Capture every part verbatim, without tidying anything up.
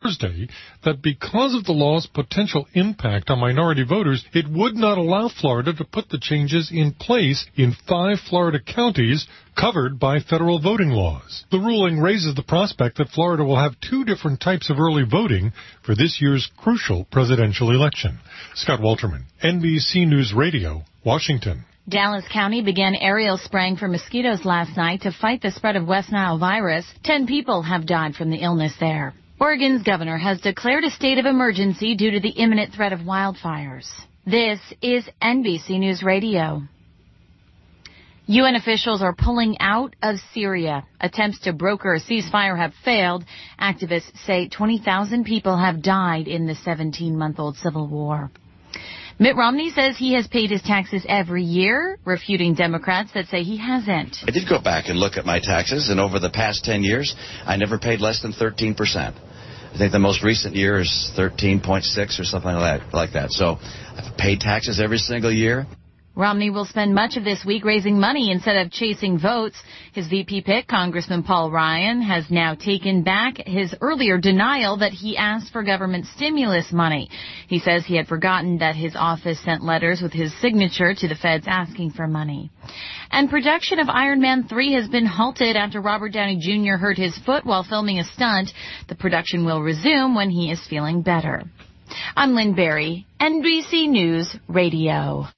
Thursday that because of the law's potential impact on minority voters, it would not allow Florida to put the changes in place in five Florida counties covered by federal voting laws. The ruling raises the prospect that Florida will have two different types of early voting for this year's crucial presidential election. Scott Walterman, N B C News Radio, Washington. Dallas County began aerial spraying for mosquitoes last night to fight the spread of West Nile virus. Ten people have died from the illness there. Oregon's governor has declared a state of emergency due to the imminent threat of wildfires. This is N B C News Radio. U N officials are pulling out of Syria. Attempts to broker a ceasefire have failed. Activists say twenty thousand people have died in the seventeen-month-old civil war. Mitt Romney says he has paid his taxes every year, refuting Democrats that say he hasn't. I did go back and look at my taxes, and over the past ten years, I never paid less than thirteen percent. I think the most recent year is thirteen point six or something like that. Like that. So I've paid taxes every single year. Romney will spend much of this week raising money instead of chasing votes. His V P pick, Congressman Paul Ryan, has now taken back his earlier denial that he asked for government stimulus money. He says he had forgotten that his office sent letters with his signature to the feds asking for money. And production of Iron Man three has been halted after Robert Downey Junior hurt his foot while filming a stunt. The production will resume when he is feeling better. I'm Lynn Berry, N B C News Radio.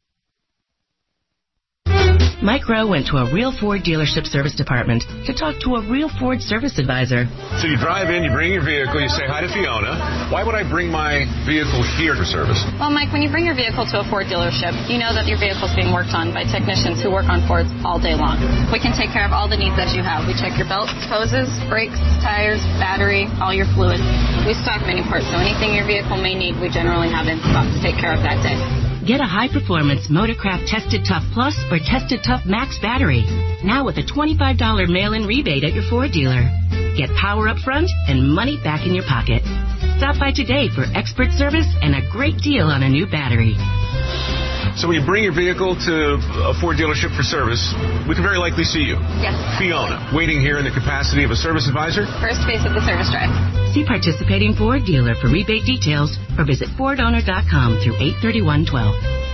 Mike Rowe went to a real Ford dealership service department to talk to a real Ford service advisor. So you drive in, you bring your vehicle, you say hi to Fiona. Why would I bring my vehicle here for service? Well, Mike, when you bring your vehicle to a Ford dealership, you know that your vehicle is being worked on by technicians who work on Fords all day long. We can take care of all the needs that you have. We check your belts, hoses, brakes, tires, battery, all your fluids. We stock many parts, so anything your vehicle may need, we generally have in stock to take care of that day. Get a high-performance Motorcraft Tested Tough Plus or Tested Tough Max battery. Now with a twenty-five dollars mail-in rebate at your Ford dealer. Get power up front and money back in your pocket. Stop by today for expert service and a great deal on a new battery. So when you bring your vehicle to a Ford dealership for service, we can very likely see you. Yes. Fiona, waiting here in the capacity of a service advisor. First base of the service drive. See participating Ford dealer for rebate details or visit Ford Owner dot com through eight thirty-one twelve.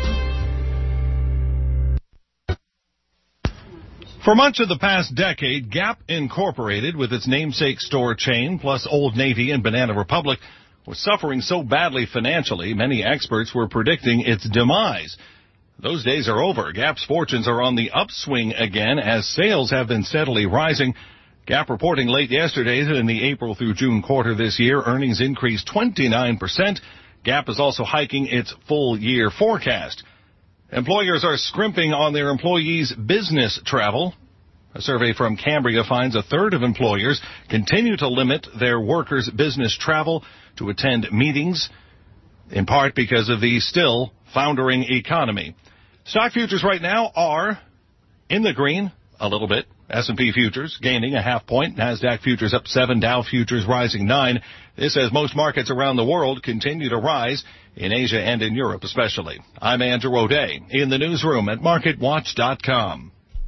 For much of the past decade, Gap Incorporated, with its namesake store chain, plus Old Navy and Banana Republic, was suffering so badly financially, many experts were predicting its demise. Those days are over. Gap's fortunes are on the upswing again as sales have been steadily rising. Gap reporting late yesterday that in the April through June quarter this year, earnings increased twenty-nine percent. Gap is also hiking its full-year forecast. Employers are scrimping on their employees' business travel. A survey from Cambria finds a third of employers continue to limit their workers' business travel to attend meetings, in part because of the still foundering economy. Stock futures right now are in the green a little bit. S and P futures gaining a half point. NASDAQ futures up seven. Dow futures rising nine. This as most markets around the world continue to rise, in Asia and in Europe especially. I'm Andrew O'Day in the newsroom at market watch dot com.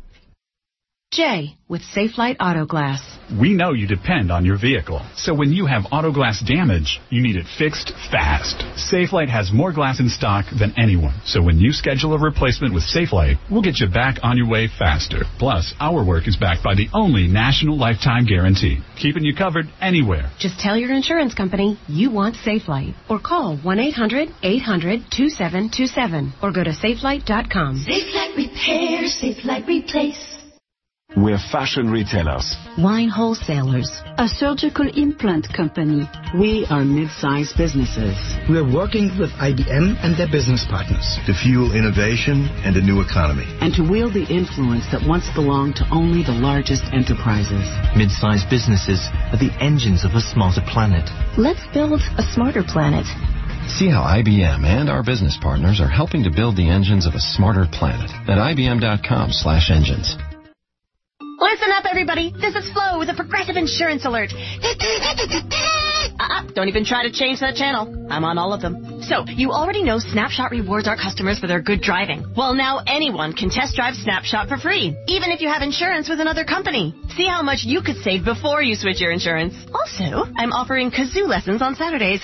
Jay with Safelite Auto Glass. We know you depend on your vehicle, so when you have auto glass damage, you need it fixed fast. Safelite has more glass in stock than anyone, so when you schedule a replacement with Safelite, we'll get you back on your way faster. Plus, our work is backed by the only national lifetime guarantee, keeping you covered anywhere. Just tell your insurance company you want Safelite, or call one eight hundred eight hundred two seven two seven, or go to safelite dot com. Safelite Repair, Safelite Replace. We're fashion retailers, wine wholesalers, a surgical implant company. We are mid-sized businesses. We're working with I B M and their business partners to fuel innovation and a new economy, and to wield the influence that once belonged to only the largest enterprises. Mid-sized businesses are the engines of a smarter planet. Let's build a smarter planet. See how I B M and our business partners are helping to build the engines of a smarter planet at I B M dot com slash engines. Listen up, everybody. This is Flo with a Progressive Insurance Alert. Uh-uh, don't even try to change that channel. I'm on all of them. So, you already know Snapshot rewards our customers for their good driving. Well, now anyone can test drive Snapshot for free, even if you have insurance with another company. See how much you could save before you switch your insurance. Also, I'm offering kazoo lessons on Saturdays.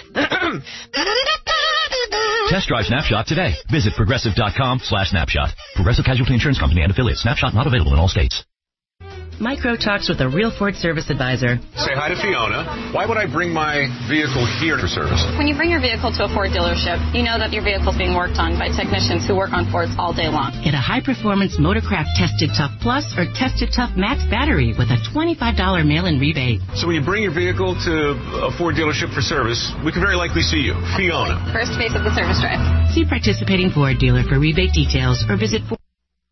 Test drive Snapshot today. Visit progressive.com slash snapshot. Progressive Casualty Insurance Company and affiliates. Snapshot not available in all states. Micro talks with a real Ford service advisor. Say hi to Fiona. Why would I bring my vehicle here for service? When you bring your vehicle to a Ford dealership, you know that your vehicle's being worked on by technicians who work on Fords all day long. Get a high-performance Motorcraft Tested Tough Plus or Tested Tough Max battery with a twenty-five dollars mail-in rebate. So when you bring your vehicle to a Ford dealership for service, we can very likely see you. Fiona. First phase of the service drive. See participating Ford dealer for rebate details or visit Ford.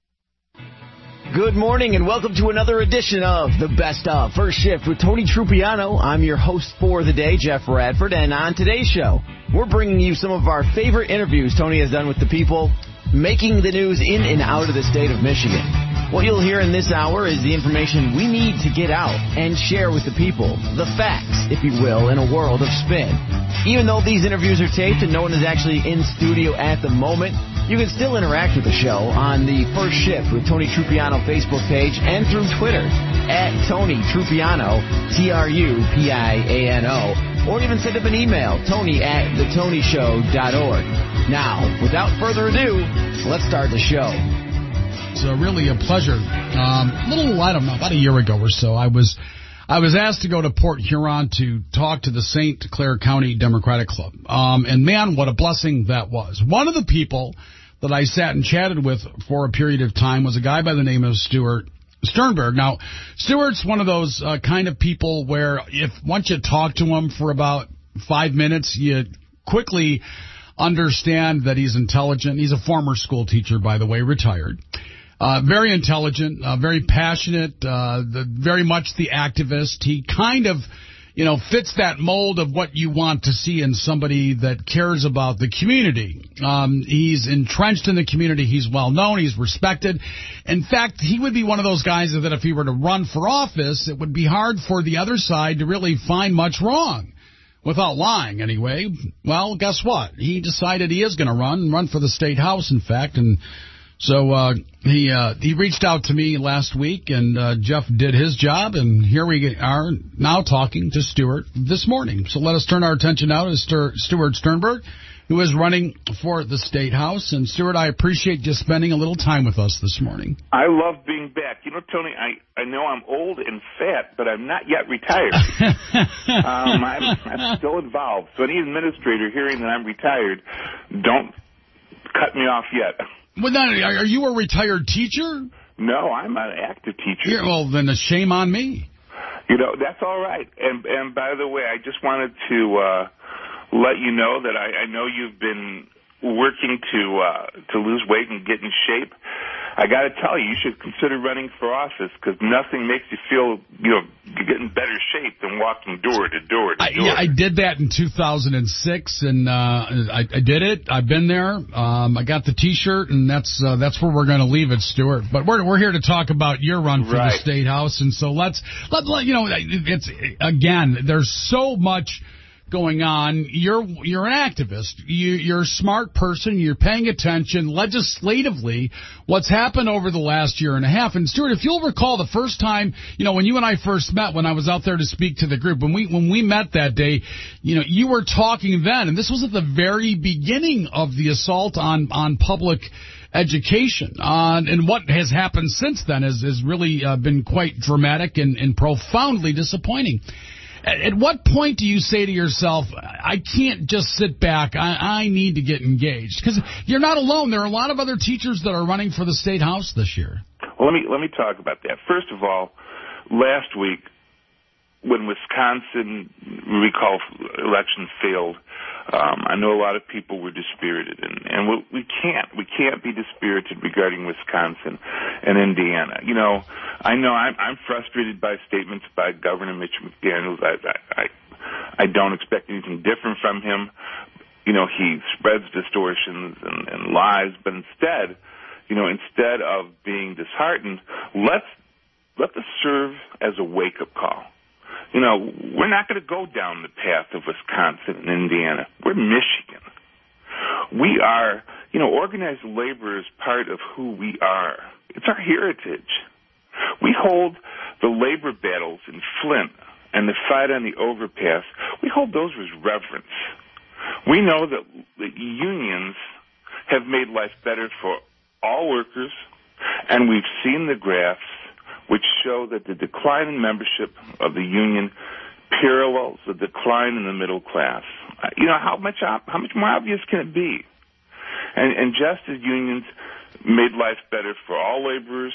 Good morning and welcome to another edition of The Best of First Shift with Tony Trupiano. I'm your host for the day, Jeff Radford, and on today's show, we're bringing you some of our favorite interviews Tony has done with the people making the news in and out of the state of Michigan. What you'll hear in this hour is the information we need to get out and share with the people, the facts, if you will, in a world of spin. Even though these interviews are taped and no one is actually in studio at the moment, you can still interact with the show on the First Shift with Tony Trupiano Facebook page and through Twitter at Tony Trupiano, T R U P I A N O, or even send up an email, Tony at the tony show dot org. Now, without further ado, let's start the show. It's uh, really a pleasure. Um, a little, I don't know, about a year ago or so, I was I was asked to go to Port Huron to talk to the Saint Clair County Democratic Club. Um, and, man, what a blessing that was. One of the people that I sat and chatted with for a period of time was a guy by the name of Stuart Sternberg. Now, Stuart's one of those uh, kind of people where if once you talk to him for about five minutes, you quickly understand that he's intelligent. He's a former school teacher, by the way, retired. Uh, very intelligent, uh, very passionate, uh, the, very much the activist. He kind of, you know, fits that mold of what you want to see in somebody that cares about the community. Um, he's entrenched in the community. He's well known. He's respected. In fact, he would be one of those guys that if he were to run for office, it would be hard for the other side to really find much wrong. Without lying, anyway. Well, guess what? He decided he is going to run, run for the state house, in fact, and so uh, he uh, he reached out to me last week, and uh, Jeff did his job, and here we are now talking to Stuart this morning. So let us turn our attention now to St- Stuart Sternberg, who is running for the State House. And, Stuart, I appreciate you spending a little time with us this morning. I love being back. You know, Tony, I, I know I'm old and fat, but I'm not yet retired. um, I'm, I'm still involved. So any administrator hearing that I'm retired, don't cut me off yet. Well, then, are you a retired teacher? No, I'm an active teacher. Yeah, well, then a shame on me. You know, that's all right. And and by the way, I just wanted to uh, let you know that I, I know you've been working to uh, to lose weight and get in shape. I got to tell you, you should consider running for office because nothing makes you feel, you know, you get in better shape than walking door to door to door. I, yeah, I did that in two thousand six, and uh, I, I did it. I've been there. Um, I got the T-shirt, and that's uh, that's where we're going to leave it, Stuart. But we're we're here to talk about your run for right. the State House, and so let's let, let you know. It's again, there's so much going on. You're you're an activist. You, you're a smart person. You're paying attention legislatively what's happened over the last year and a half. And Stuart, if you'll recall, the first time, you know, when you and I first met, when I was out there to speak to the group, when we when we met that day, you know, you were talking then, and this was at the very beginning of the assault on on public education. Uh, and what has happened since then has, has really uh, been quite dramatic and, and profoundly disappointing. At what point do you say to yourself, I can't just sit back, I, I need to get engaged? Because you're not alone. There are a lot of other teachers that are running for the State House this year. Well, let me let me talk about that. First of all, last week, when Wisconsin recall election failed, um, I know a lot of people were dispirited, and, and we, we can't we can't be dispirited regarding Wisconsin and Indiana. You know, I know I'm, I'm frustrated by statements by Governor Mitch McDaniels. I, I I don't expect anything different from him. You know, he spreads distortions and, and lies, but instead, you know, instead of being disheartened, let's let this serve as a wake-up call. You know, we're not going to go down the path of Wisconsin and Indiana. We're Michigan. We are, you know, organized labor is part of who we are. It's our heritage. We hold the labor battles in Flint and the fight on the overpass, we hold those with reverence. We know that the unions have made life better for all workers, and we've seen the graphs which show that the decline in membership of the union parallels the decline in the middle class. You know, how much how much more obvious can it be? And, and just as unions made life better for all laborers,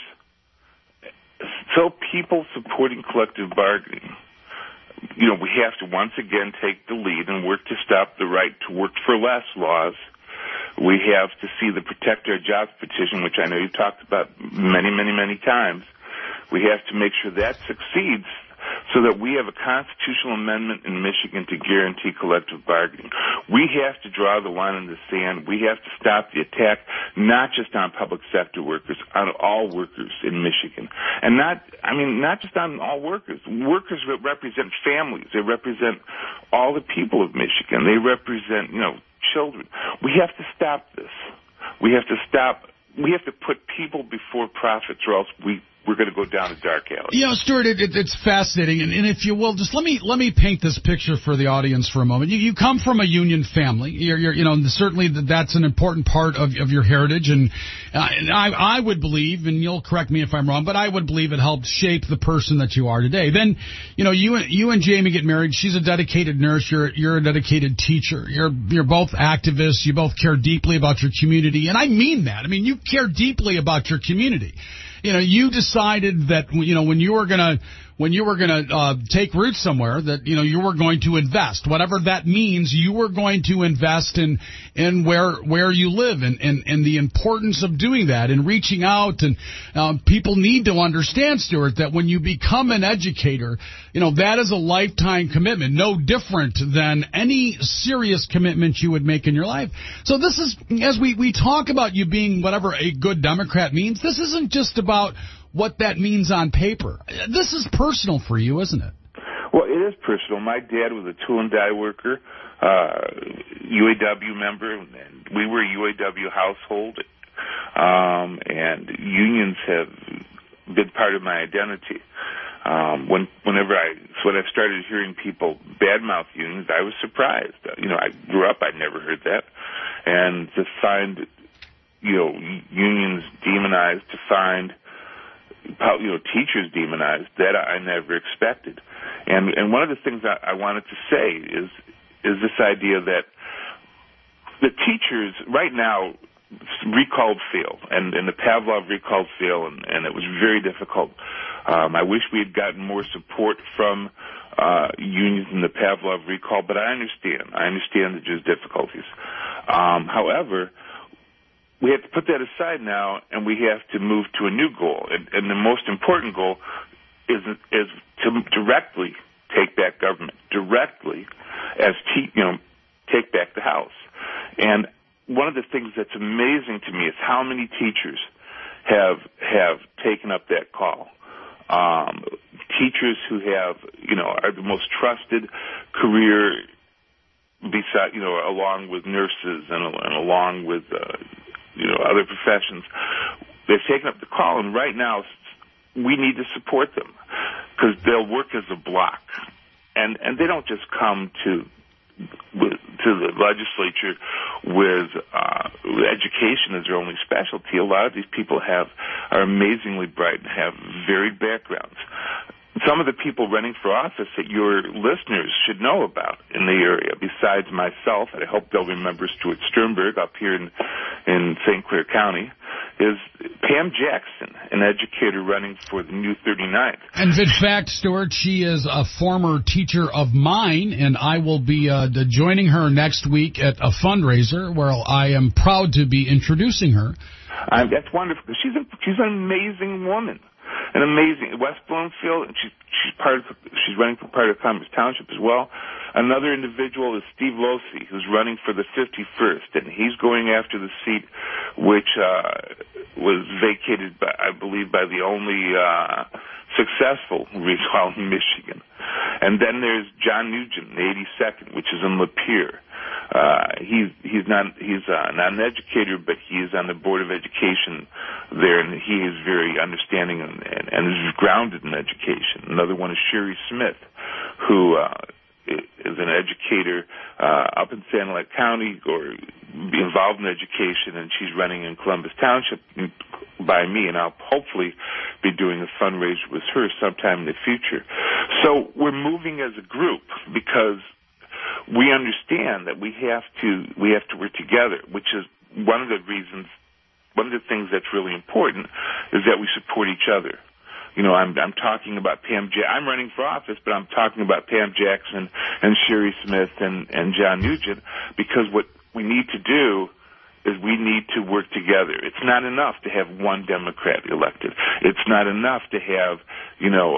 so people supporting collective bargaining, you know, we have to once again take the lead and work to stop the right to work for less laws. We have to see the Protect Our Jobs petition, which I know you've talked about many, many, many times. We have to make sure that succeeds so that we have a constitutional amendment in Michigan to guarantee collective bargaining. We have to draw the line in the sand. We have to stop the attack, not just on public sector workers, on all workers in Michigan. And not, I mean, not just on all workers. Workers represent families. They represent all the people of Michigan. They represent, you know, children. We have to stop this. We have to stop, we have to put people before profits, or else we we're going to go down a dark alley. You know, Stuart, it, it, it's fascinating, and, and if you will, just let me let me paint this picture for the audience for a moment. You, you come from a union family. You're, you're, you know, certainly that's an important part of, of your heritage, and, uh, and I, I would believe, and you'll correct me if I'm wrong, but I would believe it helped shape the person that you are today. Then, you know, you and you and Jamie get married. She's a dedicated nurse. You're you're a dedicated teacher. You're you're both activists. You both care deeply about your community, and I mean that. I mean, you care deeply about your community. You know, you decided that, you know, when you were going to when you were going to uh, take root somewhere, that, you know, you were going to invest, whatever that means. You were going to invest in in where where you live, and and, and the importance of doing that and reaching out. And uh, people need to understand, Stuart, that when you become an educator, you know, that is a lifetime commitment, no different than any serious commitment you would make in your life. So this is, as we we talk about you being whatever a good Democrat means, this isn't just about what that means on paper. This is personal for you, isn't it? Well, it is personal. My dad was a tool and die worker, uh, U A W member, and we were a U A W household, um, and unions have been part of my identity. Um, when, whenever I, so when I started hearing people badmouth unions, I was surprised. You know, I grew up, I'd never heard that. And to find, you know, unions demonized, to find, you know, teachers demonized, that I never expected. And and one of the things I, I wanted to say is is this idea that the teachers right now recalled failed, and, and the Pavlov recalled failed, and, and it was very difficult. Um, I wish we had gotten more support from uh, unions in the Pavlov recall, but I understand. I understand that there's difficulties. Um, however, we have to put that aside now, and we have to move to a new goal. And, and the most important goal is is to directly take back government, directly as te- you know, take back the House. And one of the things that's amazing to me is how many teachers have have taken up that call. Um, teachers who have, you know, are the most trusted career, beside, you know, along with nurses and, and along with uh, you know, other professions. They've taken up the call, and right now we need to support them because they'll work as a block, and and they don't just come to with, to the legislature with uh, education as their only specialty. A lot of these people have are amazingly bright and have varied backgrounds. Some of the people running for office that your listeners should know about in the area, besides myself, and I hope they'll remember Stuart Sternberg up here in, in Saint Clair County, is Pam Jackson, an educator running for the new thirty-ninth. And in fact, Stuart, she is a former teacher of mine, and I will be uh, joining her next week at a fundraiser where I am proud to be introducing her. Um, that's wonderful. She's a, she's an amazing woman. An amazing West Bloomfield, and she's she's part of she's running for part of Commerce Township as well. Another individual is Steve Losey, who's running for the fifty-first, and he's going after the seat which uh, was vacated, by, I believe, by the only uh, successful recall in Michigan. And then there's John Nugent, the eighty-second, which is in Lapeer. Uh, he's he's not he's uh, not an educator, but he is on the board of education there, and he is very understanding and, and, and is grounded in education. Another one is Sherry Smith, who uh, is an educator uh, up in Sanilac County, or be involved in education, and she's running in Columbus Township by me, and I'll hopefully be doing a fundraiser with her sometime in the future. So we're moving as a group because we understand that we have to we have to work together, which is one of the reasons, one of the things that's really important is that we support each other. You know, I'm I'm talking about Pam J. I'm running for office, but I'm talking about Pam Jackson and Sherry Smith and, and John Nugent, because what we need to do is we need to work together. It's not enough to have one Democrat elected. It's not enough to have, you know,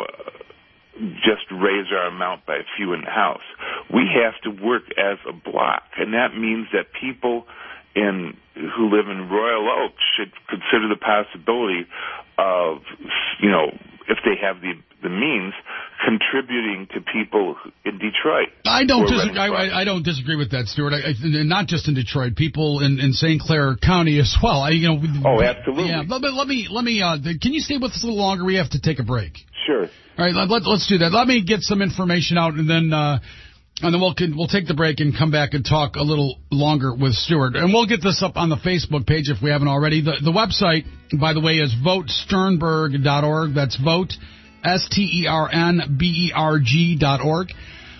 just raise our amount by a few in the House. We have to work as a block, and that means that people in who live in Royal Oak should consider the possibility of, you know, if they have the the means, contributing to people in Detroit. I don't disagree. I, I don't disagree with that, Stuart. I, I, not just in Detroit, people in, in Saint Clair County as well. I, you know. Oh, absolutely. Yeah, but, but let me let me. Uh, can you stay with us a little longer? We have to take a break. Sure. All right, let, let, let's do that. Let me get some information out, and then uh, and then we'll we'll take the break and come back and talk a little longer with Stuart. And we'll get this up on the Facebook page if we haven't already. The the website, by the way, is vote sternberg dot org. That's vote. S T E R N B E R G dot org.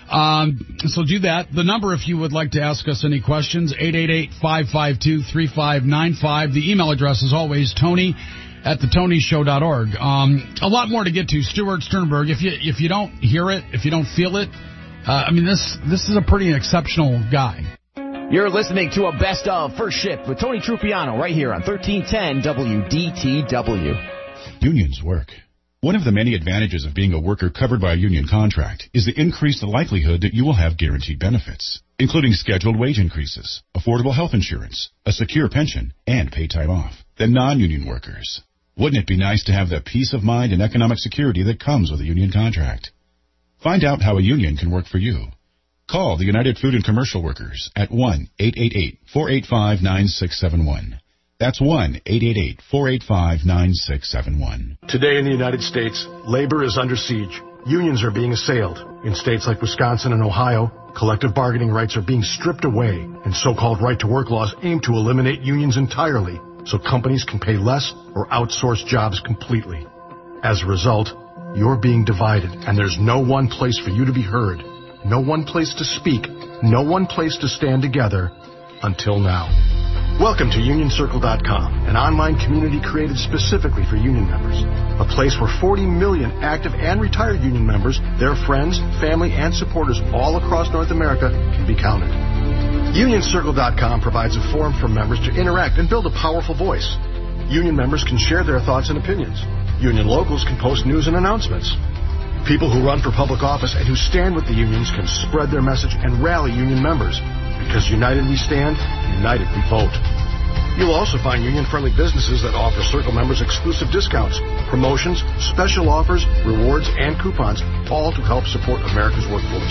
Um, so do that. The number, if you would like to ask us any questions, eight eight eight, five five two, three five nine five. The email address is always Tony at the tony show dot org. Um, a lot more to get to. Stuart Sternberg, if you if you don't hear it, if you don't feel it, uh, I mean, this this is a pretty exceptional guy. You're listening to a Best of First Shift with Tony Trupiano right here on thirteen ten W D T W. Unions work. One of the many advantages of being a worker covered by a union contract is the increased likelihood that you will have guaranteed benefits, including scheduled wage increases, affordable health insurance, a secure pension, and paid time off, than non-union workers. Wouldn't it be nice to have the peace of mind and economic security that comes with a union contract? Find out how a union can work for you. Call the United Food and Commercial Workers at one eight eight eight, four eight five, nine six seven one. That's one eight eight eight, four eight five, nine six seven one. Today in the United States, labor is under siege. Unions are being assailed. In states like Wisconsin and Ohio, collective bargaining rights are being stripped away, and so-called right-to-work laws aim to eliminate unions entirely so companies can pay less or outsource jobs completely. As a result, you're being divided, and there's no one place for you to be heard, no one place to speak, no one place to stand together until now. Welcome to Union Circle dot com, an online community created specifically for union members. A place where forty million active and retired union members, their friends, family, and supporters all across North America can be counted. Union Circle dot com provides a forum for members to interact and build a powerful voice. Union members can share their thoughts and opinions. Union locals can post news and announcements. People who run for public office and who stand with the unions can spread their message and rally union members. Because united we stand, united we vote. You'll also find union-friendly businesses that offer Circle members exclusive discounts, promotions, special offers, rewards, and coupons, all to help support America's workforce.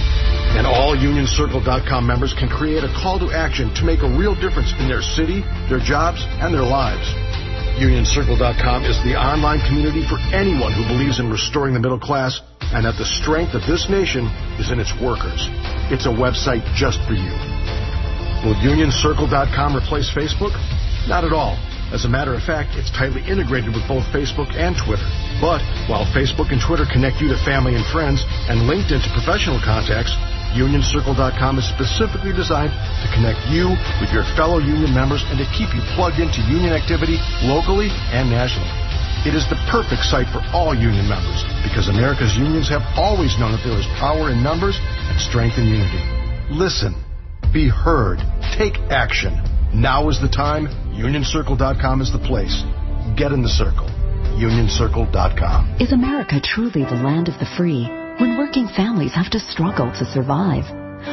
And all Union Circle dot com members can create a call to action to make a real difference in their city, their jobs, and their lives. Union Circle dot com is the online community for anyone who believes in restoring the middle class and that the strength of this nation is in its workers. It's a website just for you. Will Union Circle dot com replace Facebook? Not at all. As a matter of fact, it's tightly integrated with both Facebook and Twitter. But while Facebook and Twitter connect you to family and friends and LinkedIn to professional contacts, Union Circle dot com is specifically designed to connect you with your fellow union members and to keep you plugged into union activity locally and nationally. It is the perfect site for all union members because America's unions have always known that there is power in numbers and strength in unity. Listen. Be heard. Take action. Now is the time. Union Circle dot com is the place. Get in the circle. Union Circle dot com. Is America truly the land of the free when working families have to struggle to survive? Are workers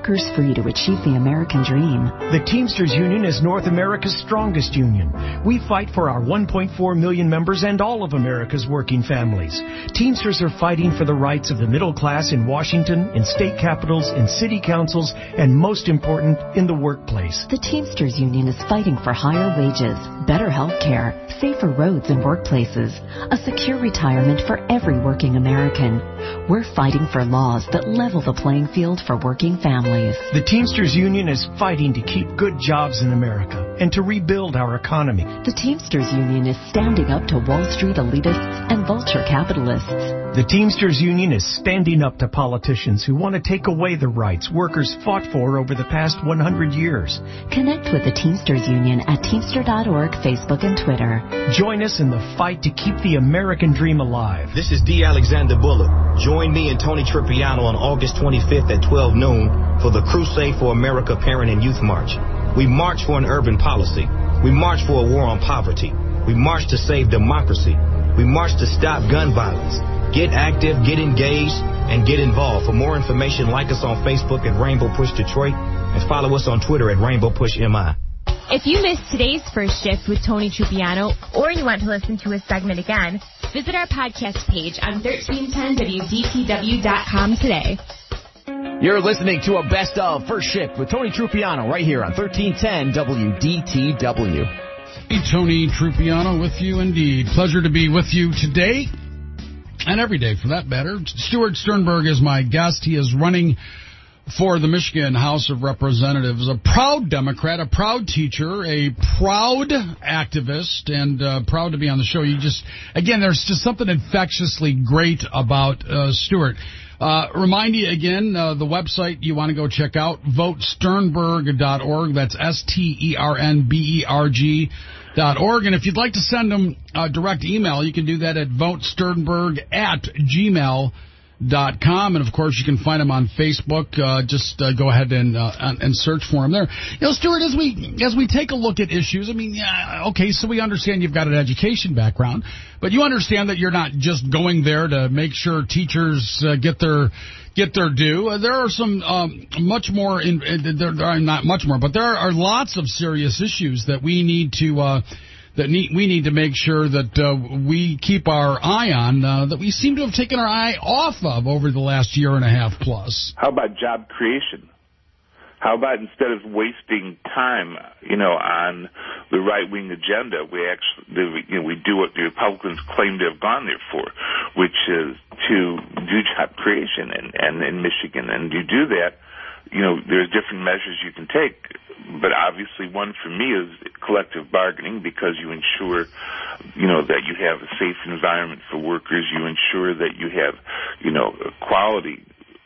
workers free to achieve the American dream. The Teamsters Union is North America's strongest union. We fight for our one point four million members and all of America's working families. Teamsters are fighting for the rights of the middle class in Washington, in state capitals, in city councils, and most important, in the workplace. The Teamsters Union is fighting for higher wages, better health care, safer roads and workplaces, a secure retirement for every working American. We're fighting for laws that level the playing field for working families. The Teamsters Union is fighting to keep good jobs in America and to rebuild our economy. The Teamsters Union is standing up to Wall Street elitists and vulture capitalists. The Teamsters Union is standing up to politicians who want to take away the rights workers fought for over the past one hundred years. Connect with the Teamsters Union at Teamster dot org, Facebook, and Twitter. Join us in the fight to keep the American dream alive. This is D. Alexander Bullock. Join me and Tony Tripiano on August twenty-fifth at twelve noon for the Crusade for America Parent and Youth March. We march for an urban policy. We march for a war on poverty. We march to save democracy. We march to stop gun violence. Get active, get engaged, and get involved. For more information, like us on Facebook at Rainbow Push Detroit and follow us on Twitter at Rainbow Push M I. If you missed today's First Shift with Tony Trupiano, or you want to listen to a segment again, visit our podcast page on thirteen ten W D T W dot com today. You're listening to a Best of First Shift with Tony Trupiano right here on thirteen ten W D T W. Hey, Tony Trupiano with you indeed. Pleasure to be with you today and every day for that matter. Stuart Sternberg is my guest. He is running for the Michigan House of Representatives, a proud Democrat, a proud teacher, a proud activist, and uh, proud to be on the show. You just, again, there's just something infectiously great about uh, Stuart. Uh, remind you again, uh, the website you want to go check out, vote sternberg dot org. That's S T E R N B E R G dot org. And if you'd like to send them a direct email, you can do that at votesternberg at gmail dot com. And of course you can find them on Facebook. Uh, just uh, go ahead and uh, and search for them there. You know, Stuart, as we as we take a look at issues, I mean, yeah, okay, so we understand you've got an education background, but you understand that you're not just going there to make sure teachers uh, get their get their due. Uh, there are some um, much more in, in there, there are not much more, but there are lots of serious issues that we need to uh, that need, we need to make sure that uh, we keep our eye on, uh, that we seem to have taken our eye off of over the last year and a half plus. How about job creation? How about instead of wasting time, you know, on the right-wing agenda, we actually, you know, we do what the Republicans claim to have gone there for, which is to do job creation and, and in Michigan. And you do that, you know, there's different measures you can take. But obviously one for me is collective bargaining, because you ensure, you know, that you have a safe environment for workers. You ensure that you have, you know, quality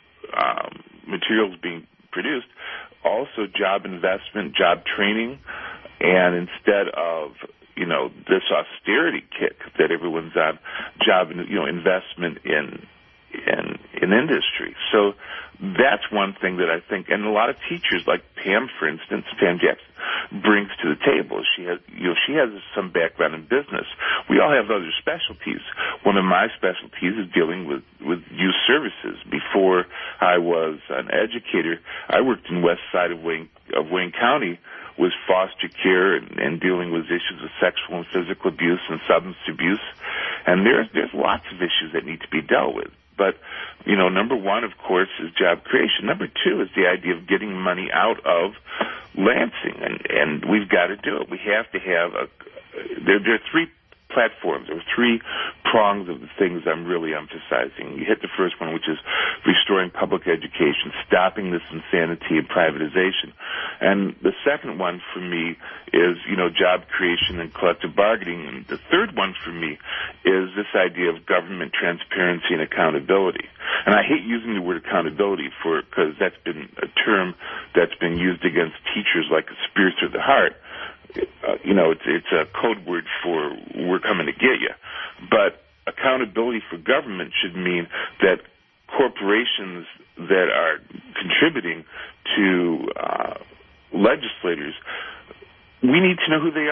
um, materials being produced. Also job investment, job training. And instead of, you know, this austerity kick that everyone's on, job, you know, investment in in in industry. So that's one thing that I think, and a lot of teachers, like Pam, for instance, Pam Jackson, brings to the table. She has, you know, she has some background in business. We all have other specialties. One of my specialties is dealing with with youth services. Before I was an educator, I worked in west side of Wayne of Wayne County with foster care and, and dealing with issues of sexual and physical abuse and substance abuse. And there's there's lots of issues that need to be dealt with. But, you know, number one, of course, is job creation. Number two is the idea of getting money out of Lansing, and, and we've got to do it. We have to have a there, there are three platforms or three prongs of the things I'm really emphasizing. You hit the first one, which is restoring public education, stopping this insanity of privatization. And the second one for me is, you know, job creation and collective bargaining. And the third one for me is this idea of government transparency and accountability. And I hate using the word accountability for, because that's been a term that's been used against teachers like a spear through the heart. Uh, you know, it's, it's a code word for we're coming to get you. But accountability for government should mean that corporations that are contributing to uh, legislators, we need to know who they are.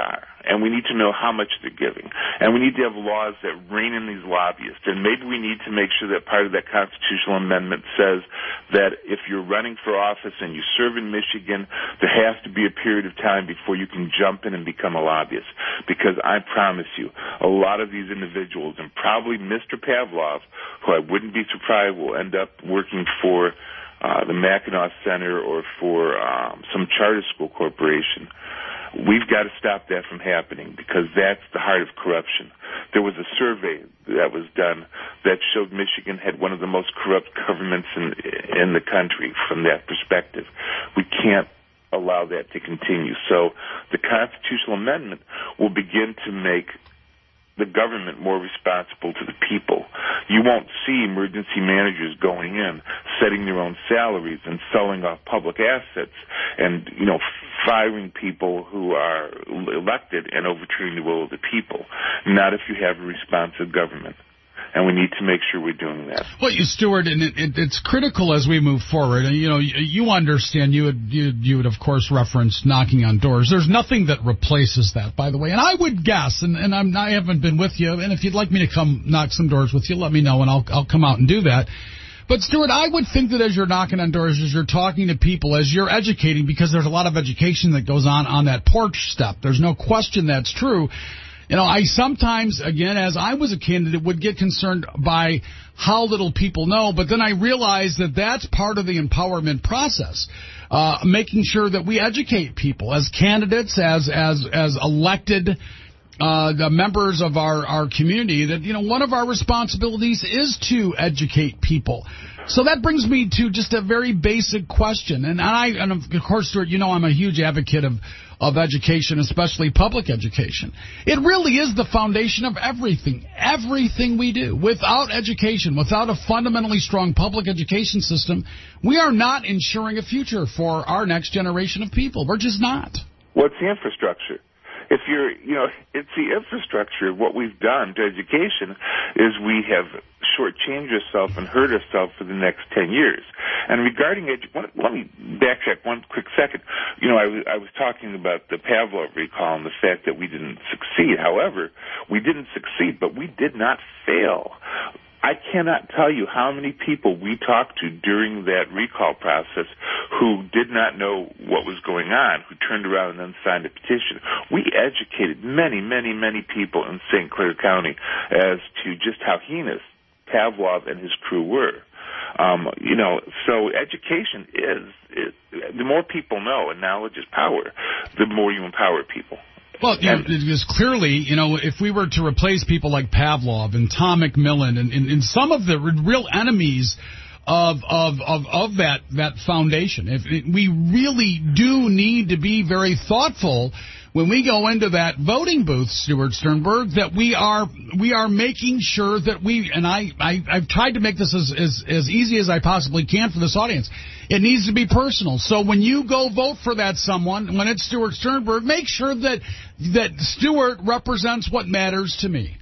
and we need to know how much they're giving. And we need to have laws that rein in these lobbyists. And maybe we need to make sure that part of that constitutional amendment says that if you're running for office and you serve in Michigan, there has to be a period of time before you can jump in and become a lobbyist. Because I promise you, a lot of these individuals, and probably Mister Pavlov, who I wouldn't be surprised will end up working for uh, the Mackinac Center or for um, some charter school corporation. We've got to stop that from happening because that's the heart of corruption. There was a survey that was done that showed Michigan had one of the most corrupt governments in in the country from that perspective. We can't allow that to continue. So the constitutional amendment will begin to make the government more responsible to the people. You won't see emergency managers going in, setting their own salaries and selling off public assets and, you know, firing people who are elected and overturning the will of the people. Not if you have a responsive government. And we need to make sure we're doing that. Well, you, Stuart, and it, it, it's critical as we move forward. And you know, you, you understand. You would, you, you would, of course, reference knocking on doors. There's nothing that replaces that, by the way. And I would guess, and, and I'm, I haven't been with you. And if you'd like me to come knock some doors with you, let me know, and I'll, I'll come out and do that. But, Stuart, I would think that as you're knocking on doors, as you're talking to people, as you're educating, because there's a lot of education that goes on on that porch step. There's no question that's true. You know, I sometimes, again, as I was a candidate, would get concerned by how little people know, but then I realized that that's part of the empowerment process, uh, making sure that we educate people as candidates, as as as elected uh, the members of our, our community, that, you know, one of our responsibilities is to educate people. So that brings me to just a very basic question. And I, and of course, Stuart, you know I'm a huge advocate of, of education, especially public education. It really is the foundation of everything, everything we do. Without education, without a fundamentally strong public education system, we are not ensuring a future for our next generation of people. We're just not. What's the infrastructure? If you're, you know, it's the infrastructure. What we've done to education is we have shortchanged ourselves and hurt ourselves for the next ten years. And regarding it, let me backtrack one quick second. You know, I was, I was talking about the Pavlov recall and the fact that we didn't succeed. However, we didn't succeed, but we did not fail. I cannot tell you how many people we talked to during that recall process who did not know what was going on, who turned around and then signed a petition. We educated many, many, many people in Saint Clair County as to just how heinous Pavlov and his crew were. Um, you know, so education is, is, the more people know, and knowledge is power, the more you empower people. Well, you know, because clearly, you know, if we were to replace people like Pavlov and Tom McMillan and, and, and some of the real enemies of of of, of that, that foundation, if it, we really do need to be very thoughtful when we go into that voting booth, Stuart Sternberg, that we are we are making sure that we, and I, I, I've tried to make this as, as, as easy as I possibly can for this audience. It needs to be personal. So when you go vote for that someone, when it's Stuart Sternberg, make sure that that Stuart represents what matters to me.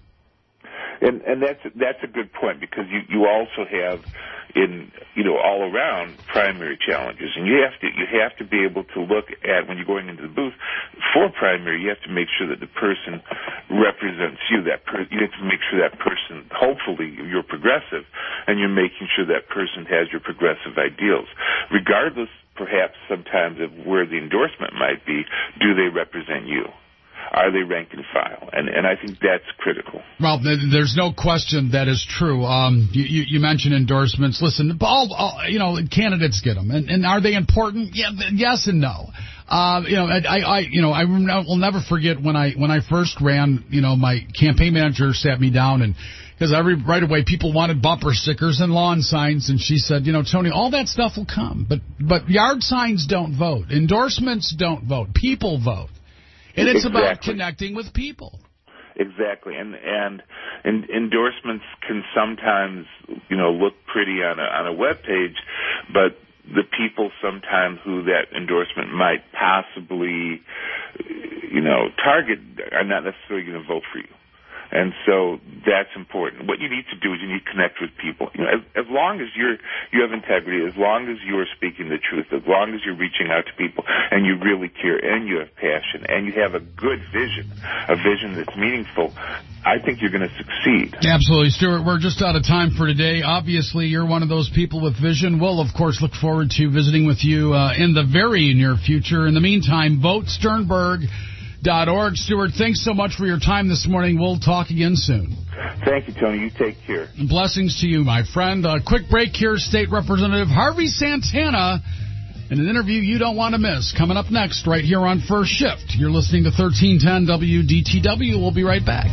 And, and that's that's a good point, because you, you also have in you know all around primary challenges, and you have to you have to be able to look at, when you're going into the booth for primary, you have to make sure that the person represents you. That per, you have to make sure that person, hopefully you're progressive, and you're making sure that person has your progressive ideals, regardless perhaps sometimes of where the endorsement might be. Do they represent you? Are they rank and file? And and I think that's critical. Well, there's no question that is true. Um, you, you mentioned endorsements. Listen, all, all you know, candidates get them, and, and are they important? Yeah, yes and no. Uh, you know, I, I, you know, I will never forget when I when I first ran. You know, my campaign manager sat me down, and because every right away people wanted bumper stickers and lawn signs, and she said, you know, Tony, all that stuff will come, but but yard signs don't vote, endorsements don't vote, people vote. And it's exactly. about connecting with people. Exactly, and and and endorsements can sometimes, you know, look pretty on a on a web page, but the people sometimes who that endorsement might possibly, you know, target are not necessarily going to vote for you. And so that's important. What you need to do is you need to connect with people. You know, as, as long as you're you have integrity, as long as you're speaking the truth, as long as you're reaching out to people and you really care and you have passion and you have a good vision, a vision that's meaningful, I think you're going to succeed. Absolutely, Stuart. We're just out of time for today. Obviously, you're one of those people with vision. We'll, of course, look forward to visiting with you uh, in the very near future. In the meantime, vote Sternberg dot org. Stuart, thanks so much for your time this morning. We'll talk again soon. Thank you, Tony. You take care. And blessings to you, my friend. A quick break here. State Representative Harvey Santana in an interview you don't want to miss. Coming up next right here on First Shift. You're listening to thirteen ten W D T W. We'll be right back.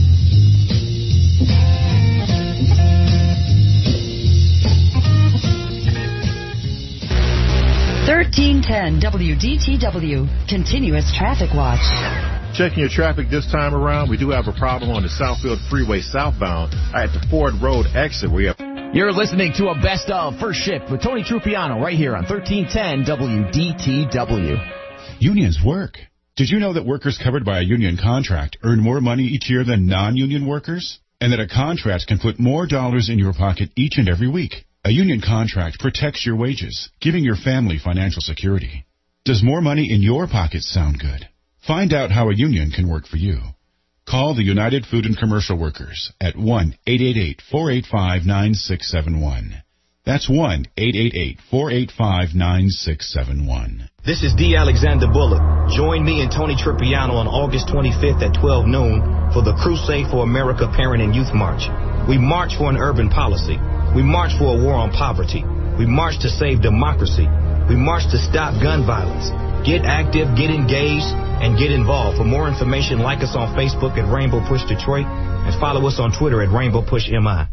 thirteen ten W D T W, Continuous Traffic Watch. Checking your traffic this time around, we do have a problem on the Southfield Freeway southbound at the Ford Road exit. We have. You're listening to a Best of First Shift with Tony Trupiano right here on thirteen ten W D T W. Unions work. Did you know that workers covered by a union contract earn more money each year than non-union workers? And that a contract can put more dollars in your pocket each and every week? A union contract protects your wages, giving your family financial security. Does more money in your pocket sound good? Find out how a union can work for you. Call the United Food and Commercial Workers at one eight eight eight, four eight five, nine six seven one. That's one eight eight eight, four eight five, nine six seven one. This is D. Alexander Bullock. Join me and Tony Tripiano on August twenty-fifth at twelve noon for the Crusade for America Parent and Youth March. We march for an urban policy. We march for a war on poverty. We march to save democracy. We march to stop gun violence. Get active, get engaged, and get involved. For more information, like us on Facebook at Rainbow Push Detroit and follow us on Twitter at Rainbow Push M I.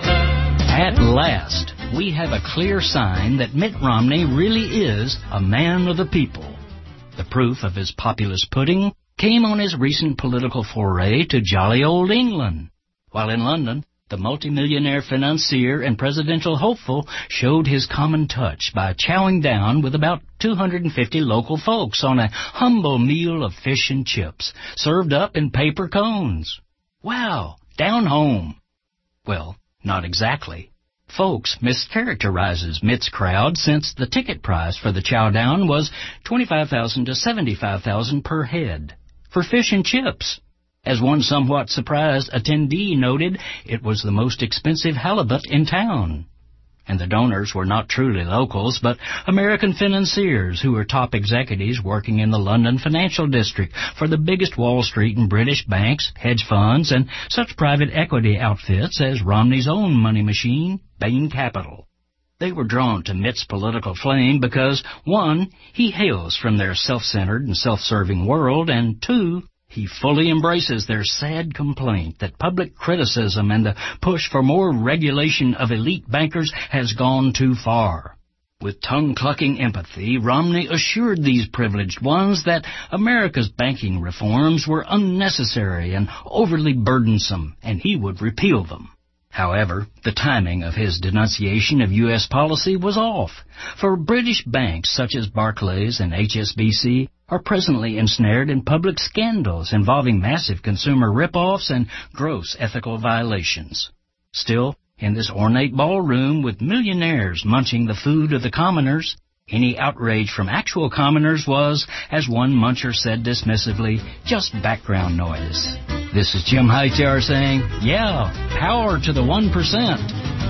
At last, we have a clear sign that Mitt Romney really is a man of the people. The proof of his populist pudding came on his recent political foray to jolly old England. While in London, the multimillionaire financier and presidential hopeful showed his common touch by chowing down with about two hundred fifty local folks on a humble meal of fish and chips, served up in paper cones. Wow, down home. Well, not exactly. Folks mischaracterizes Mitt's crowd since the ticket price for the chow-down was twenty-five thousand dollars to seventy-five thousand dollars per head for fish and chips. As one somewhat surprised attendee noted, it was the most expensive halibut in town. And the donors were not truly locals, but American financiers who were top executives working in the London financial district for the biggest Wall Street and British banks, hedge funds, and such private equity outfits as Romney's own money machine, Bain Capital. They were drawn to Mitt's political flame because, one, he hails from their self-centered and self-serving world, and two, he fully embraces their sad complaint that public criticism and the push for more regulation of elite bankers has gone too far. With tongue-clucking empathy, Romney assured these privileged ones that America's banking reforms were unnecessary and overly burdensome, and he would repeal them. However, the timing of his denunciation of U S policy was off, for British banks such as Barclays and H S B C are presently ensnared in public scandals involving massive consumer rip-offs and gross ethical violations. Still, in this ornate ballroom with millionaires munching the food of the commoners, any outrage from actual commoners was, as one muncher said dismissively, just background noise. This is Jim Hightower saying, yeah, power to the one percent.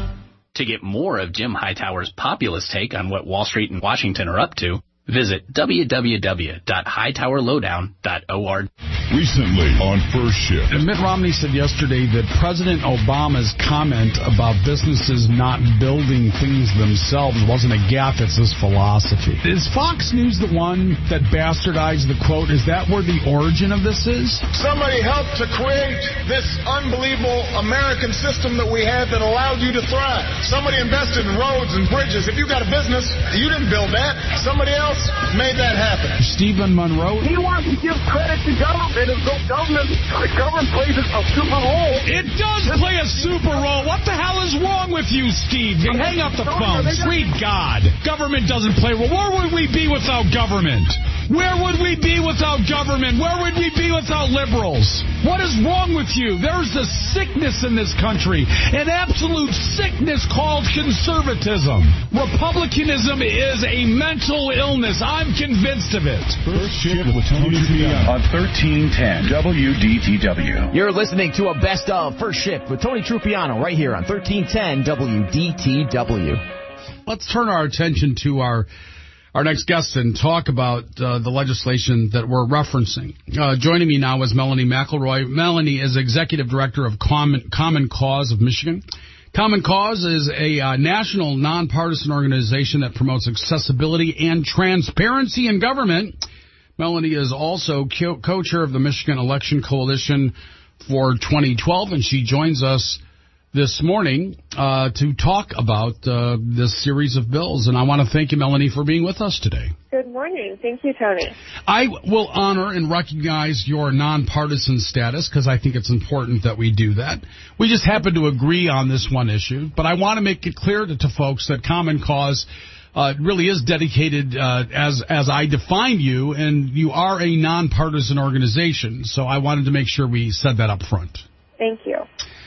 To get more of Jim Hightower's populist take on what Wall Street and Washington are up to, visit w w w dot hightower lowdown dot org. Recently on First Shift. And Mitt Romney said yesterday that President Obama's comment about businesses not building things themselves wasn't a gaffe, it's his philosophy. Is Fox News the one that bastardized the quote? Is that where the origin of this is? Somebody helped to create this unbelievable American system that we have that allowed you to thrive. Somebody invested in roads and bridges. If you got a business, you didn't build that. Somebody else made that happen. Stephen Monroe. He wants to give credit to government as though government, the government plays a super role. It does play a super role. What the hell is wrong with you, Steve? You hang up the phone. Sweet God. Government doesn't play a role. Where would we be without government? Where would we be without government? Where would we be without liberals? What is wrong with you? There's a sickness in this country, an absolute sickness called conservatism. Republicanism is a mental illness. I'm convinced of it. First Shift with Tony Trupiano on thirteen ten W D T W. You're listening to a best of First Shift with Tony Trupiano right here on thirteen ten W D T W. Let's turn our attention to our our next guest and talk about uh, the legislation that we're referencing. Uh, joining me now is Melanie McElroy. Melanie is Executive Director of Common, Common Cause of Michigan. Common Cause is a uh, national nonpartisan organization that promotes accessibility and transparency in government. Melanie is also co- co-chair of the Michigan Election Coalition for twenty twelve, and she joins us this morning uh, to talk about uh, this series of bills. And I want to thank you, Melanie, for being with us today. Good morning. Thank you, Tony. I will honor and recognize your nonpartisan status because I think it's important that we do that. We just happen to agree on this one issue, but I want to make it clear to, to folks that Common Cause uh, really is dedicated uh, as as I define you, and you are a nonpartisan organization. So I wanted to make sure we said that up front. Thank you.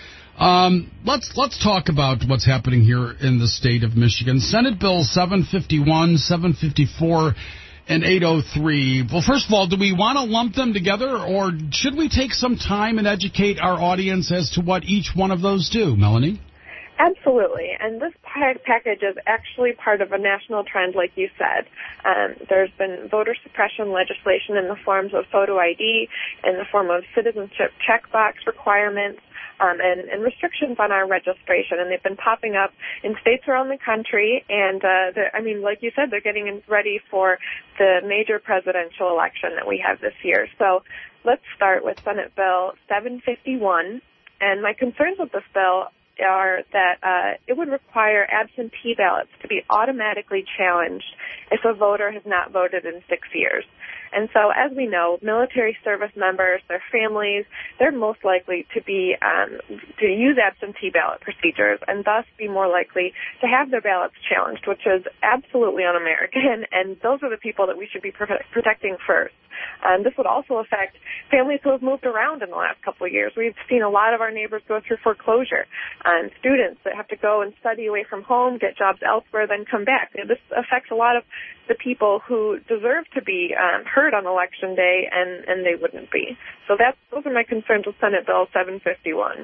Um, let's let's talk about what's happening here in the state of Michigan. Senate Bill seven fifty-one, seven fifty-four, and eight oh three. Well, first of all, do we want to lump them together, or should we take some time and educate our audience as to what each one of those do, Melanie? Absolutely. And this package is actually part of a national trend, like you said. Um, there's been voter suppression legislation in the forms of photo I D, in the form of citizenship checkbox requirements, Um, and, and restrictions on our registration, and they've been popping up in states around the country. And uh, I mean, like you said, they're getting ready for the major presidential election that we have this year. So let's start with Senate Bill seven fifty-one. And my concerns with this bill are that uh, it would require absentee ballots to be automatically challenged if a voter has not voted in six years. And so, as we know, military service members, their families, they're most likely to be um, to use absentee ballot procedures and thus be more likely to have their ballots challenged, which is absolutely un-American, and those are the people that we should be pro- protecting first. Um, this would also affect families who have moved around in the last couple of years. We've seen a lot of our neighbors go through foreclosure, and students that have to go and study away from home, get jobs elsewhere, then come back. You know, this affects a lot of the people who deserve to be um, heard on Election Day, and, and they wouldn't be. So that's, those are my concerns with Senate Bill seven fifty-one.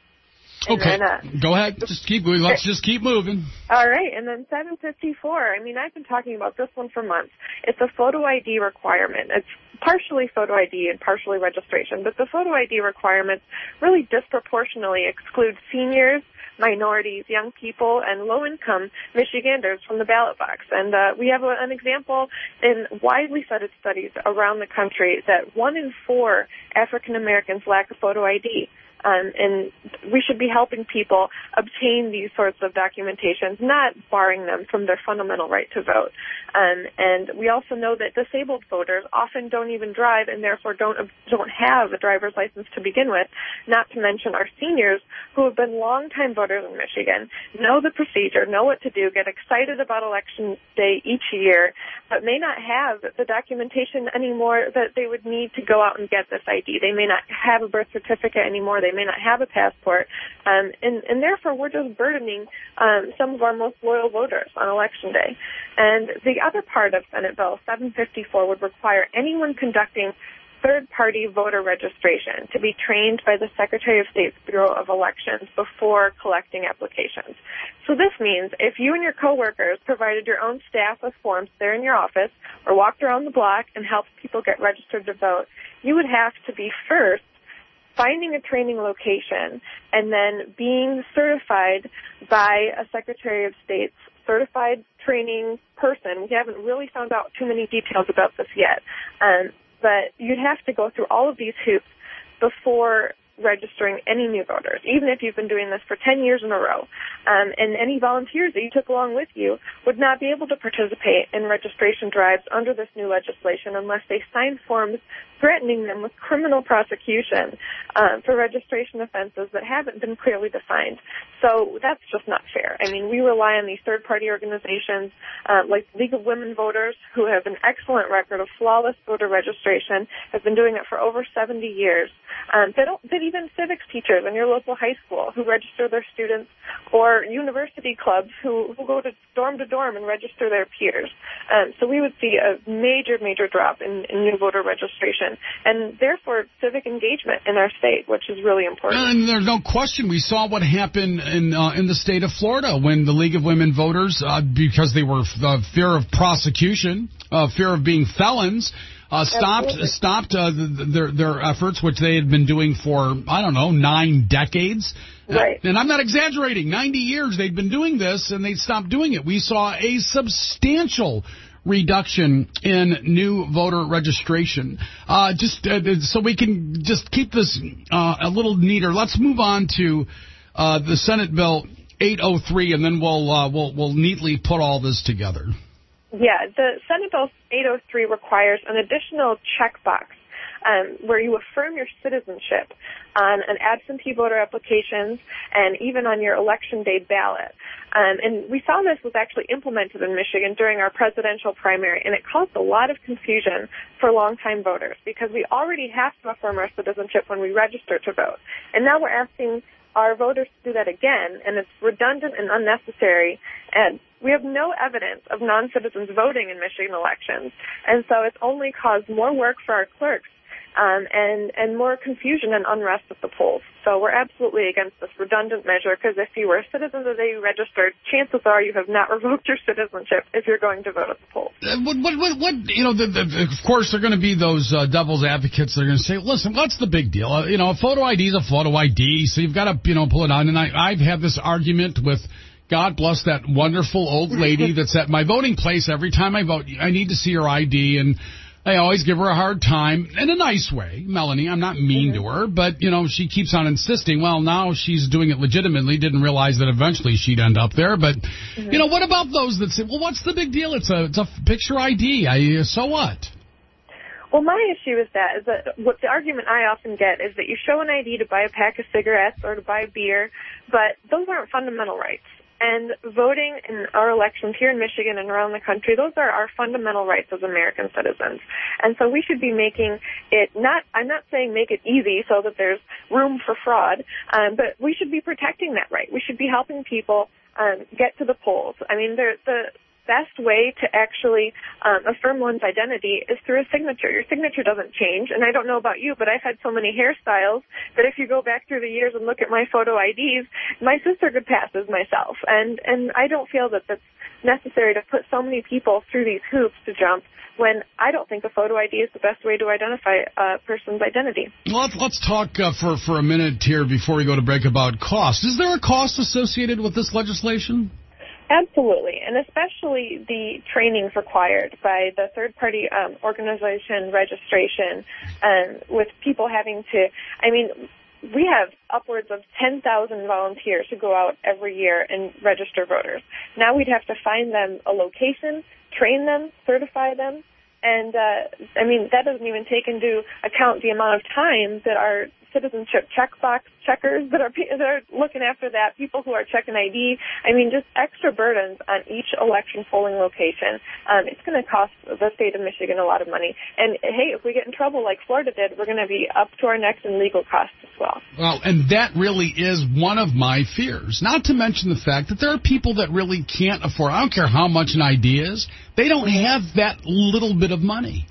Okay, then, uh, go ahead. Just keep moving. Let's just keep moving. All right, and then seven fifty-four. I mean, I've been talking about this one for months. It's a photo I D requirement. It's partially photo I D and partially registration, but the photo I D requirements really disproportionately exclude seniors, minorities, young people, and low-income Michiganders from the ballot box. And uh, we have a, an example in widely cited studies around the country that one in four African Americans lack a photo I D. Um, and we should be helping people obtain these sorts of documentations, not barring them from their fundamental right to vote. Um, and we also know that disabled voters often don't even drive and therefore don't don't have a driver's license to begin with, not to mention our seniors who have been longtime voters in Michigan, know the procedure, know what to do, get excited about Election Day each year, but may not have the documentation anymore that they would need to go out and get this I D. They may not have a birth certificate anymore. They may not have a passport. Um, and, and therefore, we're just burdening um, some of our most loyal voters on Election Day. And the other part of Senate Bill seven fifty-four would require anyone conducting third-party voter registration to be trained by the Secretary of State's Bureau of Elections before collecting applications. So this means if you and your coworkers provided your own staff with forms there in your office or walked around the block and helped people get registered to vote, you would have to be first finding a training location and then being certified by a Secretary of State's certified training person. We haven't really found out too many details about this yet. Um, but you'd have to go through all of these hoops before registering any new voters, even if you've been doing this for ten years in a row. Um, and any volunteers that you took along with you would not be able to participate in registration drives under this new legislation unless they signed forms threatening them with criminal prosecution uh, for registration offenses that haven't been clearly defined. So that's just not fair. I mean, we rely on these third-party organizations uh, like League of Women Voters, who have an excellent record of flawless voter registration, have been doing it for over seventy years. Um, that, that even civics teachers in your local high school who register their students, or university clubs who, who go to dorm to dorm and register their peers. Um, so we would see a major, major drop in, in new voter registration, and therefore civic engagement in our state, which is really important. And there's no question. We saw what happened in uh, in the state of Florida when the League of Women Voters, uh, because they were uh, fear of prosecution, uh, fear of being felons, uh, stopped Absolutely. stopped uh, their their efforts, which they had been doing for, I don't know, nine decades. Right. And I'm not exaggerating. ninety years they'd been doing this, and they stopped doing it. We saw a substantial reduction in new voter registration. Uh, just uh, so we can just keep this uh, a little neater, let's move on to uh, the Senate Bill eight oh three, and then we'll uh, we'll we'll neatly put all this together. Yeah, the Senate Bill eight oh three requires an additional checkbox um, where you affirm your citizenship on an absentee voter applications and even on your election day ballot. Um, and we saw this was actually implemented in Michigan during our presidential primary, and it caused a lot of confusion for longtime voters because we already have to affirm our citizenship when we register to vote. And now we're asking our voters to do that again, and it's redundant and unnecessary. And we have no evidence of non-citizens voting in Michigan elections. And so it's only caused more work for our clerks Um, and, and more confusion and unrest at the polls. So we're absolutely against this redundant measure because if you were a citizen the day you registered, chances are you have not revoked your citizenship if you're going to vote at the polls. Uh, what, what, what, what, you know, the, the, of course, there are going to be those uh, devil's advocates that are going to say, listen, what's the big deal? Uh, you know, a photo I D is a photo I D, so you've got to, you know, pull it on. And I, I've had this argument with, God bless that wonderful old lady that's at my voting place every time I vote. I need to see her I D, and I always give her a hard time in a nice way. Melanie, I'm not mean mm-hmm. to her, but, you know, she keeps on insisting, well, now she's doing it legitimately, didn't realize that eventually she'd end up there. But, mm-hmm. you know, what about those that say, well, what's the big deal? It's a it's a picture I D. I, so what? Well, my issue with that is that what the argument I often get is that you show an I D to buy a pack of cigarettes or to buy beer, but those aren't fundamental rights. And voting in our elections here in Michigan and around the country, those are our fundamental rights as American citizens. And so we should be making it not, I'm not saying make it easy so that there's room for fraud, um, but we should be protecting that right. We should be helping people um, get to the polls. I mean, the best way to actually um, affirm one's identity is through a signature. Your signature doesn't change, and I don't know about you, but I've had so many hairstyles that if you go back through the years and look at my photo I Ds, my sister could pass as myself, and, and I don't feel that that's necessary to put so many people through these hoops to jump when I don't think a photo I D is the best way to identify a person's identity. Well, let's, let's talk uh, for, for a minute here before we go to break about cost. Is there a cost associated with this legislation? Absolutely, and especially the trainings required by the third-party um, organization registration, um, with people having to, I mean, we have upwards of ten thousand volunteers who go out every year and register voters. Now we'd have to find them a location, train them, certify them, and, uh, I mean, that doesn't even take into account the amount of time that our citizenship checkbox checkers that are that are looking after that, people who are checking I D. I mean, just extra burdens on each election polling location. Um, it's going to cost the state of Michigan a lot of money. And, hey, if we get in trouble like Florida did, we're going to be up to our necks in legal costs as well. Well, and that really is one of my fears, not to mention the fact that there are people that really can't afford, I don't care how much an I D is, they don't have that little bit of money.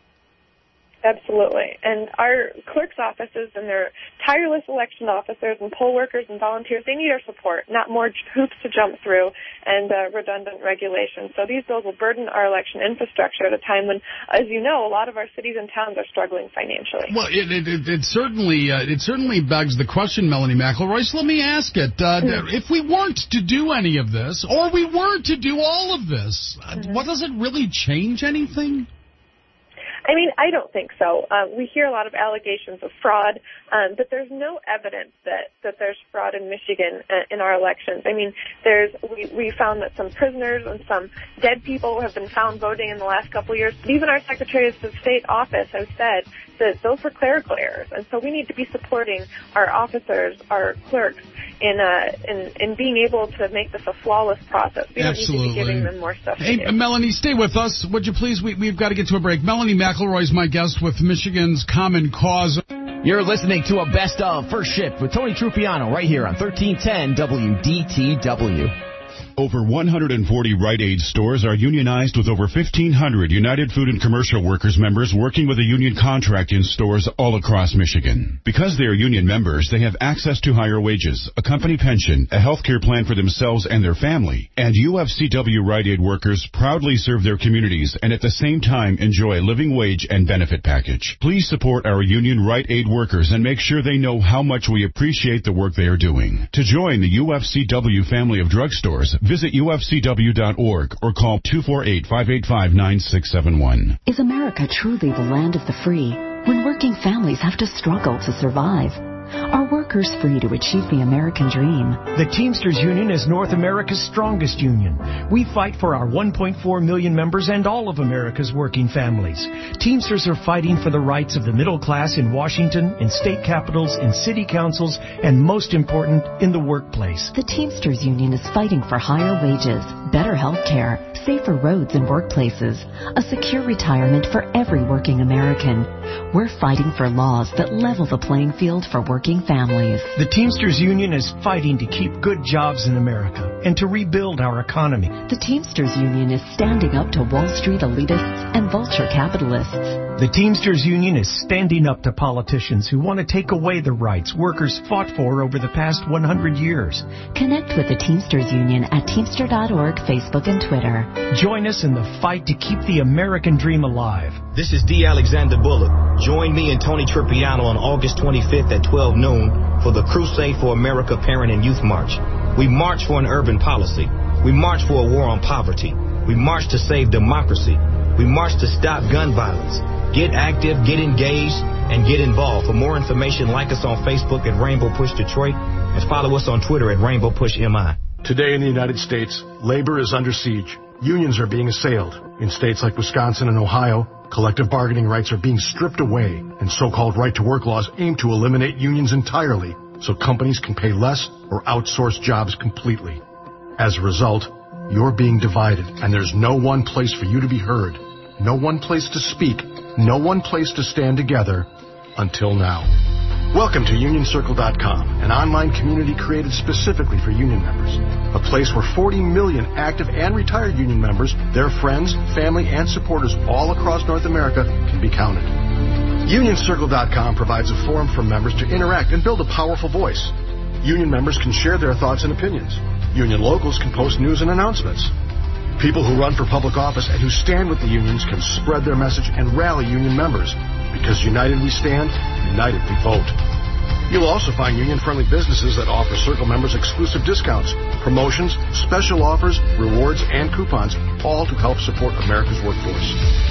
Absolutely. And our clerk's offices and their tireless election officers and poll workers and volunteers, they need our support, not more hoops to jump through and uh, redundant regulations. So these bills will burden our election infrastructure at a time when, as you know, a lot of our cities and towns are struggling financially. Well, it, it, it, it certainly uh, it certainly begs the question, Melanie McElroy. So let me ask it. Uh, mm-hmm. If we weren't to do any of this, or we were to do all of this, mm-hmm. what does it really change anything? I mean, I don't think so. Uh, we hear a lot of allegations of fraud, um, but there's no evidence that, that there's fraud in Michigan uh, in our elections. I mean, there's we, we found that some prisoners and some dead people have been found voting in the last couple of years. But even our Secretary of State office has said that those were clerical errors, and so we need to be supporting our officers, our clerks, in uh, in, in being able to make this a flawless process. We don't Absolutely. need to be giving them more stuff. Hey, to do. Melanie, stay with us, would you please? We, we've got to get to a break. Melanie McElroy is my guest with Michigan's Common Cause. You're listening to a Best of First Shift with Tony Trupiano right here on thirteen ten W D T W. Over one hundred forty Rite Aid stores are unionized with over fifteen hundred United Food and Commercial Workers members working with a union contract in stores all across Michigan. Because they are union members, they have access to higher wages, a company pension, a health care plan for themselves and their family, and U F C W Rite Aid workers proudly serve their communities and at the same time enjoy a living wage and benefit package. Please support our union Rite Aid workers and make sure they know how much we appreciate the work they are doing. To join the U F C W family of drugstores, visit U F C W dot org or call two four eight, five eight five, nine six seven one. Is America truly the land of the free when working families have to struggle to survive? Are workers free to achieve the American dream? The Teamsters Union is North America's strongest union. We fight for our one point four million members and all of America's working families. Teamsters are fighting for the rights of the middle class in Washington, in state capitals, in city councils, and most important, in the workplace. The Teamsters Union is fighting for higher wages, better health care, safer roads and workplaces, a secure retirement for every working American. We're fighting for laws that level the playing field for working families. The Teamsters Union is fighting to keep good jobs in America and to rebuild our economy. The Teamsters Union is standing up to Wall Street elitists and vulture capitalists. The Teamsters Union is standing up to politicians who want to take away the rights workers fought for over the past one hundred years. Connect with the Teamsters Union at Teamster dot org, Facebook, and Twitter. Join us in the fight to keep the American dream alive. This is D. Alexander Bullock. Join me and Tony Tripiano on August twenty-fifth at twelve noon for the Crusade for America Parent and Youth March. We march for an urban policy. We march for a war on poverty. We march to save democracy. We march to stop gun violence. Get active, get engaged, and get involved. For more information, like us on Facebook at Rainbow Push Detroit and follow us on Twitter at Rainbow Push M I. Today in the United States, labor is under siege. Unions are being assailed. In states like Wisconsin and Ohio, collective bargaining rights are being stripped away, and so-called right-to-work laws aim to eliminate unions entirely so companies can pay less or outsource jobs completely. As a result, you're being divided, and there's no one place for you to be heard, no one place to speak, no one place to stand together until now. Welcome to Union Circle dot com, an online community created specifically for union members. A place where forty million active and retired union members, their friends, family, and supporters all across North America can be counted. Union Circle dot com provides a forum for members to interact and build a powerful voice. Union members can share their thoughts and opinions. Union locals can post news and announcements. People who run for public office and who stand with the unions can spread their message and rally union members. Because united we stand, united we vote. You'll also find union-friendly businesses that offer Circle members exclusive discounts, promotions, special offers, rewards, and coupons, all to help support America's workforce.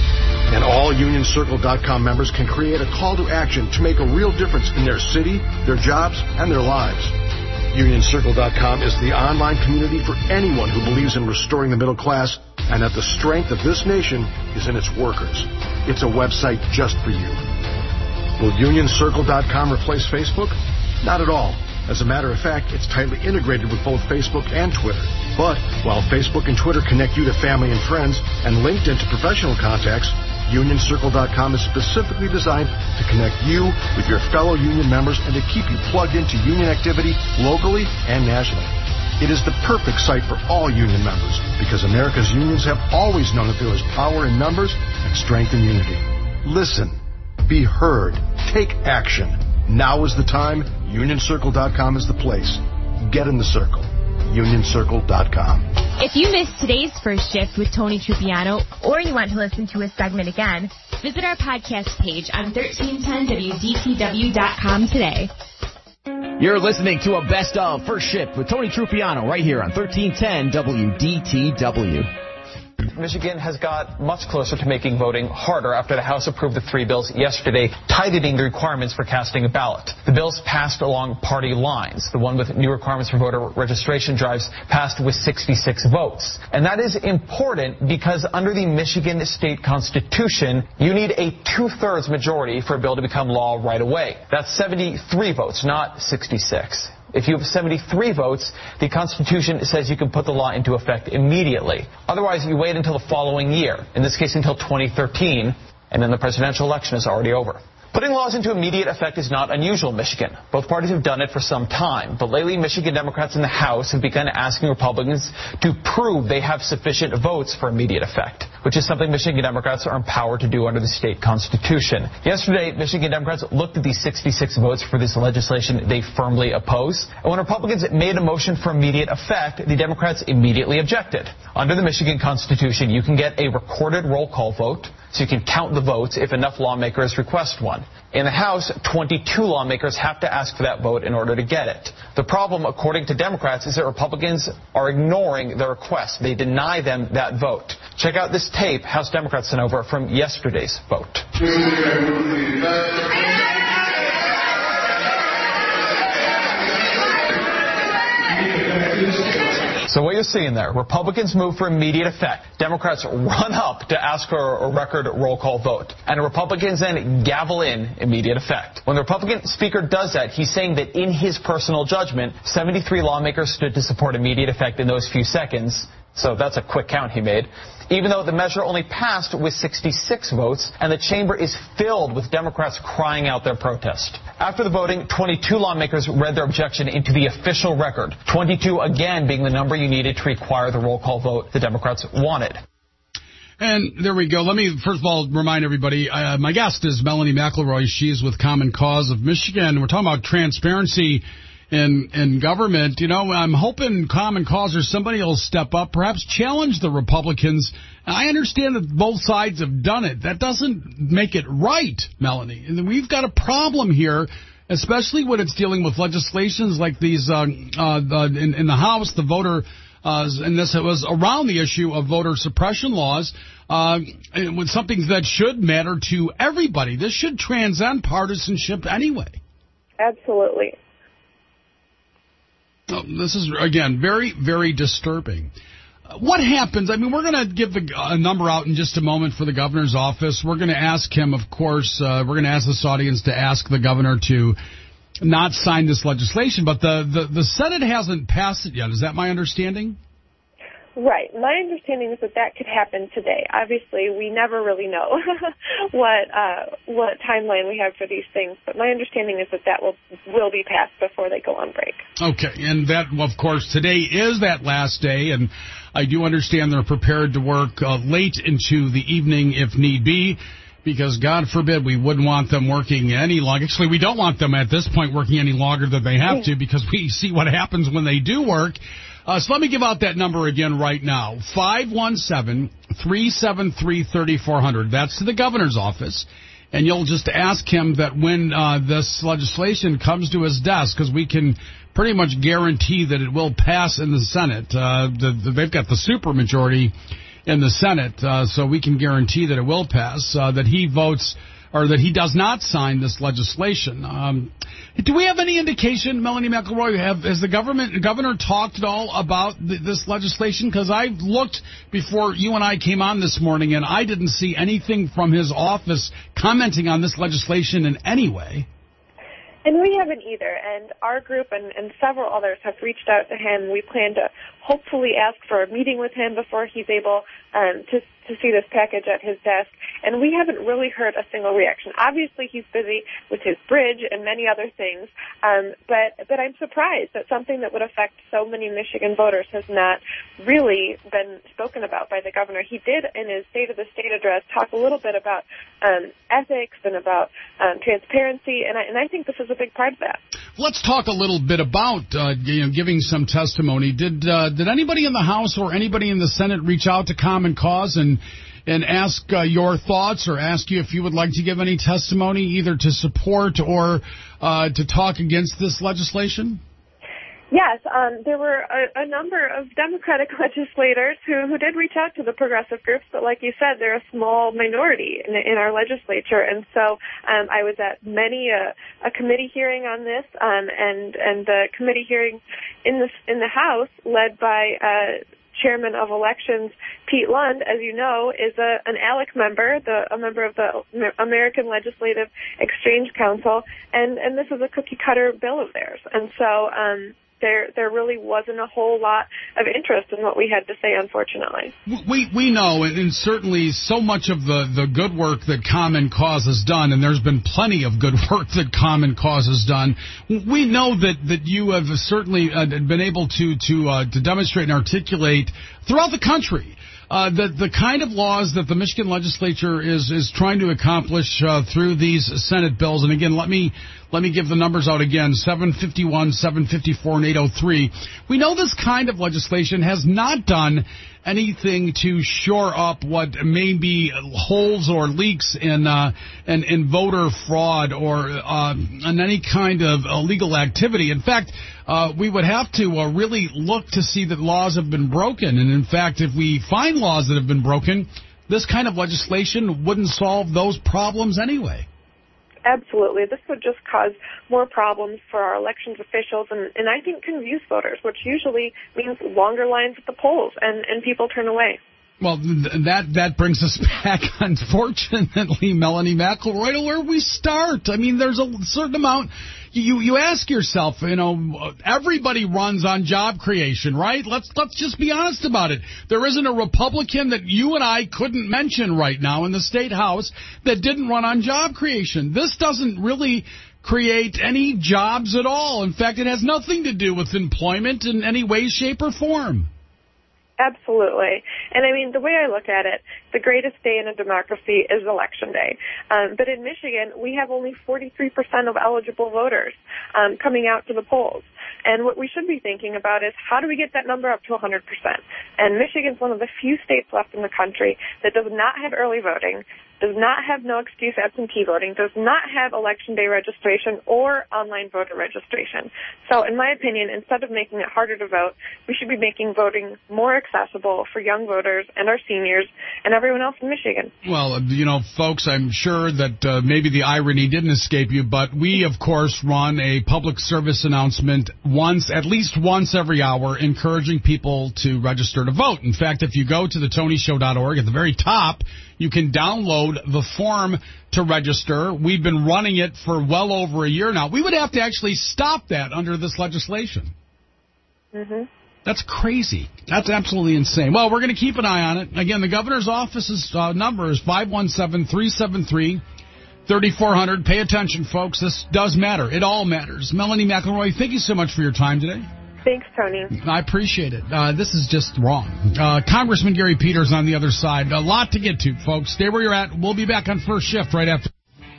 And all Union Circle dot com members can create a call to action to make a real difference in their city, their jobs, and their lives. Union Circle dot com is the online community for anyone who believes in restoring the middle class and that the strength of this nation is in its workers. It's a website just for you. Will Union Circle dot com replace Facebook? Not at all. As a matter of fact, it's tightly integrated with both Facebook and Twitter. But while Facebook and Twitter connect you to family and friends and LinkedIn to professional contacts, Union Circle dot com is specifically designed to connect you with your fellow union members and to keep you plugged into union activity locally and nationally. It is the perfect site for all union members because America's unions have always known that there is power in numbers and strength in unity. Listen, be heard, take action. Now is the time. Union Circle dot com is the place. Get in the circle. Union Circle dot com. If you missed today's First Shift with Tony Trupiano, or you want to listen to a segment again, visit our podcast page on thirteen ten W D T W dot com today. You're listening to a Best of First Shift with Tony Trupiano right here on thirteen ten W D T W. Michigan has got much closer to making voting harder after the House approved the three bills yesterday, tightening the requirements for casting a ballot. The bills passed along party lines. The one with new requirements for voter registration drives passed with sixty-six votes. And that is important because under the Michigan state constitution, you need a two-thirds majority for a bill to become law right away. That's seventy-three votes, not sixty-six. If you have seventy-three votes, the Constitution says you can put the law into effect immediately. Otherwise, you wait until the following year, in this case until twenty thirteen, and then the presidential election is already over. Putting laws into immediate effect is not unusual in Michigan. Both parties have done it for some time, but lately Michigan Democrats in the House have begun asking Republicans to prove they have sufficient votes for immediate effect, which is something Michigan Democrats are empowered to do under the state constitution. Yesterday, Michigan Democrats looked at these sixty-six votes for this legislation they firmly oppose, and when Republicans made a motion for immediate effect, the Democrats immediately objected. Under the Michigan Constitution, you can get a recorded roll call vote, so you can count the votes if enough lawmakers request one. In the House, twenty-two lawmakers have to ask for that vote in order to get it. The problem, according to Democrats, is that Republicans are ignoring the request. They deny them that vote. Check out this tape House Democrats sent over from yesterday's vote. So what you're seeing there, Republicans move for immediate effect. Democrats run up to ask for a record roll call vote. And Republicans then gavel in immediate effect. When the Republican speaker does that, he's saying that in his personal judgment, seventy-three lawmakers stood to support immediate effect in those few seconds. So that's a quick count he made. Even though the measure only passed with sixty-six votes, and the chamber is filled with Democrats crying out their protest. After the voting, twenty-two lawmakers read their objection into the official record, twenty-two again being the number you needed to require the roll call vote the Democrats wanted. And there we go. Let me, first of all, remind everybody, uh, my guest is Melanie McElroy. She's with Common Cause of Michigan. We're talking about transparency in in government. You know, I'm hoping Common Cause or somebody will step up, perhaps challenge the Republicans. I understand that both sides have done it. That doesn't make it right, Melanie. And we've got a problem here, especially when it's dealing with legislations like these uh, uh, the, in, in the House, the voter, uh, and this it was around the issue of voter suppression laws, uh, with something that should matter to everybody. This should transcend partisanship anyway. Absolutely. Oh, this is, again, very, very disturbing. Uh, what happens? I mean, we're going to give the, a number out in just a moment for the governor's office. We're going to ask him, of course, uh, we're going to ask this audience to ask the governor to not sign this legislation. But the, the, the Senate hasn't passed it yet. Is that my understanding? Right. My understanding is that that could happen today. Obviously, we never really know what uh, what timeline we have for these things, but my understanding is that that will will be passed before they go on break. Okay, and that, of course, today is that last day, and I do understand they're prepared to work uh, late into the evening if need be, because God forbid we wouldn't want them working any longer. Actually, we don't want them at this point working any longer than they have to, because we see what happens when they do work. Uh, so let me give out that number again right now, five one seven, three seven three, three four zero zero. That's to the governor's office. And you'll just ask him that when uh, this legislation comes to his desk, because we can pretty much guarantee that it will pass in the Senate. Uh, the, the, they've got the supermajority in the Senate, uh, so we can guarantee that it will pass, uh, that he votes or that he does not sign this legislation. Um, do we have any indication, Melanie McElroy, have, has the government governor talked at all about th- this legislation? Because I looked before you and I came on this morning, and I didn't see anything from his office commenting on this legislation in any way. And we haven't either, and our group and, and several others have reached out to him. We plan to hopefully ask for a meeting with him before he's able um, to to see this package at his desk, and we haven't really heard a single reaction. Obviously, he's busy with his bridge and many other things, um, but but I'm surprised that something that would affect so many Michigan voters has not really been spoken about by the governor. He did, in his State of the State address, talk a little bit about um, ethics and about um, transparency, and I, and I think this is a big part of that. Let's talk a little bit about uh, you know, giving some testimony. Did uh, did anybody in the House or anybody in the Senate reach out to Common Cause and and ask uh, your thoughts or ask you if you would like to give any testimony, either to support or uh, to talk against this legislation? Yes, um, there were a, a number of Democratic legislators who, who did reach out to the progressive groups, but like you said, they're a small minority in, in our legislature, and so um, I was at many a, a committee hearing on this, um, and and the committee hearing in the in the House, led by uh, Chairman of Elections Pete Lund, as you know, is a, an ALEC member, the, a member of the American Legislative Exchange Council, and, and this is a cookie-cutter bill of theirs, and so. Um, There, there really wasn't a whole lot of interest in what we had to say, unfortunately. We we know, and certainly so much of the, the good work that Common Cause has done, and there's been plenty of good work that Common Cause has done. We know that, that you have certainly uh, been able to to uh, to demonstrate and articulate throughout the country uh, the the kind of laws that the Michigan legislature is is trying to accomplish uh, through these Senate bills. And again, let me. Let me give the numbers out again, seven fifty-one, seven fifty-four, and eight oh three. We know this kind of legislation has not done anything to shore up what may be holes or leaks in uh, in, in voter fraud or uh, in any kind of illegal activity. In fact, uh, we would have to uh, really look to see that laws have been broken. And in fact, if we find laws that have been broken, this kind of legislation wouldn't solve those problems anyway. Absolutely. This would just cause more problems for our elections officials and, and I think confuse voters, which usually means longer lines at the polls and, and people turn away. Well, that that brings us back, unfortunately, Melanie McElroy, to where we start. I mean, there's a certain amount. You you ask yourself, you know, everybody runs on job creation, right? Let's let's just be honest about it. There isn't a Republican that you and I couldn't mention right now in the State House that didn't run on job creation. This doesn't really create any jobs at all. In fact, it has nothing to do with employment in any way, shape, or form. Absolutely. And I mean, the way I look at it, the greatest day in a democracy is Election Day. Um, but in Michigan, we have only forty-three percent of eligible voters um, coming out to the polls. And what we should be thinking about is how do we get that number up to one hundred percent? And Michigan's one of the few states left in the country that does not have early voting, does not have no excuse absentee voting, does not have Election Day registration or online voter registration. So in my opinion, instead of making it harder to vote, we should be making voting more accessible for young voters and our seniors and everyone else in Michigan. Well, you know, folks, I'm sure that uh, maybe the irony didn't escape you, but we, of course, run a public service announcement once, at least once every hour, encouraging people to register to vote. In fact, if you go to the tony show dot org, at the very top, you can download the form to register. We've been running it for well over a year now. We would have to actually stop that under this legislation. Mm-hmm. That's crazy. That's absolutely insane. Well, we're going to keep an eye on it. Again, the governor's office's uh, number is five one seven, three seven three, three four zero zero. Pay attention, folks. This does matter. It all matters. Melanie McElroy, thank you so much for your time today. Thanks, Tony. I appreciate it. Uh, this is just wrong. Uh, Congressman Gary Peters on the other side. A lot to get to, folks. Stay where you're at. We'll be back on First Shift right after.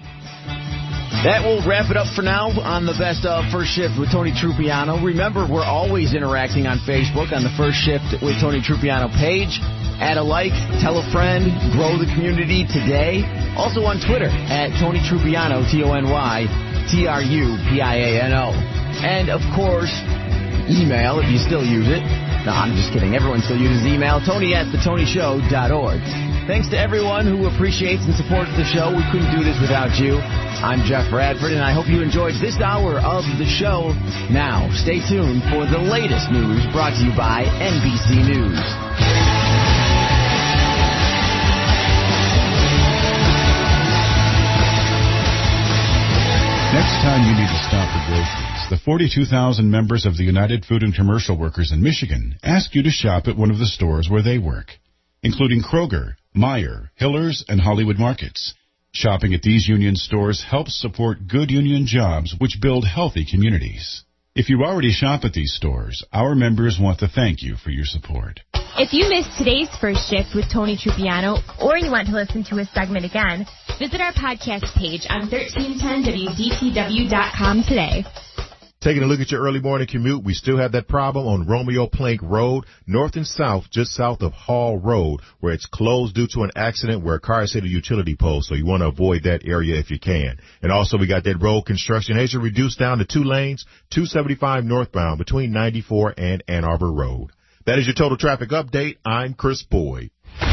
That will wrap it up for now on the Best of First Shift with Tony Trupiano. Remember, we're always interacting on Facebook on the First Shift with Tony Trupiano page. Add a like, tell a friend, grow the community today. Also on Twitter at Tony Trupiano, T O N Y T R U P I A N O. And, of course, email if you still use it. No, I'm just kidding. Everyone still uses email. Tony at the tony show dot org. Thanks to everyone who appreciates and supports the show. We couldn't do this without you. I'm Jeff Radford, and I hope you enjoyed this hour of the show. Now, stay tuned for the latest news brought to you by N B C News. Next time you need to stop for groceries, the forty-two thousand members of the United Food and Commercial Workers in Michigan ask you to shop at one of the stores where they work, including Kroger, Meijer, Hiller's, and Hollywood Markets. Shopping at these union stores helps support good union jobs which build healthy communities. If you already shop at these stores, our members want to thank you for your support. If you missed today's First Shift with Tony Trupiano, or you want to listen to a segment again, visit our podcast page on thirteen ten W D T W dot com today. Taking a look at your early morning commute, we still have that problem on Romeo Plank Road, north and south, just south of Hall Road, where it's closed due to an accident where a car hit a utility pole, so you want to avoid that area if you can. And also, we got that road construction. As you reduce down to two lanes, two seventy-five northbound between ninety-four and Ann Arbor Road. That is your total traffic update. I'm Chris Boyd.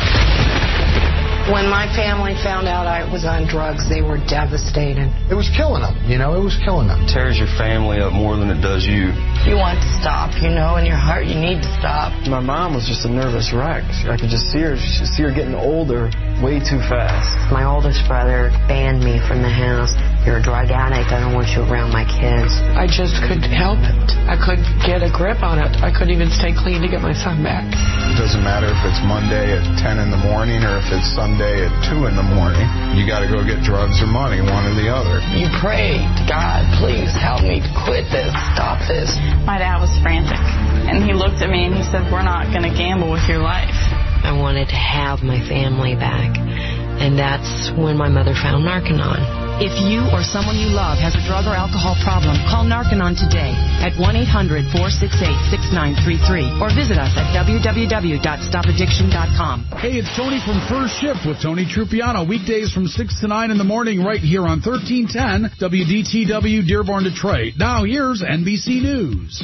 When my family found out I was on drugs, they were devastated. It was killing them, you know, it was killing them. It tears your family up more than it does you. You want to stop, you know, in your heart you need to stop. My mom was just a nervous wreck. I could just see her, see her getting older way too fast. My oldest brother banned me from the house. You're a drug addict, I don't want you around my kids. I just couldn't help it. I couldn't get a grip on it. I couldn't even stay clean to get my son back. It doesn't matter if it's Monday at ten in the morning or if it's Sunday at two in the morning. You got to go get drugs or money, one or the other. You pray to God, please help me quit this, stop this. My dad was frantic, and he looked at me and he said, we're not going to gamble with your life. I wanted to have my family back, and that's when my mother found Narconon. If you or someone you love has a drug or alcohol problem, call Narconon today at one eight hundred four six eight six nine three three or visit us at w w w dot stop addiction dot com. Hey, it's Tony from First Shift with Tony Trupiano. Weekdays from six to nine in the morning right here on thirteen ten W D T W Dearborn, Detroit. Now here's N B C News.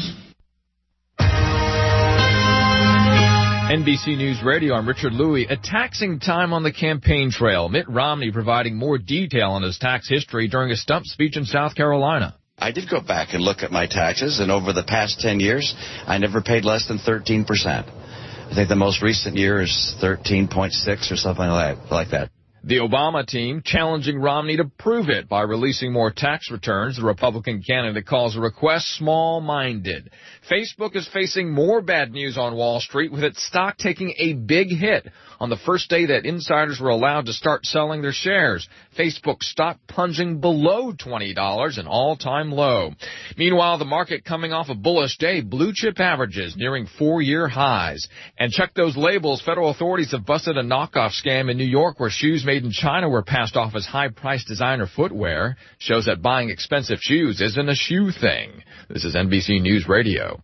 N B C News Radio, I'm Richard Louie. A taxing time on the campaign trail. Mitt Romney providing more detail on his tax history during a stump speech in South Carolina. I did go back and look at my taxes, and over the past ten years, I never paid less than thirteen percent. I think the most recent year is thirteen point six or something like that. The Obama team challenging Romney to prove it by releasing more tax returns. The Republican candidate calls the request small-minded. Facebook is facing more bad news on Wall Street, with its stock taking a big hit on the first day that insiders were allowed to start selling their shares. Facebook stock plunging below twenty dollars, an all-time low. Meanwhile, the market coming off a bullish day, blue chip averages nearing four-year highs. And check those labels. Federal authorities have busted a knockoff scam in New York where shoes made in China were passed off as high-priced designer footwear. Shows that buying expensive shoes isn't a shoe thing. This is N B C News Radio.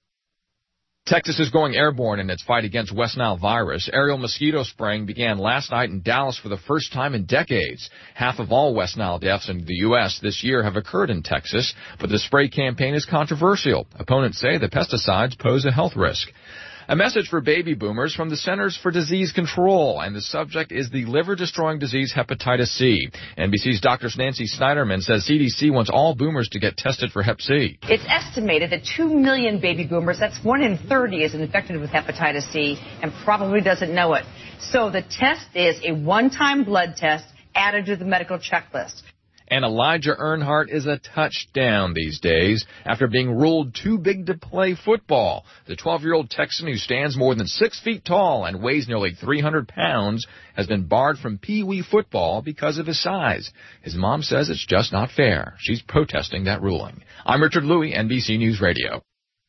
Texas is going airborne in its fight against West Nile virus. Aerial mosquito spraying began last night in Dallas for the first time in decades. Half of all West Nile deaths in the U S this year have occurred in Texas, but the spray campaign is controversial. Opponents say the pesticides pose a health risk. A message for baby boomers from the Centers for Disease Control, and the subject is the liver-destroying disease hepatitis C. N B C's Doctor Nancy Snyderman says C D C wants all boomers to get tested for hep C. It's estimated that two million baby boomers, that's one in thirty, is infected with hepatitis C and probably doesn't know it. So the test is a one-time blood test added to the medical checklist. And Elijah Earnhardt is a touchdown these days after being ruled too big to play football. The twelve-year-old Texan, who stands more than six feet tall and weighs nearly three hundred pounds, has been barred from Pee Wee football because of his size. His mom says it's just not fair. She's protesting that ruling. I'm Richard Louie, N B C News Radio.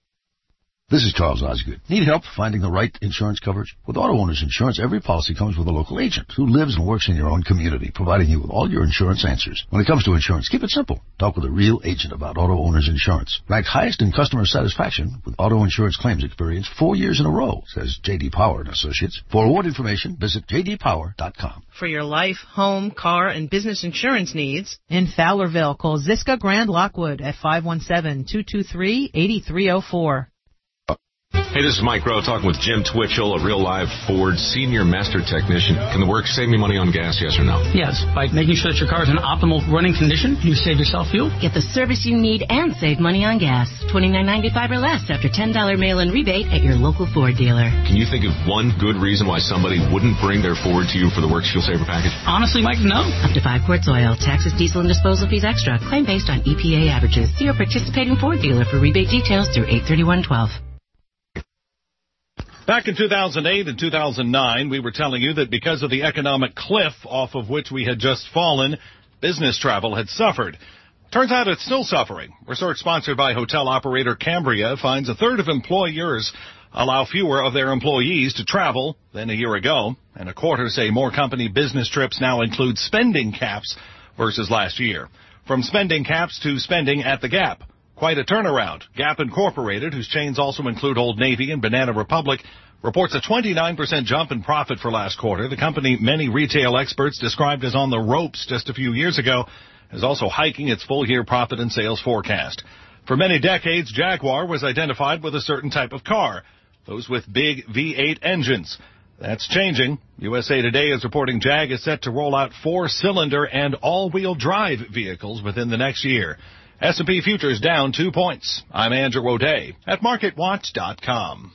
This is Charles Osgood. Need help finding the right insurance coverage? With Auto Owners Insurance, every policy comes with a local agent who lives and works in your own community, providing you with all your insurance answers. When it comes to insurance, keep it simple. Talk with a real agent about Auto Owners Insurance. Ranked highest in customer satisfaction with auto insurance claims experience four years in a row, says J D Power and Associates. For award information, visit j d power dot com. For your life, home, car, and business insurance needs in Fowlerville, call Ziska Grand Lockwood at five one seven, two two three, eight three zero four. Hey, this is Mike Rowe talking with Jim Twitchell, a real live Ford senior master technician. Can the work save me money on gas, yes or no? Yes, by making sure that your car is in optimal running condition, you save yourself fuel. Get the service you need and save money on gas. twenty-nine ninety-five or less after ten dollars mail-in rebate at your local Ford dealer. Can you think of one good reason why somebody wouldn't bring their Ford to you for the Works Fuel Saver package? Honestly, Mike, no. Up to five quarts oil, taxes, diesel, and disposal fees extra. Claim based on E P A averages. See your participating Ford dealer for rebate details through eight thirty-one twelve. Back in two thousand eight and two thousand nine, we were telling you that because of the economic cliff off of which we had just fallen, business travel had suffered. Turns out it's still suffering. Research sponsored by hotel operator Cambria finds a third of employers allow fewer of their employees to travel than a year ago, and a quarter say more company business trips now include spending caps versus last year. From spending caps to spending at the Gap. Quite a turnaround. Gap Incorporated, whose chains also include Old Navy and Banana Republic, reports a twenty-nine percent jump in profit for last quarter. The company many retail experts described as on the ropes just a few years ago is also hiking its full-year profit and sales forecast. For many decades, Jaguar was identified with a certain type of car, those with big V eight engines. That's changing. U S A Today is reporting Jag is set to roll out four-cylinder and all-wheel drive vehicles within the next year. S and P futures down two points. I'm Andrew O'Day at market watch dot com.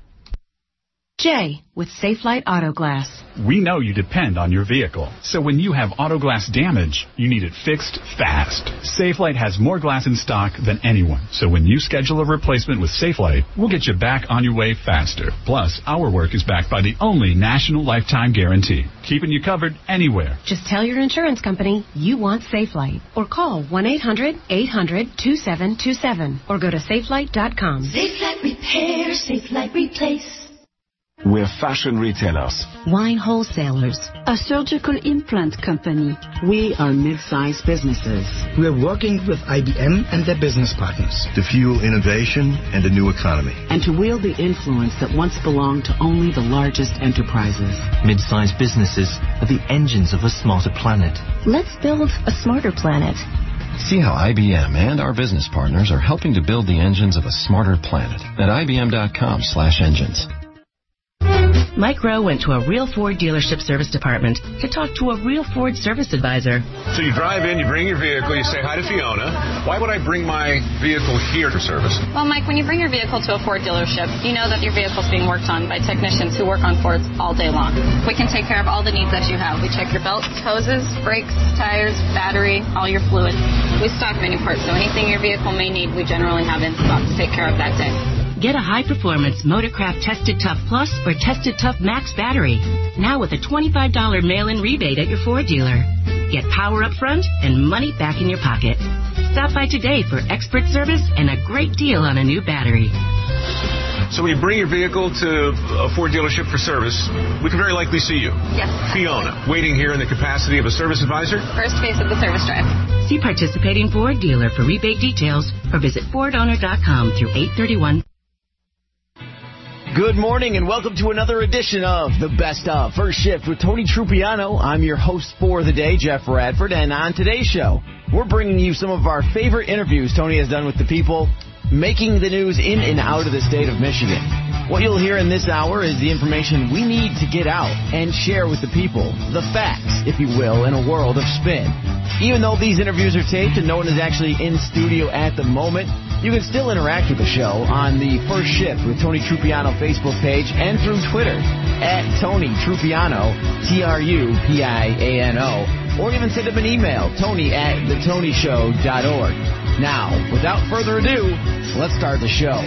Jay with Safelite Auto Glass. We know you depend on your vehicle, so when you have auto glass damage, you need it fixed fast. Safelite has more glass in stock than anyone, so when you schedule a replacement with Safelite, we'll get you back on your way faster. Plus, our work is backed by the only national lifetime guarantee, keeping you covered anywhere. Just tell your insurance company you want Safelite, or call one eight hundred eight hundred two seven two seven, or go to safelite dot com. Safelite Repair, Safelite Replace. We're fashion retailers, wine wholesalers, a surgical implant company. We are mid-sized businesses. We're working with I B M and their business partners to fuel innovation and a new economy, and to wield the influence that once belonged to only the largest enterprises. Mid-sized businesses are the engines of a smarter planet. Let's build a smarter planet. See how I B M and our business partners are helping to build the engines of a smarter planet at I B M dot com slash engines. Mike Rowe went to a real Ford dealership service department to talk to a real Ford service advisor. So you drive in, you bring your vehicle, you say hi to Fiona. Why would I bring my vehicle here for service? Well, Mike, when you bring your vehicle to a Ford dealership, you know that your vehicle's being worked on by technicians who work on Fords all day long. We can take care of all the needs that you have. We check your belts, hoses, brakes, tires, battery, all your fluids. We stock many parts, so anything your vehicle may need, we generally have in stock to take care of that day. Get a high-performance Motorcraft Tested Tough Plus or Tested Tough Max battery, now with a twenty-five dollars mail-in rebate at your Ford dealer. Get power up front and money back in your pocket. Stop by today for expert service and a great deal on a new battery. So when you bring your vehicle to a Ford dealership for service, we can very likely see you. Yes. Fiona, waiting here in the capacity of a service advisor? First phase of the service drive. See participating Ford dealer for rebate details or visit Ford Owner dot com through eight thirty-one. Good morning and welcome to another edition of The Best Of First Shift with Tony Trupiano. I'm your host for the day, Jeff Radford, and on today's show, we're bringing you some of our favorite interviews Tony has done with the people making the news in and out of the state of Michigan. What you'll hear in this hour is the information we need to get out and share with the people, the facts, if you will, in a world of spin. Even though these interviews are taped and no one is actually in studio at the moment, you can still interact with the show on the First Shift with Tony Trupiano Facebook page and through Twitter at Tony Trupiano, T R U P I A N O, or even send him an email, Tony at the tony show dot org. Now, without further ado, let's start the show.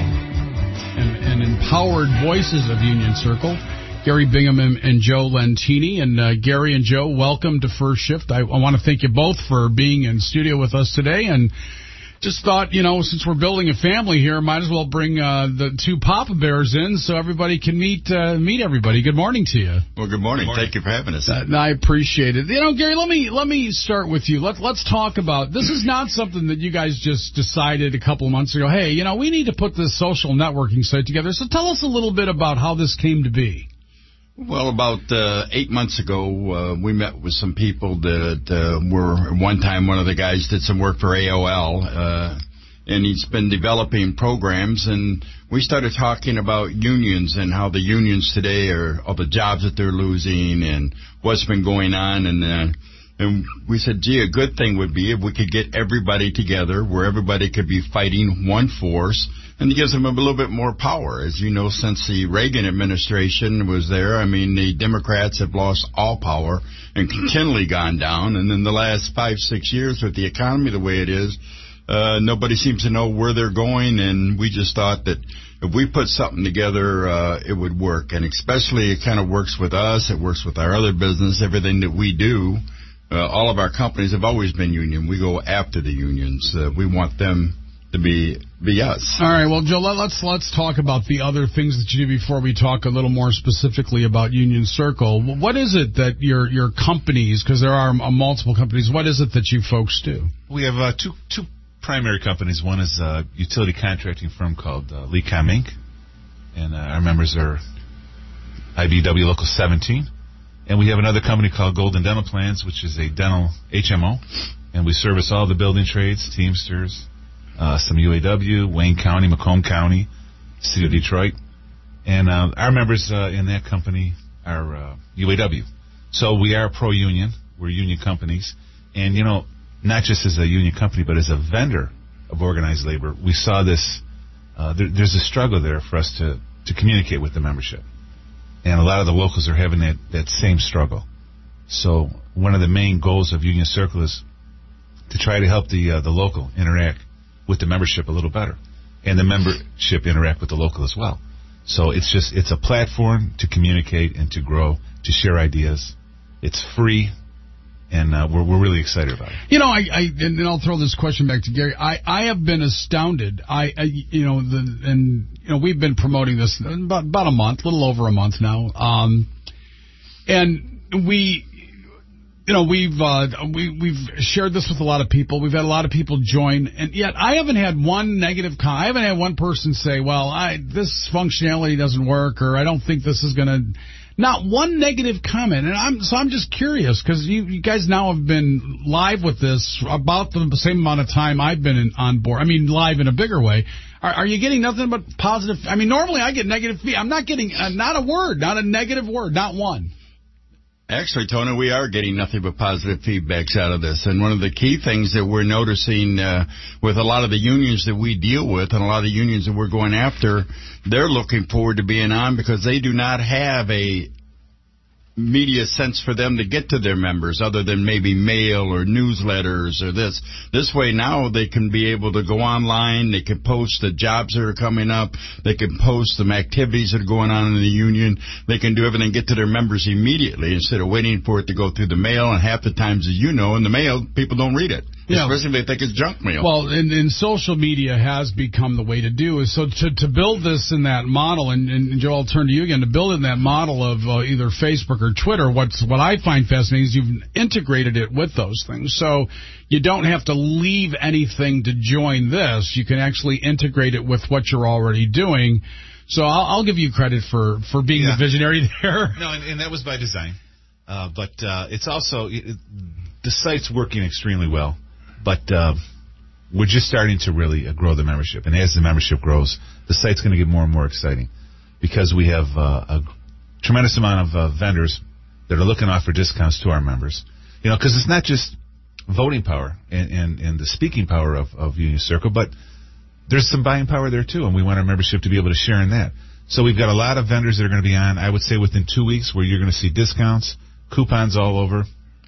And, and empowered voices of Union Circle, Gary Bingham and, and Joe Lentini. And uh, Gary and Joe, welcome to First Shift. I, I want to thank you both for being in studio with us today. And just thought, you know, since we're building a family here, might as well bring uh, the two Papa Bears in so everybody can meet uh, meet everybody. Good morning to you. Well, good morning. Good morning. Thank you for having us. Uh, I appreciate it. You know, Gary, let me let me start with you. Let, let's talk about, this is not something that you guys just decided a couple of months ago, hey, you know, we need to put this social networking site together. So tell us a little bit about how this came to be. Well, about uh, eight months ago, uh, we met with some people that uh, were, one time one of the guys did some work for A O L, uh, and he's been developing programs, and we started talking about unions and how the unions today are, all the jobs that they're losing and what's been going on, and uh, and we said, gee, a good thing would be if we could get everybody together where everybody could be fighting one force, and it gives them a little bit more power. As you know, since the Reagan administration was there, I mean, the Democrats have lost all power and continually gone down. And in the last five, six years with the economy the way it is, uh, nobody seems to know where they're going. And we just thought that if we put something together, uh, it would work. And especially it kind of works with us. It works with our other business, everything that we do. Uh, all of our companies have always been union. We go after the unions. Uh, we want them to be be us. All right, well, Joe, let's let's talk about the other things that you do before we talk a little more specifically about Union Circle. What is it that your your companies, because there are uh, multiple companies, what is it that you folks do? We have uh, two two primary companies. One is a utility contracting firm called uh, Lecom Incorporated. And uh, our members are I B W Local seventeen. And we have another company called Golden Dental Plans, which is a dental H M O. And we service all the building trades, Teamsters, uh, some U A W, Wayne County, Macomb County, City of Detroit. And uh, our members uh, in that company are uh, U A W. So we are pro-union. We're union companies. And, you know, not just as a union company, but as a vendor of organized labor, we saw this, uh, there, there's a struggle there for us to, to communicate with the membership. And a lot of the locals are having that, that same struggle. So one of the main goals of Union Circle is to try to help the uh, the local interact with the membership a little better. And the membership interact with the local as well. So it's just, it's a platform to communicate and to grow, to share ideas. It's free. And uh, we're we're really excited about it. You know, I, I and I'll throw this question back to Gary. I, I have been astounded. I, I you know the and you know we've been promoting this about about a month, a little over a month now. Um, and we, you know, we've uh, we we've shared this with a lot of people. We've had a lot of people join, and yet I haven't had one negative comment. I haven't had one person say, "Well, I this functionality doesn't work," or "I don't think this is going to." Not one negative comment, and I'm so I'm just curious because you, you guys now have been live with this about the same amount of time I've been in, on board. I mean, live in a bigger way. Are, are you getting nothing but positive? I mean, normally I get negative feedback. I'm not getting uh, not a word, not a negative word, not one. Actually, Tony, we are getting nothing but positive feedbacks out of this. And one of the key things that we're noticing uh, with a lot of the unions that we deal with and a lot of the unions that we're going after, they're looking forward to being on because they do not have a media sense for them to get to their members other than maybe mail or newsletters or this. This way now they can be able to go online, they can post the jobs that are coming up, they can post some activities that are going on in the union, they can do everything, get to their members immediately instead of waiting for it to go through the mail, and half the times, as you know, in the mail, people don't read it. Yeah. Especially if they think it's junk mail. Well, and, and social media has become the way to do is so to, to build this in that model, and, and Joe, I'll turn to you again, to build in that model of uh, either Facebook or Twitter, what's what I find fascinating is you've integrated it with those things. So you don't have to leave anything to join this. You can actually integrate it with what you're already doing. So I'll, I'll give you credit for, for being yeah. the visionary there. No, and, and that was by design. Uh, but uh, it's also, it, the site's working extremely well. But uh, we're just starting to really uh, grow the membership. And as the membership grows, the site's going to get more and more exciting because we have uh, a tremendous amount of uh, vendors that are looking to offer discounts to our members. You know, because it's not just voting power and, and, and the speaking power of, of Union Circle, but there's some buying power there, too, and we want our membership to be able to share in that. So we've got a lot of vendors that are going to be on, I would say, within two weeks where you're going to see discounts, coupons all over.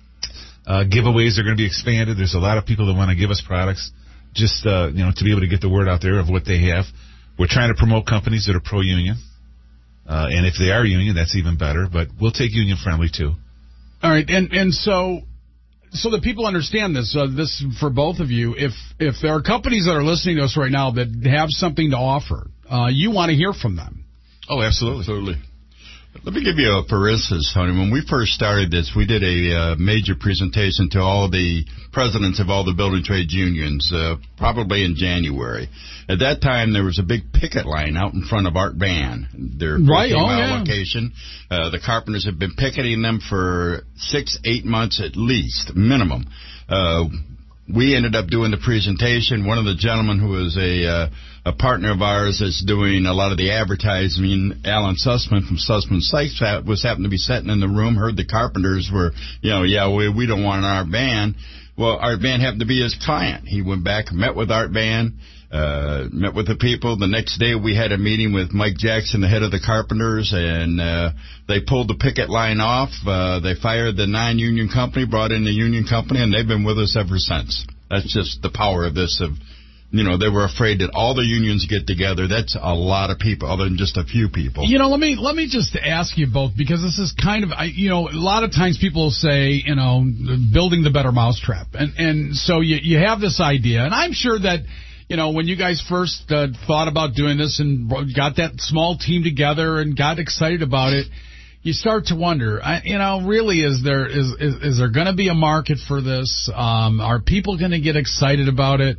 Uh, giveaways are going to be expanded. There's a lot of people that want to give us products just, uh, you know, to be able to get the word out there of what they have. We're trying to promote companies that are pro-union. Uh, and if they are union, that's even better. But we'll take union-friendly, too. All right. And, and so so that people understand this, uh, this for both of you, if, if there are companies that are listening to us right now that have something to offer, uh, you want to hear from them. Oh, absolutely. Absolutely. Let me give you a for instance, Tony. When we first started this, we did a uh, major presentation to all the presidents of all the building trades unions, uh, probably in January. At that time, there was a big picket line out in front of Art Van, their right, oh, mile yeah. location. Uh, the carpenters have been picketing them for six, eight months at least, minimum. Uh, we ended up doing the presentation. One of the gentlemen who was a uh, a partner of ours that's doing a lot of the advertising, Alan Sussman from Sussman Sykes, was happened to be sitting in the room, heard the carpenters were, you know, yeah, we, we don't want an Art Van. Well, Art Van happened to be his client. He went back, met with Art Van, uh, met with the people. The next day we had a meeting with Mike Jackson, the head of the carpenters, and uh, they pulled the picket line off. Uh, they fired the non-union company, brought in the union company, and they've been with us ever since. That's just the power of this. Of, you know, they were afraid that all the unions get together. That's a lot of people, other than just a few people. You know, let me let me just ask you both, because this is kind of, I, you know, a lot of times people say, you know, building the better mousetrap, and and so you you have this idea, and I'm sure that, you know, when you guys first uh, thought about doing this and got that small team together and got excited about it, you start to wonder, I, you know, really, is there is is, is there going to be a market for this? Um, are people going to get excited about it?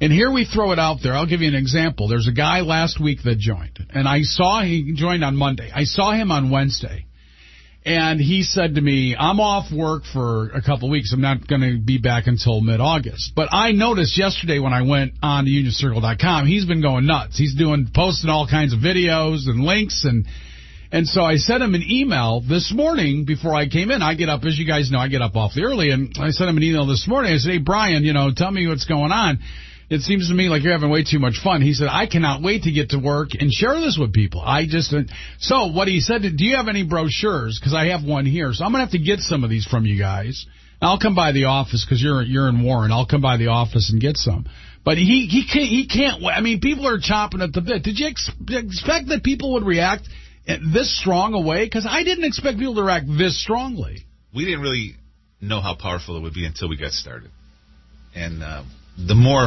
And here we throw it out there. I'll give you an example. There's a guy last week that joined, and I saw he joined on Monday. I saw him on Wednesday, and he said to me, I'm off work for a couple of weeks. I'm not going to be back until mid-August. But I noticed yesterday when I went on to union circle dot com, he's been going nuts. He's doing posting all kinds of videos and links, and and so I sent him an email this morning before I came in. I get up, as you guys know, I get up awfully early, and I sent him an email this morning. I said, hey, Brian, you know, tell me what's going on. It seems to me like you're having way too much fun. He said, I cannot wait to get to work and share this with people. I just, so what he said, do you have any brochures? Because I have one here. So I'm going to have to get some of these from you guys. I'll come by the office because you're, you're in Warren. I'll come by the office and get some. But he, he can't, he can't, I mean, people are chomping at the bit. Did you ex- expect that people would react this strong a way? Because I didn't expect people to react this strongly. We didn't really know how powerful it would be until we got started. And uh, the more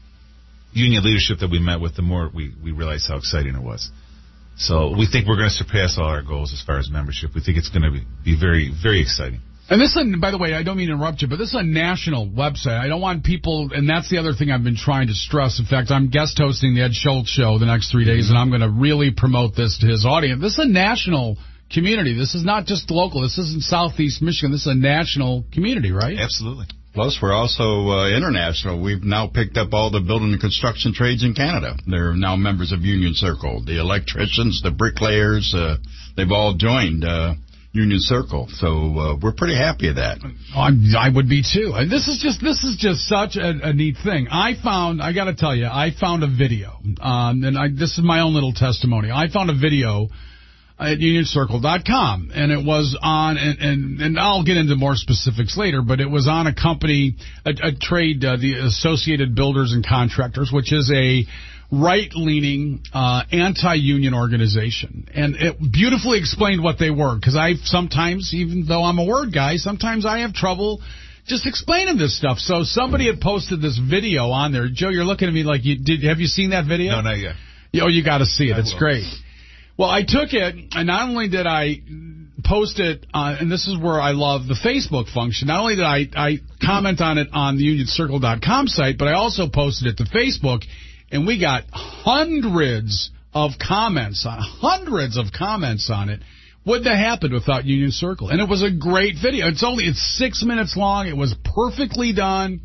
union leadership that we met with, the more we, we realized how exciting it was. So we think we're going to surpass all our goals as far as membership. We think it's going to be, be very, very exciting. And this, is, by the way, I don't mean to interrupt you, but this is a national website. I don't want people, and that's the other thing I've been trying to stress. In fact, I'm guest hosting the Ed Schultz Show the next three days, and I'm going to really promote this to his audience. This is a national community. This is not just local. This isn't Southeast Michigan. This is a national community, right? Absolutely. Plus, we're also uh, international. We've now picked up all the building and construction trades in Canada. They're now members of Union Circle. The electricians, the bricklayers, uh, they've all joined uh, Union Circle. So uh, we're pretty happy with that. I'm, I would be too. And this is just this is just such a, a neat thing. I found, I got to tell you, I found a video, um, and I, this is my own little testimony. I found a video at union circle dot com, and it was on, and, and, and I'll get into more specifics later, but it was on a company, a, a trade, uh, the Associated Builders and Contractors, which is a right-leaning, uh, anti-union organization. And it beautifully explained what they were, because I sometimes, even though I'm a word guy, sometimes I have trouble just explaining this stuff. So somebody had posted this video on there. Joe, you're looking at me like you did. Have you seen that video? No, not yet. Oh, you got to see it. I it's will. Great. Well, I took it, and not only did I post it, uh, and this is where I love the Facebook function, not only did I, I comment on it on the union circle dot com site, but I also posted it to Facebook, and we got hundreds of comments, on hundreds of comments on it. Wouldn't have happened without Union Circle. And it was a great video. It's only, it's six minutes long. It was perfectly done.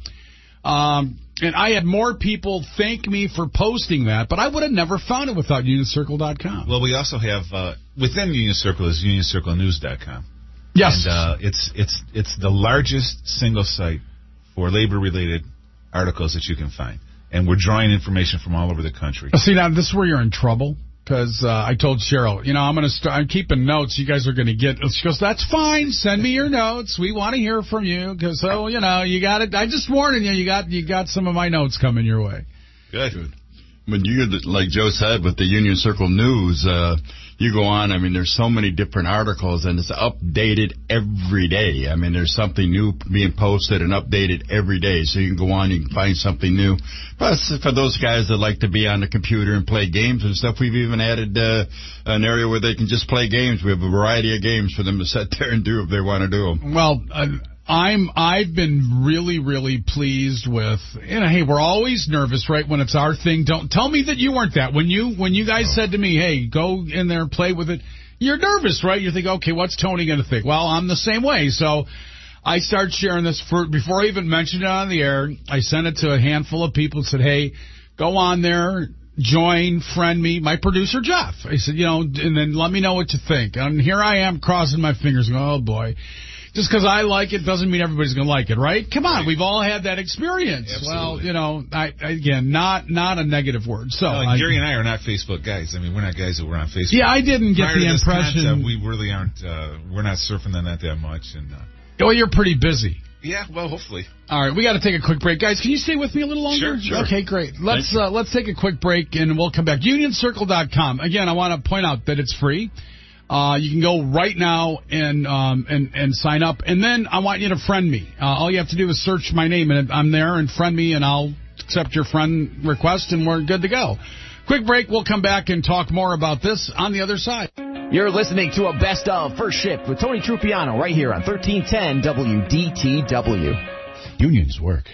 Um, and I had more people thank me for posting that, but I would have never found it without union circle dot com. Well, we also have, uh, within Union Circle is union circle news dot com. Yes. And uh, it's, it's, it's the largest single site for labor-related articles that you can find. And we're drawing information from all over the country. See, now, this is where you're in trouble. Because uh, I told Cheryl, you know, I'm going to start. I'm keeping notes. You guys are going to get. She goes, "That's fine. Send me your notes. We want to hear from you." Because, so you know, you got it. I just warning you. You got you got some of my notes coming your way. Good. Good. When you, like Joe said, with the Union Circle News, uh, you go on. I mean, there's so many different articles, and it's updated every day. I mean, there's something new being posted and updated every day. So you can go on, you can find something new. Plus, for those guys that like to be on the computer and play games and stuff, we've even added uh, an area where they can just play games. We have a variety of games for them to sit there and do if they want to do them. Well, uh, I'm, I've been really, really pleased with, you know, hey, we're always nervous, right, when it's our thing. Don't tell me that you weren't that. When you, when you guys said to me, hey, go in there and play with it, you're nervous, right? You think, okay, what's Tony going to think? Well, I'm the same way. So I started sharing this for, before I even mentioned it on the air. I sent it to a handful of people and said, hey, go on there, join, friend me, my producer, Jeff. I said, you know, and then let me know what you think. And here I am crossing my fingers going, oh, boy. Just because I like it doesn't mean everybody's going to like it, right? Come on, we've all had that experience. Absolutely. Well, you know, I, again, not not a negative word. So no, I, Gary and I are not Facebook guys. I mean, we're not guys that were on Facebook. Yeah, I didn't get Prior the to this impression. Concept, we really aren't. Uh, we're not surfing the net that much. And uh, well, you're pretty busy. Yeah, well, hopefully. All right, we got to take a quick break, guys. Can you stay with me a little longer? Sure, sure. Okay, great. Let's uh, let's take a quick break and we'll come back. union circle dot com. Again, I want to point out that it's free. Uh, you can go right now and um, and and sign up, and then I want you to friend me. Uh, all you have to do is search my name, and I'm there, and friend me, and I'll accept your friend request, and we're good to go. Quick break. We'll come back and talk more about this on the other side. You're listening to a Best of First Shift with Tony Trupiano right here on thirteen ten W D T W. Unions work.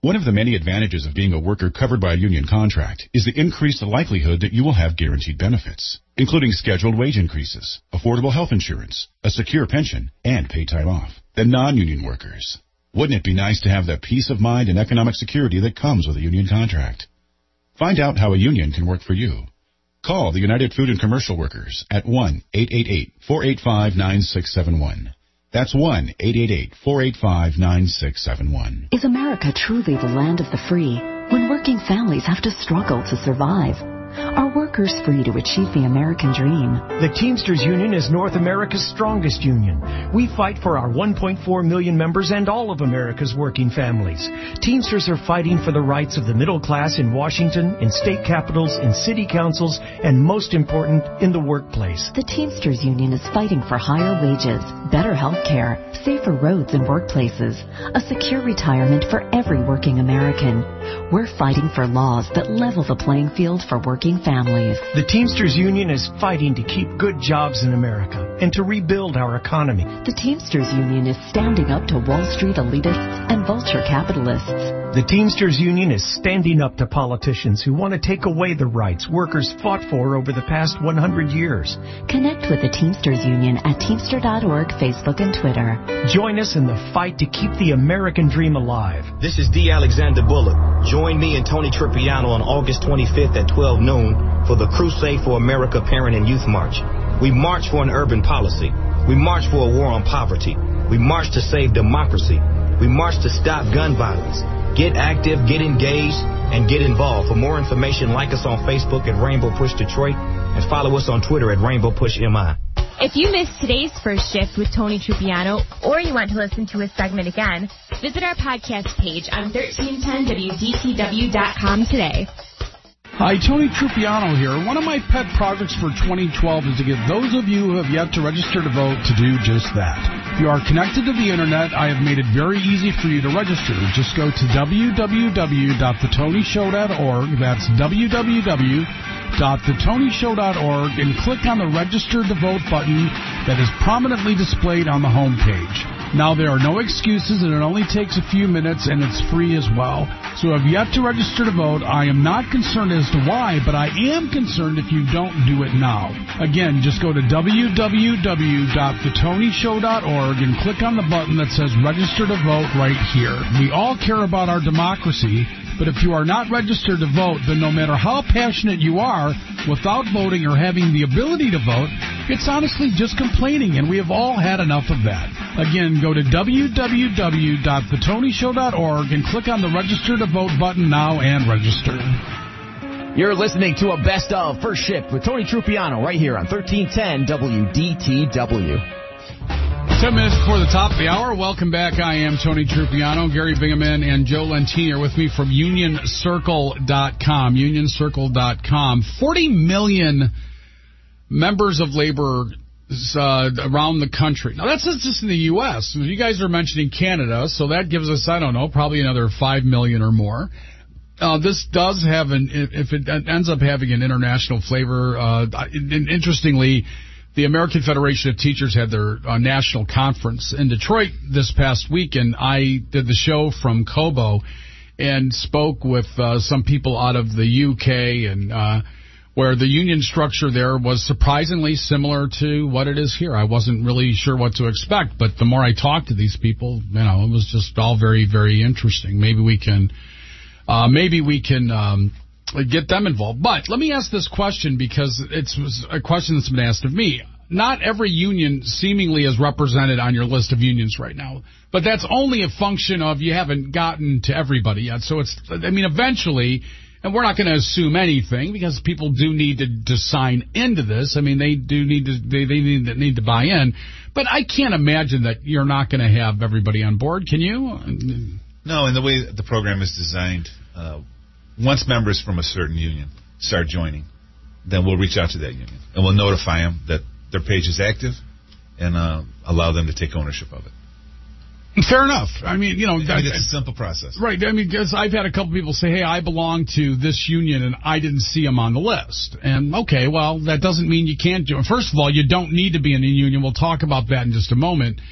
One of the many advantages of being a worker covered by a union contract is the increased likelihood that you will have guaranteed benefits, including scheduled wage increases, affordable health insurance, a secure pension, and paid time off. The non-union workers. Wouldn't it be nice to have the peace of mind and economic security that comes with a union contract? Find out how a union can work for you. Call the United Food and Commercial Workers at one eight eight eight, four eight five, nine six seven one. That's one eight eight eight, four eight five, nine six seven one. Is America truly the land of the free when working families have to struggle to survive? Are workers free to achieve the American dream? The Teamsters Union is North America's strongest union. We fight for our one point four million members and all of America's working families. Teamsters are fighting for the rights of the middle class in Washington, in state capitals, in city councils, and most important, in the workplace. The Teamsters Union is fighting for higher wages, better health care, safer roads and workplaces, a secure retirement for every working American. We're fighting for laws that level the playing field for working families. The Teamsters Union is fighting to keep good jobs in America and to rebuild our economy. The Teamsters Union is standing up to Wall Street elitists and vulture capitalists. The Teamsters Union is standing up to politicians who want to take away the rights workers fought for over the past one hundred years. Connect with the Teamsters Union at Teamster dot org, Facebook, and Twitter. Join us in the fight to keep the American dream alive. This is D. Alexander Bullock. Join me and Tony Tripiano on August twenty-fifth at twelve noon for the Crusade for America Parent and Youth March. We march for an urban policy. We march for a war on poverty. We march to save democracy. We march to stop gun violence. Get active, get engaged, and get involved. For more information, like us on Facebook at Rainbow Push Detroit and follow us on Twitter at Rainbow Push M I. If you missed today's First Shift with Tony Trupiano, or you want to listen to a segment again, visit our podcast page on thirteen ten W D T W dot com today. Hi, Tony Trupiano here. One of my pet projects for twenty twelve is to get those of you who have yet to register to vote to do just that. If you are connected to the Internet, I have made it very easy for you to register. Just go to w w w dot the tony show dot org. That's w w w dot the tony show dot org and click on the Register to Vote button that is prominently displayed on the home page. Now, there are no excuses, and it only takes a few minutes, and it's free as well. So if you have to register to vote, I am not concerned as to why, but I am concerned if you don't do it now. Again, just go to w w w dot the tony show dot org and click on the button that says Register to Vote right here. We all care about our democracy, but if you are not registered to vote, then no matter how passionate you are, without voting or having the ability to vote, it's honestly just complaining, and we have all had enough of that. Again, go to w w w dot the tony show dot org and click on the Register to Vote button now and register. You're listening to a Best of First Shift with Tony Trupiano right here on thirteen ten W D T W. Ten minutes before the top of the hour. Welcome back. I am Tony Trupiano. Gary Bingaman and Joe Lentini are with me from union circle dot com. union circle dot com. forty million members of labor uh, around the country. Now, that's just in the U S You guys are mentioning Canada, so that gives us, I don't know, probably another five million or more. Uh, this does have an, if it ends up having an international flavor, uh, interestingly, the American Federation of Teachers had their uh, national conference in Detroit this past week, and I did the show from Cobo and spoke with uh, some people out of the U K, and uh, where the union structure there was surprisingly similar to what it is here. I wasn't really sure what to expect, but the more I talked to these people, you know, it was just all very, very interesting. Maybe we can, uh, maybe we can. Um, get them involved. But let me ask this question, because it's a question that's been asked of me. Not every union seemingly is represented on your list of unions right now, but that's only a function of you haven't gotten to everybody yet. So it's, I mean, eventually, and we're not going to assume anything, because people do need to, to sign into this. I mean, they do need to, they, they need, to, need to buy in. But I can't imagine that you're not going to have everybody on board. Can you? No, and the way the program is designed, uh, once members from a certain union start joining, then we'll reach out to that union, and we'll notify them that their page is active and uh, allow them to take ownership of it. Fair enough. I mean, you know, I mean, it's a simple process. Right. I mean, because I've had a couple people say, hey, I belong to this union, and I didn't see them on the list. And, okay, well, that doesn't mean you can't do it. First of all, you don't need to be in a union. We'll talk about that in just a moment.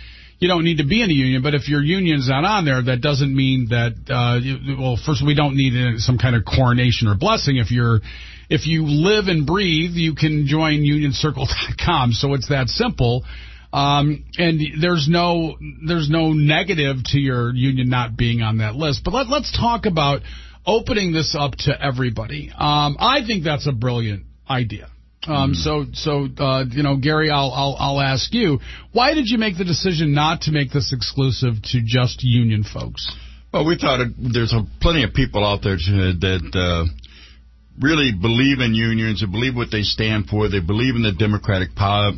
you don't need to be in a union. But if your union's not on there, that doesn't mean that, uh, you, well, first, we don't need some kind of coronation or blessing. If you're, if you live and breathe, you can join union circle dot com. So it's that simple. Um, and there's no, there's no negative to your union not being on that list. But let, let's talk about opening this up to everybody. Um, I think that's a brilliant idea. Um, mm. So, so uh, you know, Gary, I'll, I'll, I'll ask you, why did you make the decision not to make this exclusive to just union folks? Well, we thought it, there's a, plenty of people out there to, that uh, really believe in unions, and believe what they stand for. They believe in the democratic power.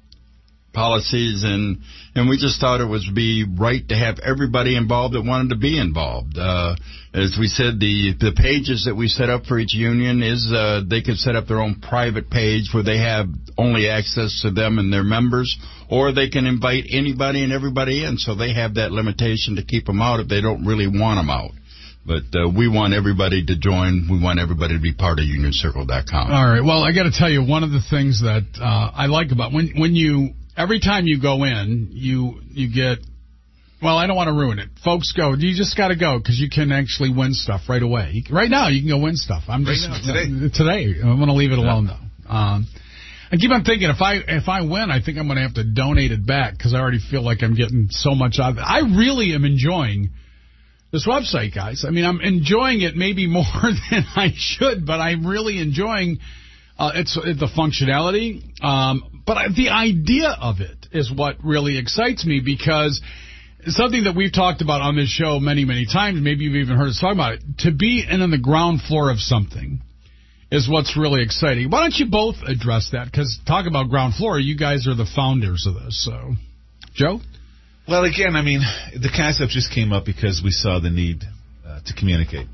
policies, and and we just thought it would be right to have everybody involved that wanted to be involved. Uh, as we said, the the pages that we set up for each union is uh, they could set up their own private page where they have only access to them and their members, or they can invite anybody and everybody in, so they have that limitation to keep them out if they don't really want them out. But uh, we want everybody to join. We want everybody to be part of union circle dot com. All right. Well, I got to tell you, one of the things that uh, I like about when when you every time you go in, you you get, well, I don't want to ruin it. Folks go, you just got to go because you can actually win stuff right away. You, right now, you can go win stuff. I'm just right now, today. Today, I'm going to leave it alone, yeah. though. Um, I keep on thinking, if I if I win, I think I'm going to have to donate it back because I already feel like I'm getting so much out of it. I really am enjoying this website, guys. I mean, I'm enjoying it maybe more than I should, but I'm really enjoying uh, it's, it's the functionality. Um, but I, the idea of it is what really excites me, because it's something that we've talked about on this show many, many times. Maybe you've even heard us talk about it. To be in on the ground floor of something is what's really exciting. Why don't you both address that? Because talk about ground floor, you guys are the founders of this. So, Joe? Well, again, I mean, the concept just came up because we saw the need uh, to communicate.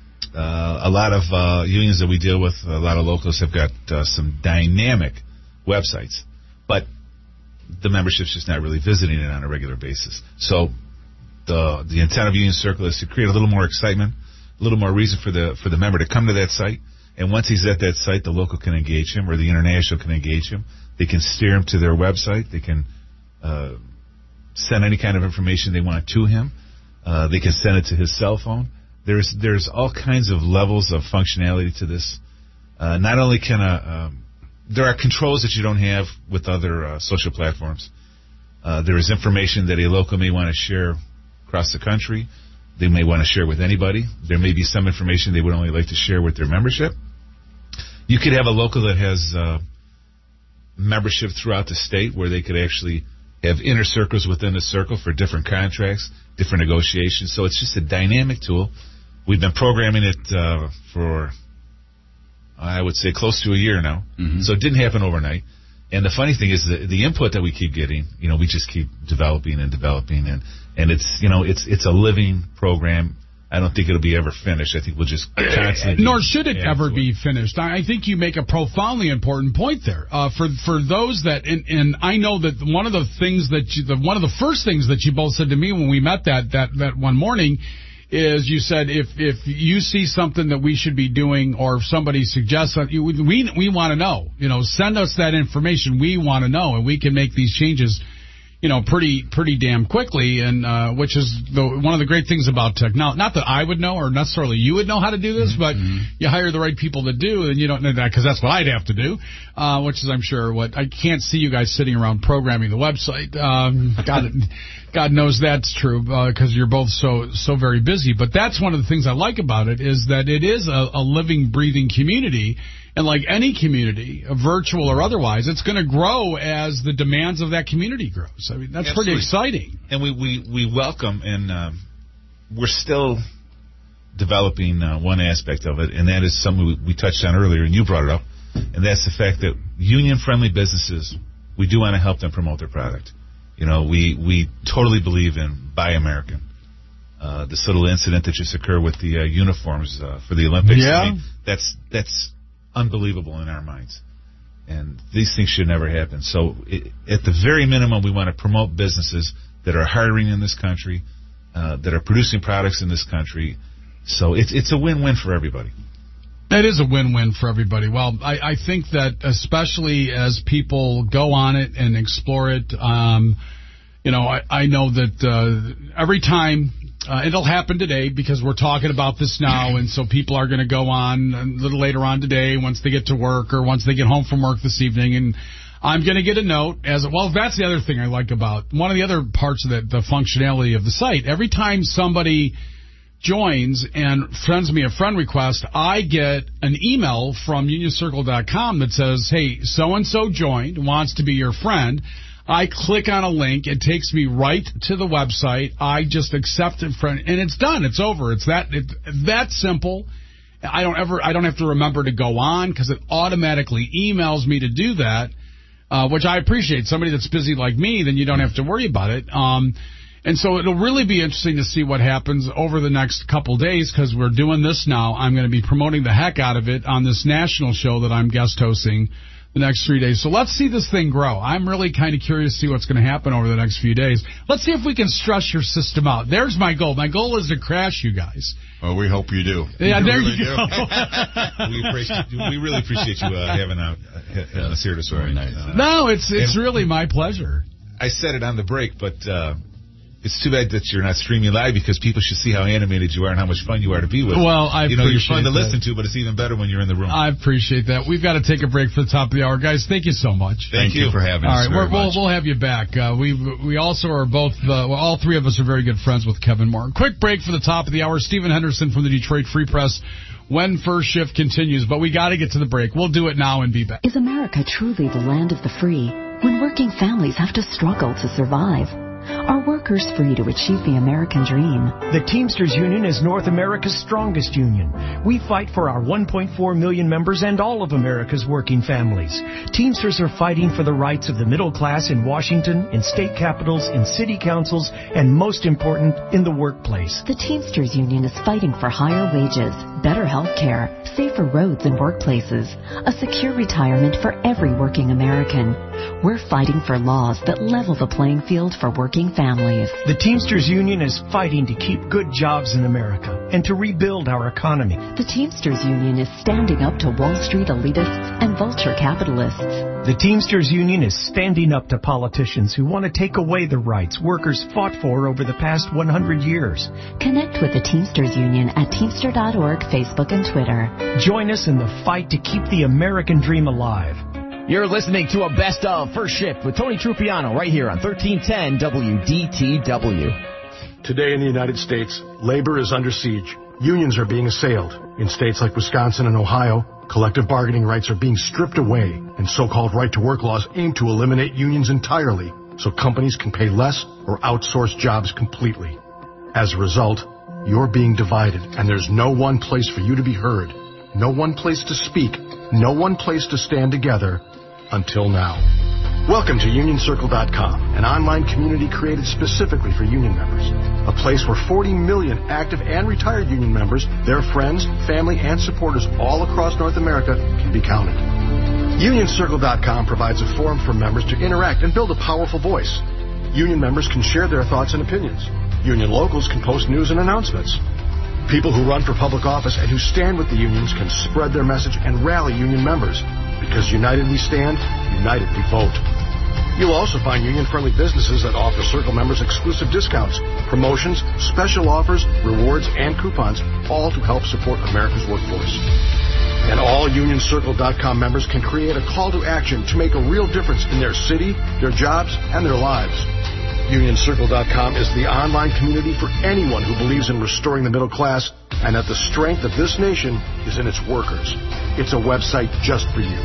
Uh, a lot of uh, unions that we deal with, a lot of locals have got uh, some dynamic websites, but the membership's just not really visiting it on a regular basis. So the the intent of Union Circle is to create a little more excitement, a little more reason for the for the member to come to that site. And once he's at that site, the local can engage him, or the international can engage him. They can steer him to their website. They can uh, send any kind of information they want to him. Uh, they can send it to his cell phone. There's there's all kinds of levels of functionality to this. Uh, not only can a um, there are controls that you don't have with other uh, social platforms. Uh, there is information that a local may want to share across the country. They may want to share with anybody. There may be some information they would only like to share with their membership. You could have a local that has uh, membership throughout the state where they could actually have inner circles within a circle for different contracts, different negotiations. So it's just a dynamic tool. We've been programming it uh, for, I would say, close to a year now. Mm-hmm. So it didn't happen overnight. And the funny thing is that the input that we keep getting, you know, we just keep developing and developing. And, and it's, you know, it's it's a living program. I don't think it'll be ever finished. I think we'll just constantly... Nor should it ever be finished. I think you make a profoundly important point there. Uh, for for those that... And, and I know that one of the things that you... The, one of the first things that you both said to me when we met that, that, that one morning is you said, if if you see something that we should be doing, or if somebody suggests that, you, we we want to know. You know, send us that information. We want to know, and we can make these changes, you know, pretty pretty damn quickly, and uh, which is the, one of the great things about technology. Not that I would know, or necessarily you would know how to do this, but mm-hmm. you hire the right people to do, and you don't know that, because that's what I'd have to do, uh, which is, I'm sure, what I can't see you guys sitting around programming the website. Um, God, God knows that's true, because uh, you're both so so very busy. But that's one of the things I like about it, is that it is a, a living, breathing community. And like any community, virtual or otherwise, it's going to grow as the demands of that community grows. I mean, that's Absolutely. pretty exciting. And we, we, we welcome, and um, we're still developing uh, one aspect of it, and that is something we, we touched on earlier, and you brought it up, and that's the fact that union-friendly businesses, we do want to help them promote their product. You know, we, we totally believe in Buy American. Uh, this little incident that just occurred with the uh, uniforms uh, for the Olympics, yeah. I mean, that's that's... unbelievable in our minds, and these things should never happen. So it, at the very minimum, we want to promote businesses that are hiring in this country, uh, that are producing products in this country. So it's it's a win-win for everybody. It is a win-win for everybody. Well, I, I think that especially as people go on it and explore it, um, you know, I, I know that uh, every time, uh, it'll happen today because we're talking about this now, and so people are going to go on a little later on today once they get to work or once they get home from work this evening, and I'm going to get a note as well. That's the other thing I like about one of the other parts of the, the functionality of the site. Every time somebody joins and sends me a friend request, I get an email from union circle dot com that says, hey, so-and-so joined, wants to be your friend. I click on a link. It takes me right to the website. I just accept it, friend, and it's done. It's over. It's that it, that simple. I don't ever. I don't have to remember to go on because it automatically emails me to do that, uh, which I appreciate. Somebody that's busy like me, then you don't have to worry about it. Um, And so it'll really be interesting to see what happens over the next couple days because we're doing this now. I'm going to be promoting the heck out of it on this national show that I'm guest hosting the next three days. So let's see this thing grow. I'm really kind of curious to see what's going to happen over the next few days. Let's see if we can stress your system out. There's my goal. My goal is to crash you guys. Well, we hope you do. Yeah, we there really you go. we, appreciate, we really appreciate you uh, having, out, having us here this morning. Nice. Uh, no, it's it's really my pleasure. I said it on the break, but... Uh, It's too bad that you're not streaming live because people should see how animated you are and how much fun you are to be with. Well, I You know, you're appreciate fun to that. listen to, but it's even better when you're in the room. I appreciate that. We've got to take a break for the top of the hour. Guys, thank you so much. Thank, thank you. you for having all us. All right, we'll, we'll have you back. Uh, we we also are both, uh, well, all three of us are very good friends with Kevin Moore. Quick break for the top of the hour. Stephen Henderson from the Detroit Free Press when First Shift continues, but we got to get to the break. We'll do it now and be back. Is America truly the land of the free when working families have to struggle to survive? Are workers free to achieve the American dream? The Teamsters Union is North America's strongest union. We fight for our one point four million members and all of America's working families. Teamsters are fighting for the rights of the middle class in Washington, in state capitals, in city councils, and most important, in the workplace. The Teamsters Union is fighting for higher wages, better health care, safer roads and workplaces, a secure retirement for every working American. We're fighting for laws that level the playing field for working families. The Teamsters Union is fighting to keep good jobs in America and to rebuild our economy. The Teamsters Union is standing up to Wall Street elitists and vulture capitalists. The Teamsters Union is standing up to politicians who want to take away the rights workers fought for over the past one hundred years. Connect with the Teamsters Union at Teamster dot org, Facebook, and Twitter. Join us in the fight to keep the American dream alive. You're listening to a Best of First Shift with Tony Trupiano right here on thirteen ten W D T W. Today in the United States, labor is under siege. Unions are being assailed. In states like Wisconsin and Ohio, collective bargaining rights are being stripped away, and so-called right-to-work laws aim to eliminate unions entirely so companies can pay less or outsource jobs completely. As a result, you're being divided, and there's no one place for you to be heard, no one place to speak, no one place to stand together until now. Welcome to union circle dot com, an online community created specifically for union members. A place where forty million active and retired union members, their friends, family, and supporters all across North America can be counted. union circle dot com provides a forum for members to interact and build a powerful voice. Union members can share their thoughts and opinions. Union locals can post news and announcements. People who run for public office and who stand with the unions can spread their message and rally union members. Because united we stand, united we vote. You'll also find union-friendly businesses that offer Circle members exclusive discounts, promotions, special offers, rewards, and coupons, all to help support America's workforce. And all union circle dot com members can create a call to action to make a real difference in their city, their jobs, and their lives. union circle dot com is the online community for anyone who believes in restoring the middle class and that the strength of this nation is in its workers. It's a website just for you.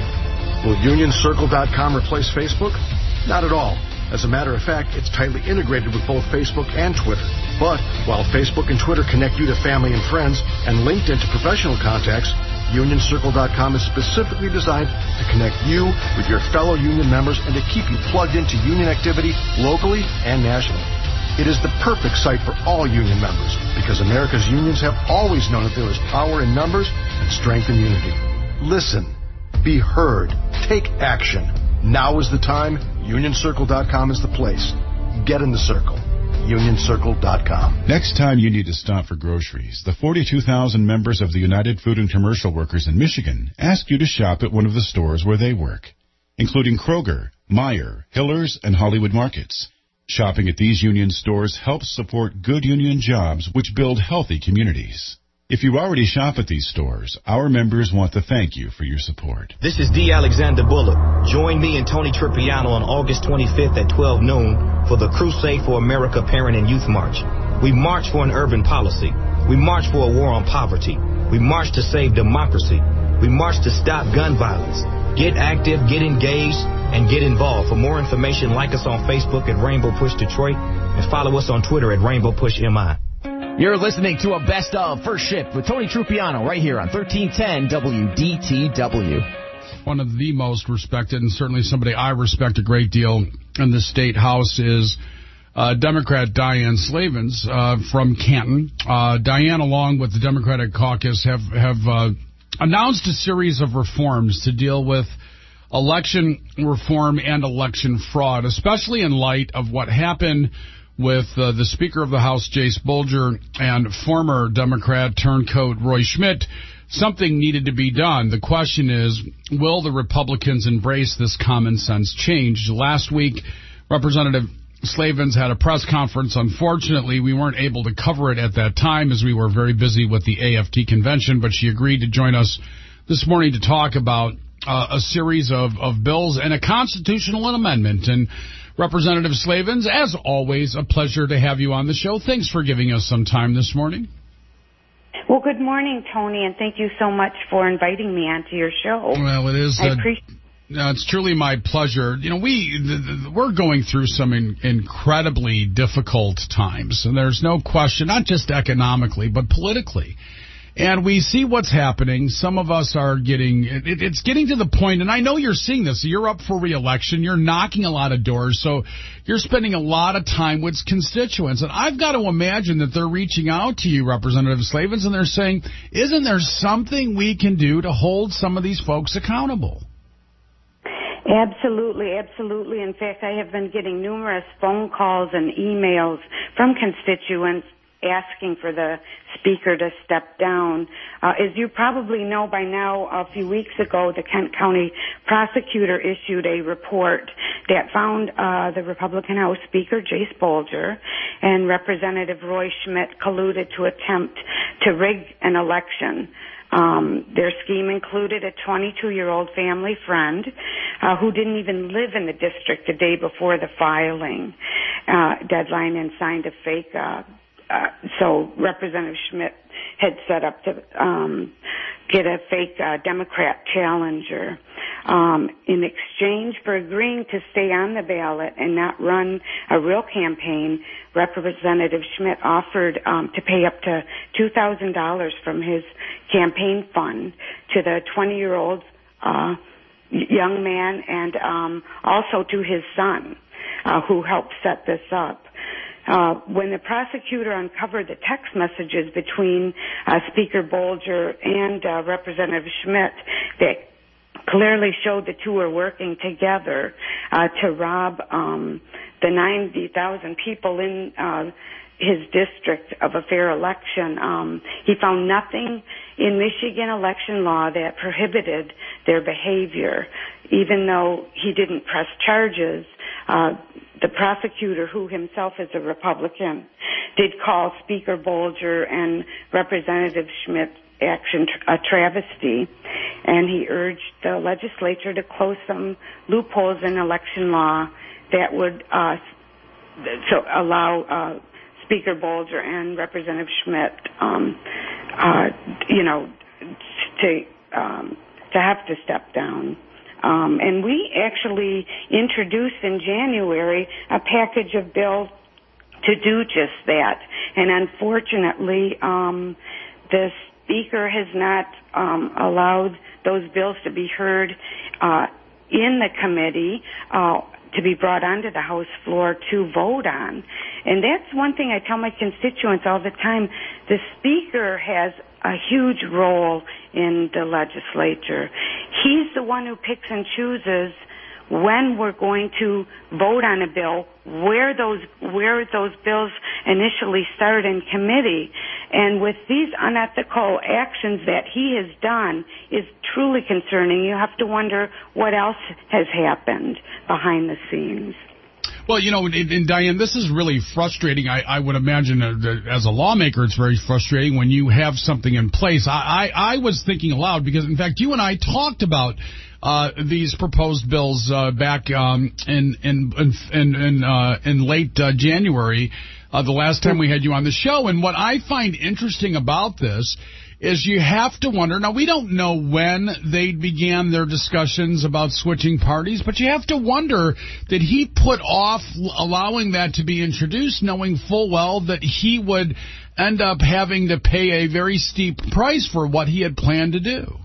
Will union circle dot com replace Facebook? Not at all. As a matter of fact, it's tightly integrated with both Facebook and Twitter. But while Facebook and Twitter connect you to family and friends and LinkedIn to professional contacts, union circle dot com is specifically designed to connect you with your fellow union members and to keep you plugged into union activity locally and nationally. It is the perfect site for all union members because America's unions have always known that there is power in numbers and strength in unity. Listen, be heard, take action. Now is the time. union circle dot com is the place. Get in the circle. union circle dot com. Next time you need to stop for groceries, the forty-two thousand members of the United Food and Commercial Workers in Michigan ask you to shop at one of the stores where they work, including Kroger, Meijer, Hiller's, and Hollywood Markets. Shopping at these union stores helps support good union jobs which build healthy communities. If you already shop at these stores, our members want to thank you for your support. This is D. Alexander Bullock. Join me and Tony Tripiano on August twenty-fifth at twelve noon for the Crusade for America Parent and Youth March. We march for an urban policy. We march for a war on poverty. We march to save democracy. We march to stop gun violence. Get active, get engaged, and get involved. For more information, like us on Facebook at Rainbow Push Detroit and follow us on Twitter at Rainbow Push M I. You're listening to a Best of First Shift with Tony Trupiano right here on thirteen ten W D T W. One of the most respected, and certainly somebody I respect a great deal in the State House, is uh, Democrat Diane Slavens uh, from Canton. Uh, Diane, along with the Democratic caucus, have, have uh, announced a series of reforms to deal with election reform and election fraud, especially in light of what happened with uh, the Speaker of the House, Jace Bolger, and former Democrat turncoat Roy Schmidt. Something needed to be done. The question is, will the Republicans embrace this common sense change? Last week, Representative Slavens had a press conference. Unfortunately, we weren't able to cover it at that time as we were very busy with the A F T convention, but she agreed to join us this morning to talk about uh, a series of, of bills and a constitutional amendment. And Representative Slavens, as always, a pleasure to have you on the show. Thanks for giving us some time this morning. Well, good morning, Tony, and thank you so much for inviting me onto your show. Well, it is. I uh, appreciate no, it's truly my pleasure. You know, we th- th- we're going through some in- incredibly difficult times, and there's no question, not just economically, but politically. And we see what's happening. Some of us are getting, it, it's getting to the point, and I know you're seeing this. You're up for re-election. You're knocking a lot of doors, so you're spending a lot of time with constituents. And I've got to imagine that they're reaching out to you, Representative Slavens, and they're saying, isn't there something we can do to hold some of these folks accountable? Absolutely, absolutely. In fact, I have been getting numerous phone calls and emails from constituents asking for the Speaker to step down. Uh, as you probably know by now, a few weeks ago, the Kent County prosecutor issued a report that found uh, the Republican House Speaker, Jace Bolger, and Representative Roy Schmidt colluded to attempt to rig an election. Um, their scheme included a twenty-two-year-old family friend uh, who didn't even live in the district the day before the filing uh, deadline and signed a fake uh Uh, so Representative Schmidt had set up to um, get a fake uh, Democrat challenger. Um, in exchange for agreeing to stay on the ballot and not run a real campaign, Representative Schmidt offered um, to pay up to two thousand dollars from his campaign fund to the twenty-year-old uh, young man and um, also to his son, uh, who helped set this up. Uh, when the prosecutor uncovered the text messages between uh, Speaker Bolger and uh, Representative Schmidt that clearly showed the two were working together uh, to rob um, the ninety thousand people in uh, his district of a fair election, um, he found nothing in Michigan election law that prohibited their behavior. Even though he didn't press charges, uh, the prosecutor, who himself is a Republican, did call Speaker Bolger and Representative Schmidt action a travesty, and he urged the legislature to close some loopholes in election law that would uh, so allow uh, Speaker Bolger and Representative Schmidt, um, uh, you know, to um, to have to step down. Um, and we actually introduced in January a package of bills to do just that. And unfortunately, um, the Speaker has not um, allowed those bills to be heard uh, in the committee, uh, to be brought onto the House floor to vote on. And that's one thing I tell my constituents all the time. The Speaker has a huge role in the legislature. He's the one who picks and chooses when we're going to vote on a bill, where those where those bills initially start in committee. And with these unethical actions that he has done is truly concerning. You have to wonder what else has happened behind the scenes. Well, you know, and, and Diane, this is really frustrating. I, I would imagine uh, that as a lawmaker, it's very frustrating when you have something in place. I, I, I was thinking aloud because, in fact, you and I talked about uh, these proposed bills uh, back um, in in in in, uh, in late uh, January, uh, the last time we had you on the show. And what I find interesting about this is you have to wonder, now we don't know when they began their discussions about switching parties, but you have to wonder, did he put off allowing that to be introduced, knowing full well that he would end up having to pay a very steep price for what he had planned to do?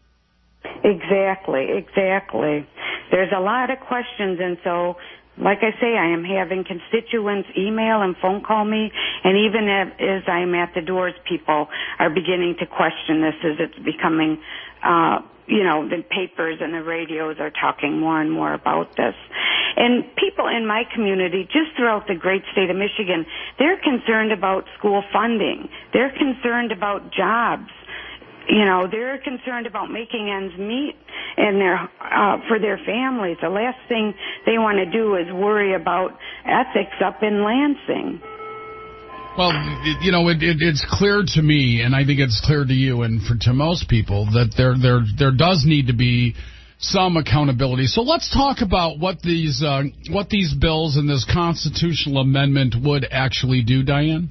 Exactly, exactly. There's a lot of questions, and so like I say, I am having constituents email and phone call me, and even as I'm at the doors, people are beginning to question this as it's becoming, uh, you know, the papers and the radios are talking more and more about this. And people in my community, just throughout the great state of Michigan, they're concerned about school funding. They're concerned about jobs. You know, they're concerned about making ends meet in their uh, for their families. The last thing they want to do is worry about ethics up in Lansing. Well, you know, it, it, it's clear to me, and I think it's clear to you and for, to most people, that there there there does need to be some accountability. So let's talk about what these uh, what these bills and this constitutional amendment would actually do, Diane.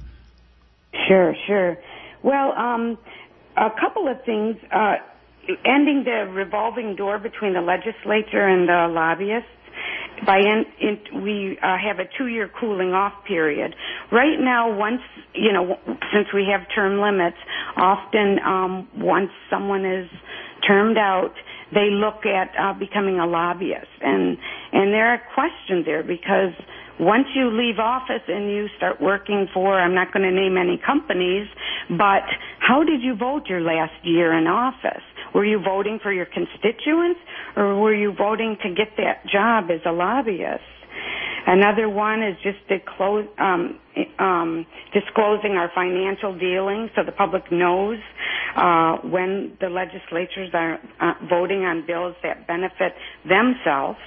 Sure, sure. Well, um. A couple of things, uh, ending the revolving door between the legislature and the lobbyists. By in, in, we uh, have a two-year cooling off period. Right now, once, you know, since we have term limits, often um, once someone is termed out, they look at uh, becoming a lobbyist. And, and there are questions there because once you leave office and you start working for, I'm not going to name any companies, but how did you vote your last year in office? Were you voting for your constituents, or were you voting to get that job as a lobbyist? Another one is just to close, um, um, disclosing our financial dealings so the public knows uh, when the legislatures are uh, voting on bills that benefit themselves.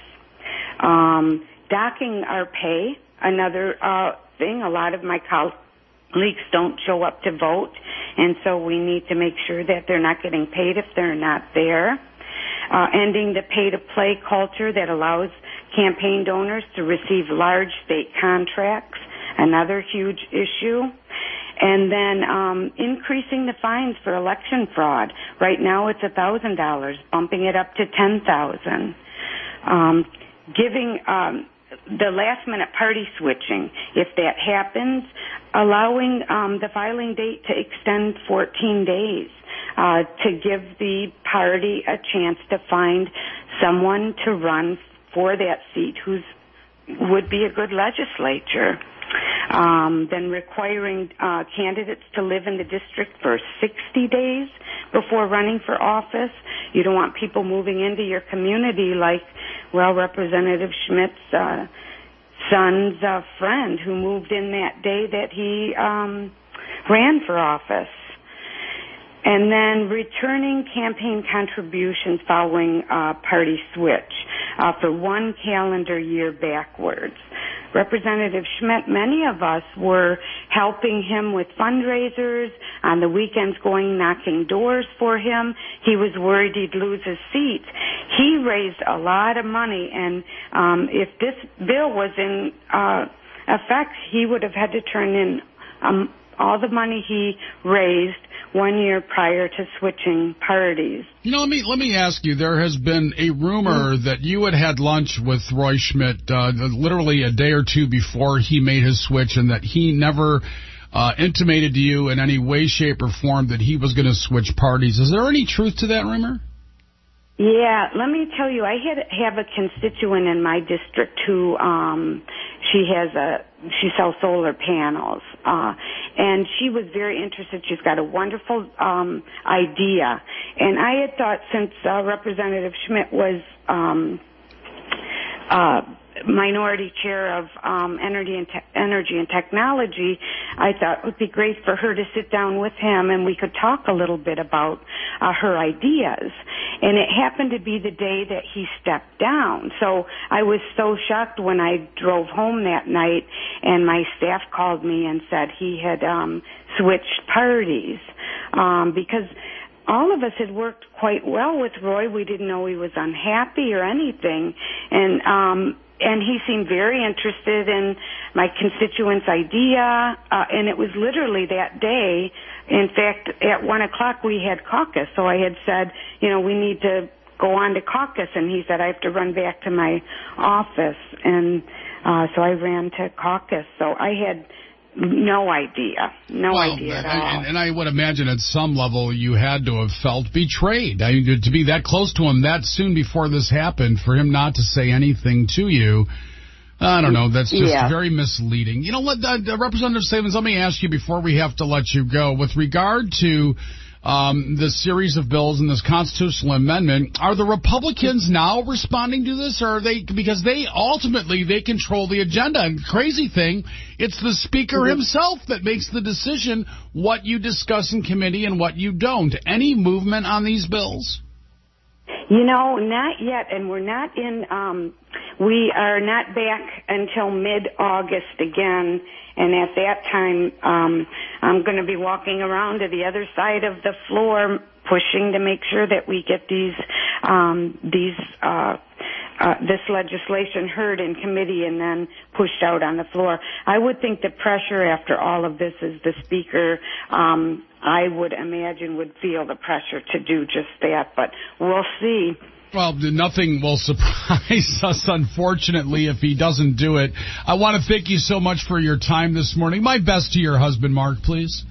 Um, docking our pay, another uh, thing. A lot of my colleagues don't show up to vote, and so we need to make sure that they're not getting paid if they're not there. Uh, ending the pay-to-play culture that allows campaign donors to receive large state contracts, another huge issue. And then um, increasing the fines for election fraud. Right now it's one thousand dollars, bumping it up to ten thousand dollars. Um, giving um, the last-minute party switching, if that happens, allowing um, the filing date to extend fourteen days uh, to give the party a chance to find someone to run for that seat who's would be a good legislature. Um, then requiring uh, candidates to live in the district for sixty days before running for office. You don't want people moving into your community like, well, Representative Schmidt's uh, son's uh, friend who moved in that day that he um, ran for office. And then returning campaign contributions following uh, party switch uh, for one calendar year backwards. Representative Schmidt, many of us were helping him with fundraisers, on the weekends going knocking doors for him. He was worried he'd lose his seat. He raised a lot of money, and um, if this bill was in uh, effect, he would have had to turn in um, all the money he raised one year prior to switching parties. You know, let me let me ask you, there has been a rumor mm-hmm. that you had had lunch with Roy Schmidt uh, literally a day or two before he made his switch, and that he never uh, intimated to you in any way, shape, or form that he was going to switch parties. Is there any truth to that rumor? Yeah, let me tell you, I had have a constituent in my district who um she has a she sells solar panels, uh and she was very interested. She's got a wonderful um idea, and I had thought since uh, Representative Schmidt was um uh minority chair of um energy and te- energy and technology, I thought it would be great for her to sit down with him and we could talk a little bit about uh, her ideas. And it happened to be the day that he stepped down. So I was so shocked when I drove home that night and my staff called me and said he had um, switched parties um, because all of us had worked quite well with Roy. We didn't know he was unhappy or anything. And um, and he seemed very interested in my constituents' idea. Uh, and it was literally that day. In fact, at one o'clock we had caucus, so I had said, you know, we need to go on to caucus, and he said I have to run back to my office, and uh, so I ran to caucus. So I had no idea, no well, idea at and, all. And, and I would imagine at some level you had to have felt betrayed. I mean, to be that close to him that soon before this happened, for him not to say anything to you. I don't know. That's just yeah. very misleading. You know, let, uh, Representative Stevens, let me ask you before we have to let you go. With regard to um, this series of bills and this constitutional amendment, are the Republicans now responding to this, or are they? Because they ultimately they control the agenda. And the crazy thing, it's the Speaker mm-hmm. himself that makes the decision what you discuss in committee and what you don't. Any movement on these bills? You know, not yet, and we're not in, um, we are not back until mid-August again, and at that time, um, I'm going to be walking around to the other side of the floor, pushing to make sure that we get these, um, these, uh, uh, this legislation heard in committee and then pushed out on the floor. I would think the pressure after all of this is the Speaker, um, I would imagine would feel the pressure to do just that, but we'll see. Well, nothing will surprise us, unfortunately, if he doesn't do it. I want to thank you so much for your time this morning. My best to your husband, Mark, please.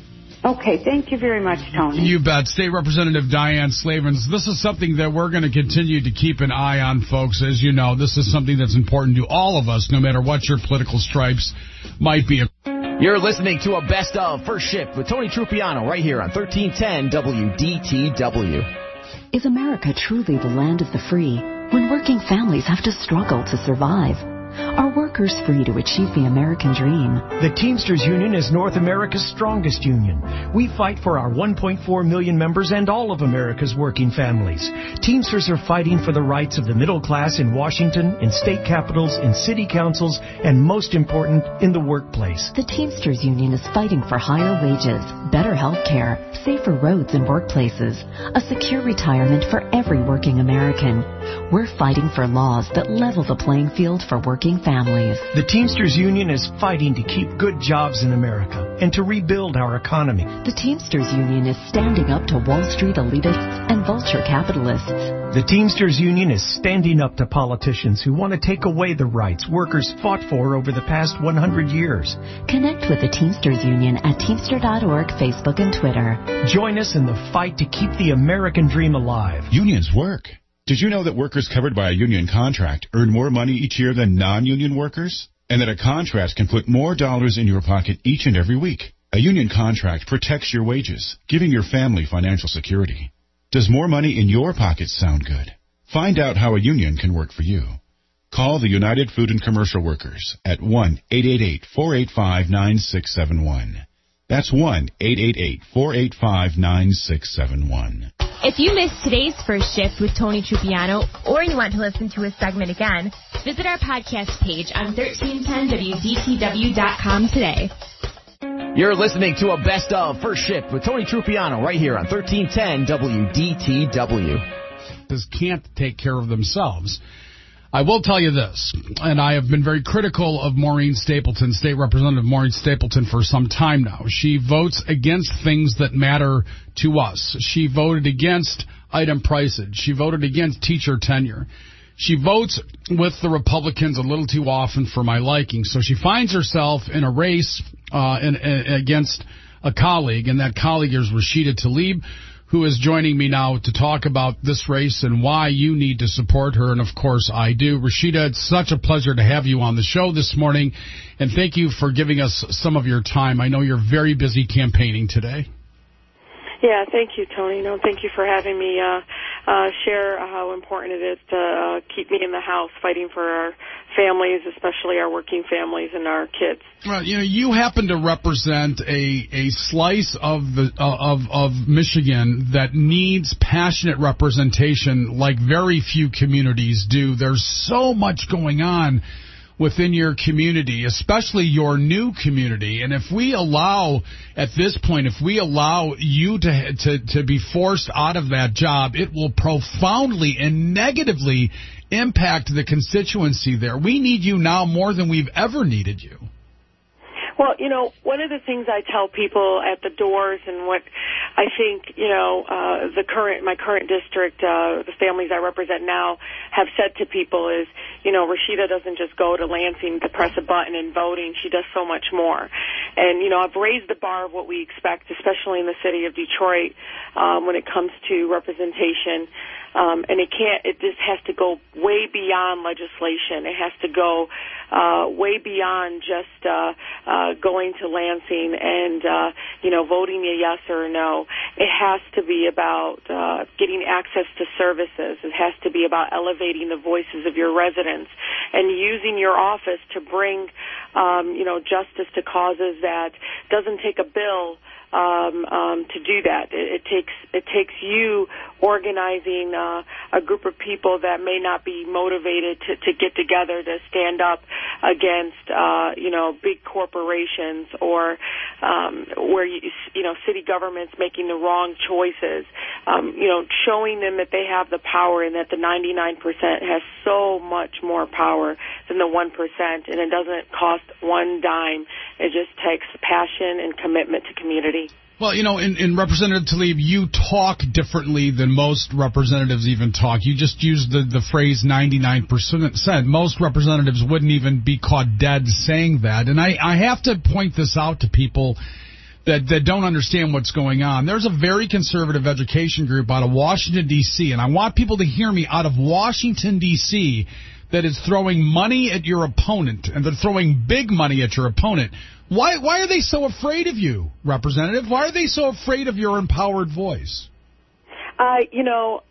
Okay, thank you very much, Tony. You bet. State Representative Diane Slavens. This is something that we're going to continue to keep an eye on, folks. As you know, this is something that's important to all of us, no matter what your political stripes might be. You're listening to a Best of First Shift with Tony Trupiano right here on thirteen ten W D T W. Is America truly the land of the free when working families have to struggle to survive? Are workers free to achieve the American dream? The Teamsters Union is North America's strongest union. We fight for our one point four million members and all of America's working families. Teamsters are fighting for the rights of the middle class in Washington, in state capitals, in city councils, and most important, in the workplace. The Teamsters Union is fighting for higher wages, better health care, safer roads and workplaces, a secure retirement for every working American. We're fighting for laws that level the playing field for working families. The Teamsters Union is fighting to keep good jobs in America and to rebuild our economy. The Teamsters Union is standing up to Wall Street elitists and vulture capitalists. The Teamsters Union is standing up to politicians who want to take away the rights workers fought for over the past one hundred years. Connect with the Teamsters Union at Teamster dot org, Facebook, and Twitter. Join us in the fight to keep the American dream alive. Unions work. Did you know that workers covered by a union contract earn more money each year than non-union workers? And that a contract can put more dollars in your pocket each and every week? A union contract protects your wages, giving your family financial security. Does more money in your pocket sound good? Find out how a union can work for you. Call the United Food and Commercial Workers at one eight eight eight, four eight five, nine six seven one. That's one eight eight eight, four eight five, nine six seven one. If you missed today's First Shift with Tony Trupiano, or you want to listen to a segment again, visit our podcast page on thirteen ten W D T W dot com today. You're listening to a Best of First Shift with Tony Trupiano right here on thirteen ten W D T W. This can't take care of themselves. I will tell you this, and I have been very critical of Maureen Stapleton, State Representative Maureen Stapleton, for some time now. She votes against things that matter to us. She voted against item prices. She voted against teacher tenure. She votes with the Republicans a little too often for my liking. So she finds herself in a race uh, in, in, against a colleague, and that colleague is Rashida Tlaib, who is joining me now to talk about this race and why you need to support her. And, of course, I do. Rashida, it's such a pleasure to have you on the show this morning, and thank you for giving us some of your time. I know you're very busy campaigning today. Yeah, thank you, Tony. No, thank you for having me uh, uh, share how important it is to uh, keep me in the House fighting for our families, especially our working families and our kids. Well, you know, you happen to represent a a slice of the uh, of of Michigan that needs passionate representation like very few communities do. There's so much going on within your community, especially your new community. And if we allow, at this point, if we allow you to to to be forced out of that job, it will profoundly and negatively impact the constituency there. We need you now more than we've ever needed you. Well, you know, one of the things I tell people at the doors, and what I think, you know, uh, the current, my current district, uh, the families I represent now have said to people is, you know, Rashida doesn't just go to Lansing to press a button and voting. She does so much more. And, you know, I've raised the bar of what we expect, especially in the city of Detroit, um, when it comes to representation. Um, and it can't, it just has to go way beyond legislation. It has to go uh, way beyond just uh, uh, going to Lansing and, uh, you know, voting a yes or a no. It has to be about uh, getting access to services. It has to be about elevating the voices of your residents and using your office to bring, um, you know, justice to causes that doesn't take a bill Um, um, to do that. It, it takes it takes you organizing uh, a group of people that may not be motivated to, to get together to stand up against uh, you know big corporations or um, where you, you know city governments making the wrong choices. Um, you know, showing them that they have the power and that the ninety-nine percent has so much more power than the one percent, and it doesn't cost one dime. It just takes passion and commitment to community. Well, you know, in, in Representative Tlaib, you talk differently than most representatives even talk. You just used the, the phrase ninety-nine percent. Most representatives wouldn't even be caught dead saying that. And I, I have to point this out to people that, that don't understand what's going on. There's a very conservative education group out of Washington, D C, and I want people to hear me, out of Washington, D C, that is throwing money at your opponent, and they're throwing big money at your opponent. Why why are they so afraid of you, Representative? Why are they so afraid of your empowered voice? Uh, you know,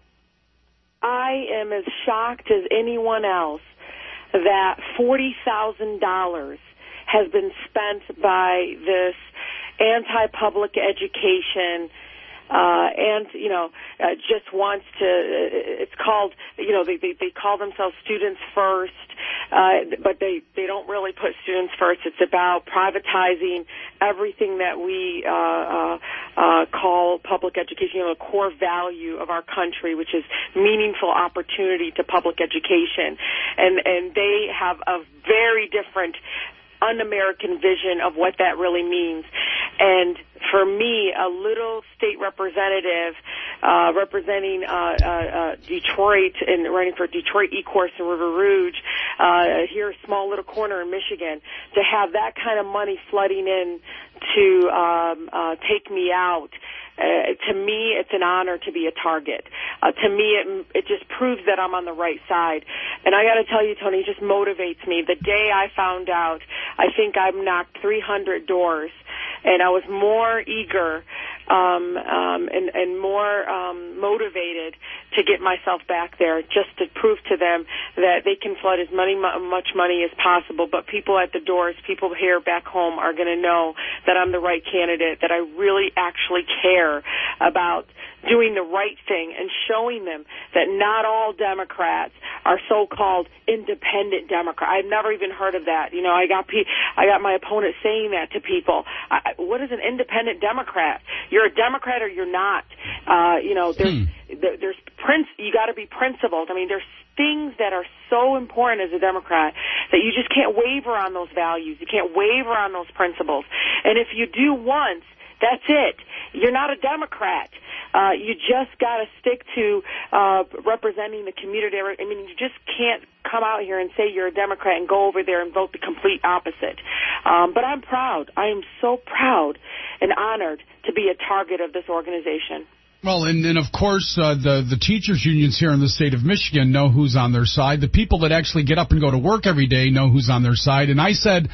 I am as shocked as anyone else that forty thousand dollars has been spent by this anti-public education Uh, and, you know, uh, just wants to, uh, it's called, you know, they, they, they call themselves Students First, uh, but they, they don't really put students first. It's about privatizing everything that we uh, uh, uh, call public education, you know, a core value of our country, which is meaningful opportunity to public education. And, and they have a very different un-American vision of what that really means. And for me, a little state representative uh, representing uh, uh, uh, Detroit and running for Detroit, Ecorse, and River Rouge, uh, here, a small little corner in Michigan, to have that kind of money flooding in to um, uh, take me out. Uh, to me, it's an honor to be a target. Uh, to me, it, it just proves that I'm on the right side. And I got to tell you, Tony, it just motivates me. The day I found out, I think I've knocked three hundred doors, and I was more eager um, um, and, and more um, motivated to get myself back there, just to prove to them that they can flood as money, much money as possible. But people at the doors, people here back home, are going to know that I'm the right candidate, that I really actually care about doing the right thing and showing them that not all Democrats are so-called independent Democrats. I've never even heard of that. You know, I got pe- I got my opponent saying that to people. I, what is an independent Democrat? You're a Democrat or you're not. Uh, you know, there's hmm. there, there's princ- you got to be principled. I mean, there's things that are so important as a Democrat that you just can't waver on those values. You can't waver on those principles. And if you do once, that's it. You're not a Democrat. Uh, you just got to stick to uh, representing the community. I mean, you just can't come out here and say you're a Democrat and go over there and vote the complete opposite. Um, but I'm proud. I am so proud and honored to be a target of this organization. Well, and, and of course, uh, the, the teachers' unions here in the state of Michigan know who's on their side. The people that actually get up and go to work every day know who's on their side. And I said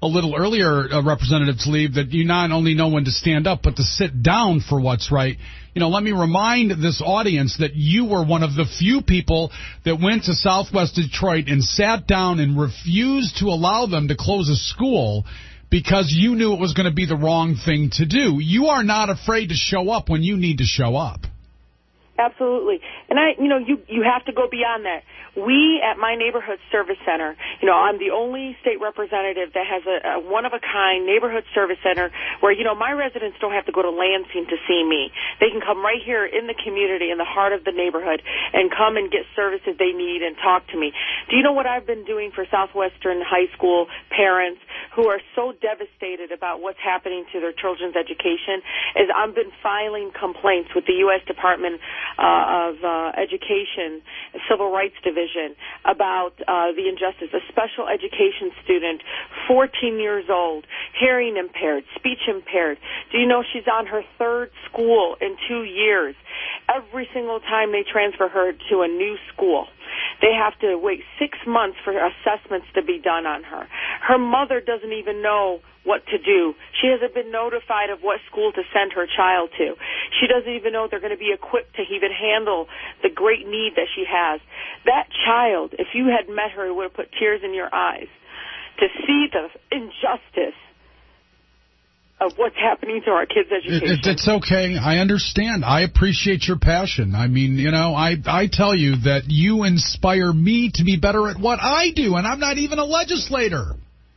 a little earlier, uh, Representative Tlaib, that you not only know when to stand up, but to sit down for what's right. You know, let me remind this audience that you were one of the few people that went to Southwest Detroit and sat down and refused to allow them to close a school because you knew it was going to be the wrong thing to do. You are not afraid to show up when you need to show up. Absolutely. And I, you know, you, you have to go beyond that. We at my neighborhood service center, you know, I'm the only state representative that has a, a one-of-a-kind neighborhood service center where, you know, my residents don't have to go to Lansing to see me. They can come right here in the community, in the heart of the neighborhood, and come and get services they need and talk to me. Do you know what I've been doing for Southwestern High School parents who are so devastated about what's happening to their children's education? Is I've been filing complaints with the U S Department uh, of uh, Education, Civil Rights Division, about uh, the injustice. A special education student, fourteen years old, hearing impaired, speech impaired. Do you know she's on her third school in two years? Every single time they transfer her to a new school, they have to wait six months for assessments to be done on her. Her mother doesn't even know what to do. She hasn't been notified of what school to send her child to. She doesn't even know they're going to be equipped to even handle the great need that she has. That child, if you had met her, it would have put tears in your eyes to see the injustice of what's happening to our kids' education. It, it, it's okay. I understand. I appreciate your passion. I mean, you know, I, I tell you that you inspire me to be better at what I do, and I'm not even a legislator.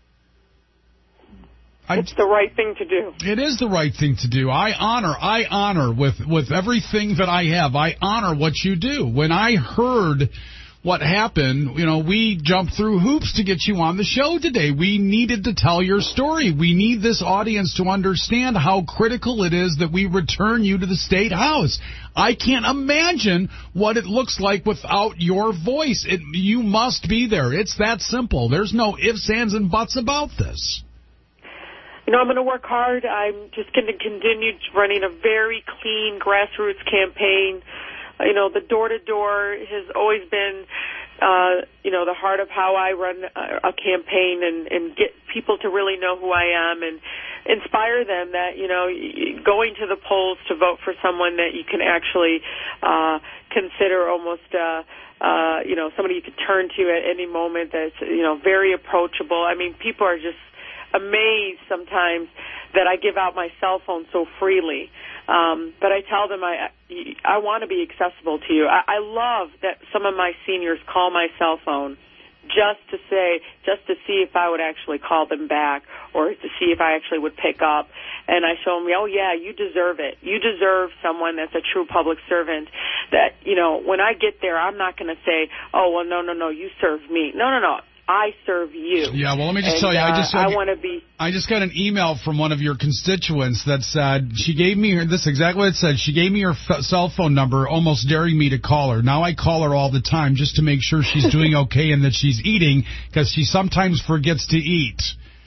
I, it's the right thing to do. It is the right thing to do. I honor, I honor with, with everything that I have, I honor what you do. When I heard what happened, you know, we jumped through hoops to get you on the show today. We needed to tell your story. We need this audience to understand how critical it is that we return you to the State House. I can't imagine what it looks like without your voice. It, you must be there. It's that simple. There's no ifs, ands, and buts about this. You know, I'm going to work hard. I'm just going to continue running a very clean grassroots campaign. You know, the door-to-door has always been, uh, you know, the heart of how I run a, a campaign and, and get people to really know who I am and inspire them that, you know, going to the polls to vote for someone that you can actually uh, consider almost, uh, uh, you know, somebody you could turn to at any moment that's, you know, very approachable. I mean, people are just amazed sometimes that I give out my cell phone so freely. Um, but I tell them I I want to be accessible to you. I, I love that some of my seniors call my cell phone just to say, just to see if I would actually call them back or to see if I actually would pick up. And I show them, oh, yeah, you deserve it. You deserve someone that's a true public servant that, you know, when I get there, I'm not going to say, oh, well, no, no, no, you serve me. No, no, no. I serve you. Yeah, well, let me just and, tell you, I just uh, I, I want to be. I just got an email from one of your constituents that said she gave me her. This is exactly what it said. She gave me her f- cell phone number, almost daring me to call her. Now I call her all the time just to make sure she's doing okay and that she's eating because she sometimes forgets to eat.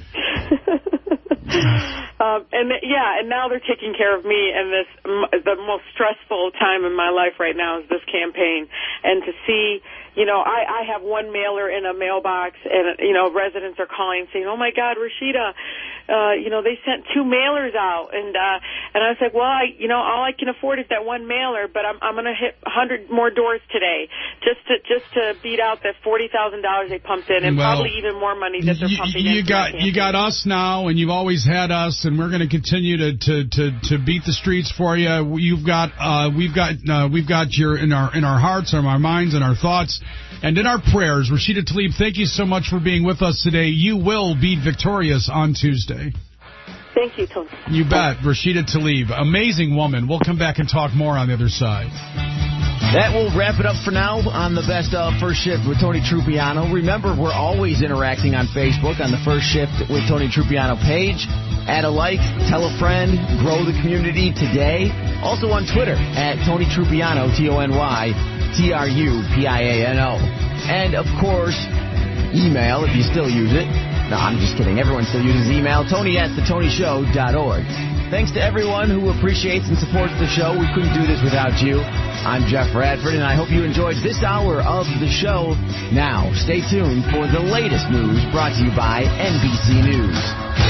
Um, and yeah, and now they're taking care of me, and this the most stressful time in my life right now is this campaign. And to see, you know, I, I have one mailer in a mailbox, and you know, residents are calling saying, "Oh my God, Rashida, uh, you know, they sent two mailers out," and uh, and I was like, "Well, I, you know, all I can afford is that one mailer, but I'm I'm going to hit a hundred more doors today just to just to beat out that forty thousand dollars they pumped in, and well, probably even more money that they're pumping you, you in." Got you got us now, and you've always had us. And we're going to continue to, to, to, to beat the streets for you. You've got uh, we've got uh, we've got your in our in our hearts, in our minds, and our thoughts, and in our prayers. Rashida Tlaib, thank you so much for being with us today. You will be victorious on Tuesday. Thank you, Tony. You bet, Rashida Tlaib, amazing woman. We'll come back and talk more on the other side. That will wrap it up for now on the Best of First Shift with Tony Trupiano. Remember, we're always interacting on Facebook on the First Shift with Tony Trupiano page. Add a like, tell a friend, grow the community today. Also on Twitter at Tony Trupiano, T O N Y T R U P I A N O. And, of course, email if you still use it. No, I'm just kidding. Everyone still uses email. Tony at the tony show dot org. Thanks to everyone who appreciates and supports the show. We couldn't do this without you. I'm Jeff Radford, and I hope you enjoyed this hour of the show. Now, stay tuned for the latest news brought to you by N B C News.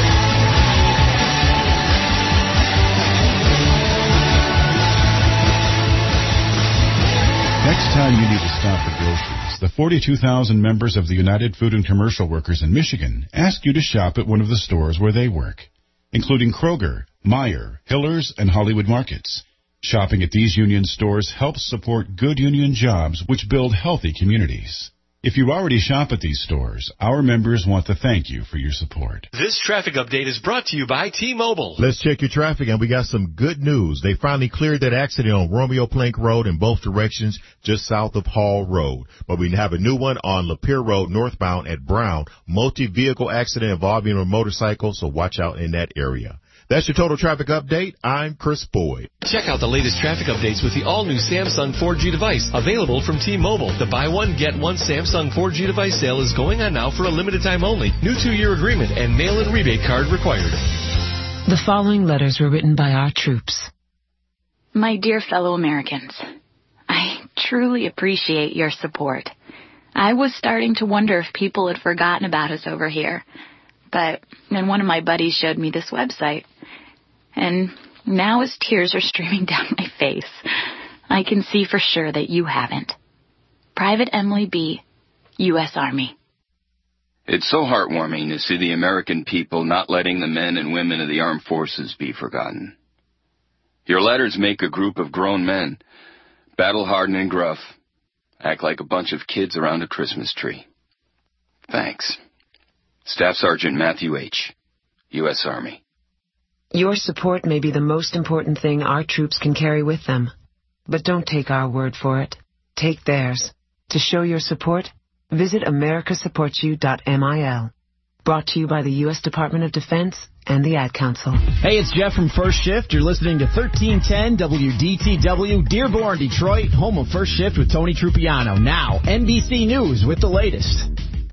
Next time you need to stop for groceries, the forty-two thousand members of the United Food and Commercial Workers in Michigan ask you to shop at one of the stores where they work, including Kroger, Meijer, Hiller's, and Hollywood Markets. Shopping at these union stores helps support good union jobs which build healthy communities. If you already shop at these stores, our members want to thank you for your support. This traffic update is brought to you by T-Mobile. Let's check your traffic, and we got some good news. They finally cleared that accident on Romeo Plank Road in both directions, just south of Hall Road. But we have a new one on Lapeer Road northbound at Brown. Multi-vehicle accident involving a motorcycle, so watch out in that area. That's your total traffic update. I'm Chris Boyd. Check out the latest traffic updates with the all-new Samsung four G device, available from T-Mobile. The buy one, get one Samsung four G device sale is going on now for a limited time only. New two-year agreement and mail-in rebate card required. The following letters were written by our troops. My dear fellow Americans, I truly appreciate your support. I was starting to wonder if people had forgotten about us over here. But then one of my buddies showed me this website, and now as tears are streaming down my face, I can see for sure that you haven't. Private Emily B., U S Army. It's so heartwarming to see the American people not letting the men and women of the armed forces be forgotten. Your letters make a group of grown men, battle-hardened and gruff, act like a bunch of kids around a Christmas tree. Thanks. Staff Sergeant Matthew H., U S Army. Your support may be the most important thing our troops can carry with them. But don't take our word for it. Take theirs. To show your support, visit america supports you dot mil. Brought to you by the U S Department of Defense and the Ad Council. Hey, it's Jeff from First Shift. You're listening to thirteen ten W D T W, Dearborn, Detroit, home of First Shift with Tony Trupiano. Now, N B C News with the latest.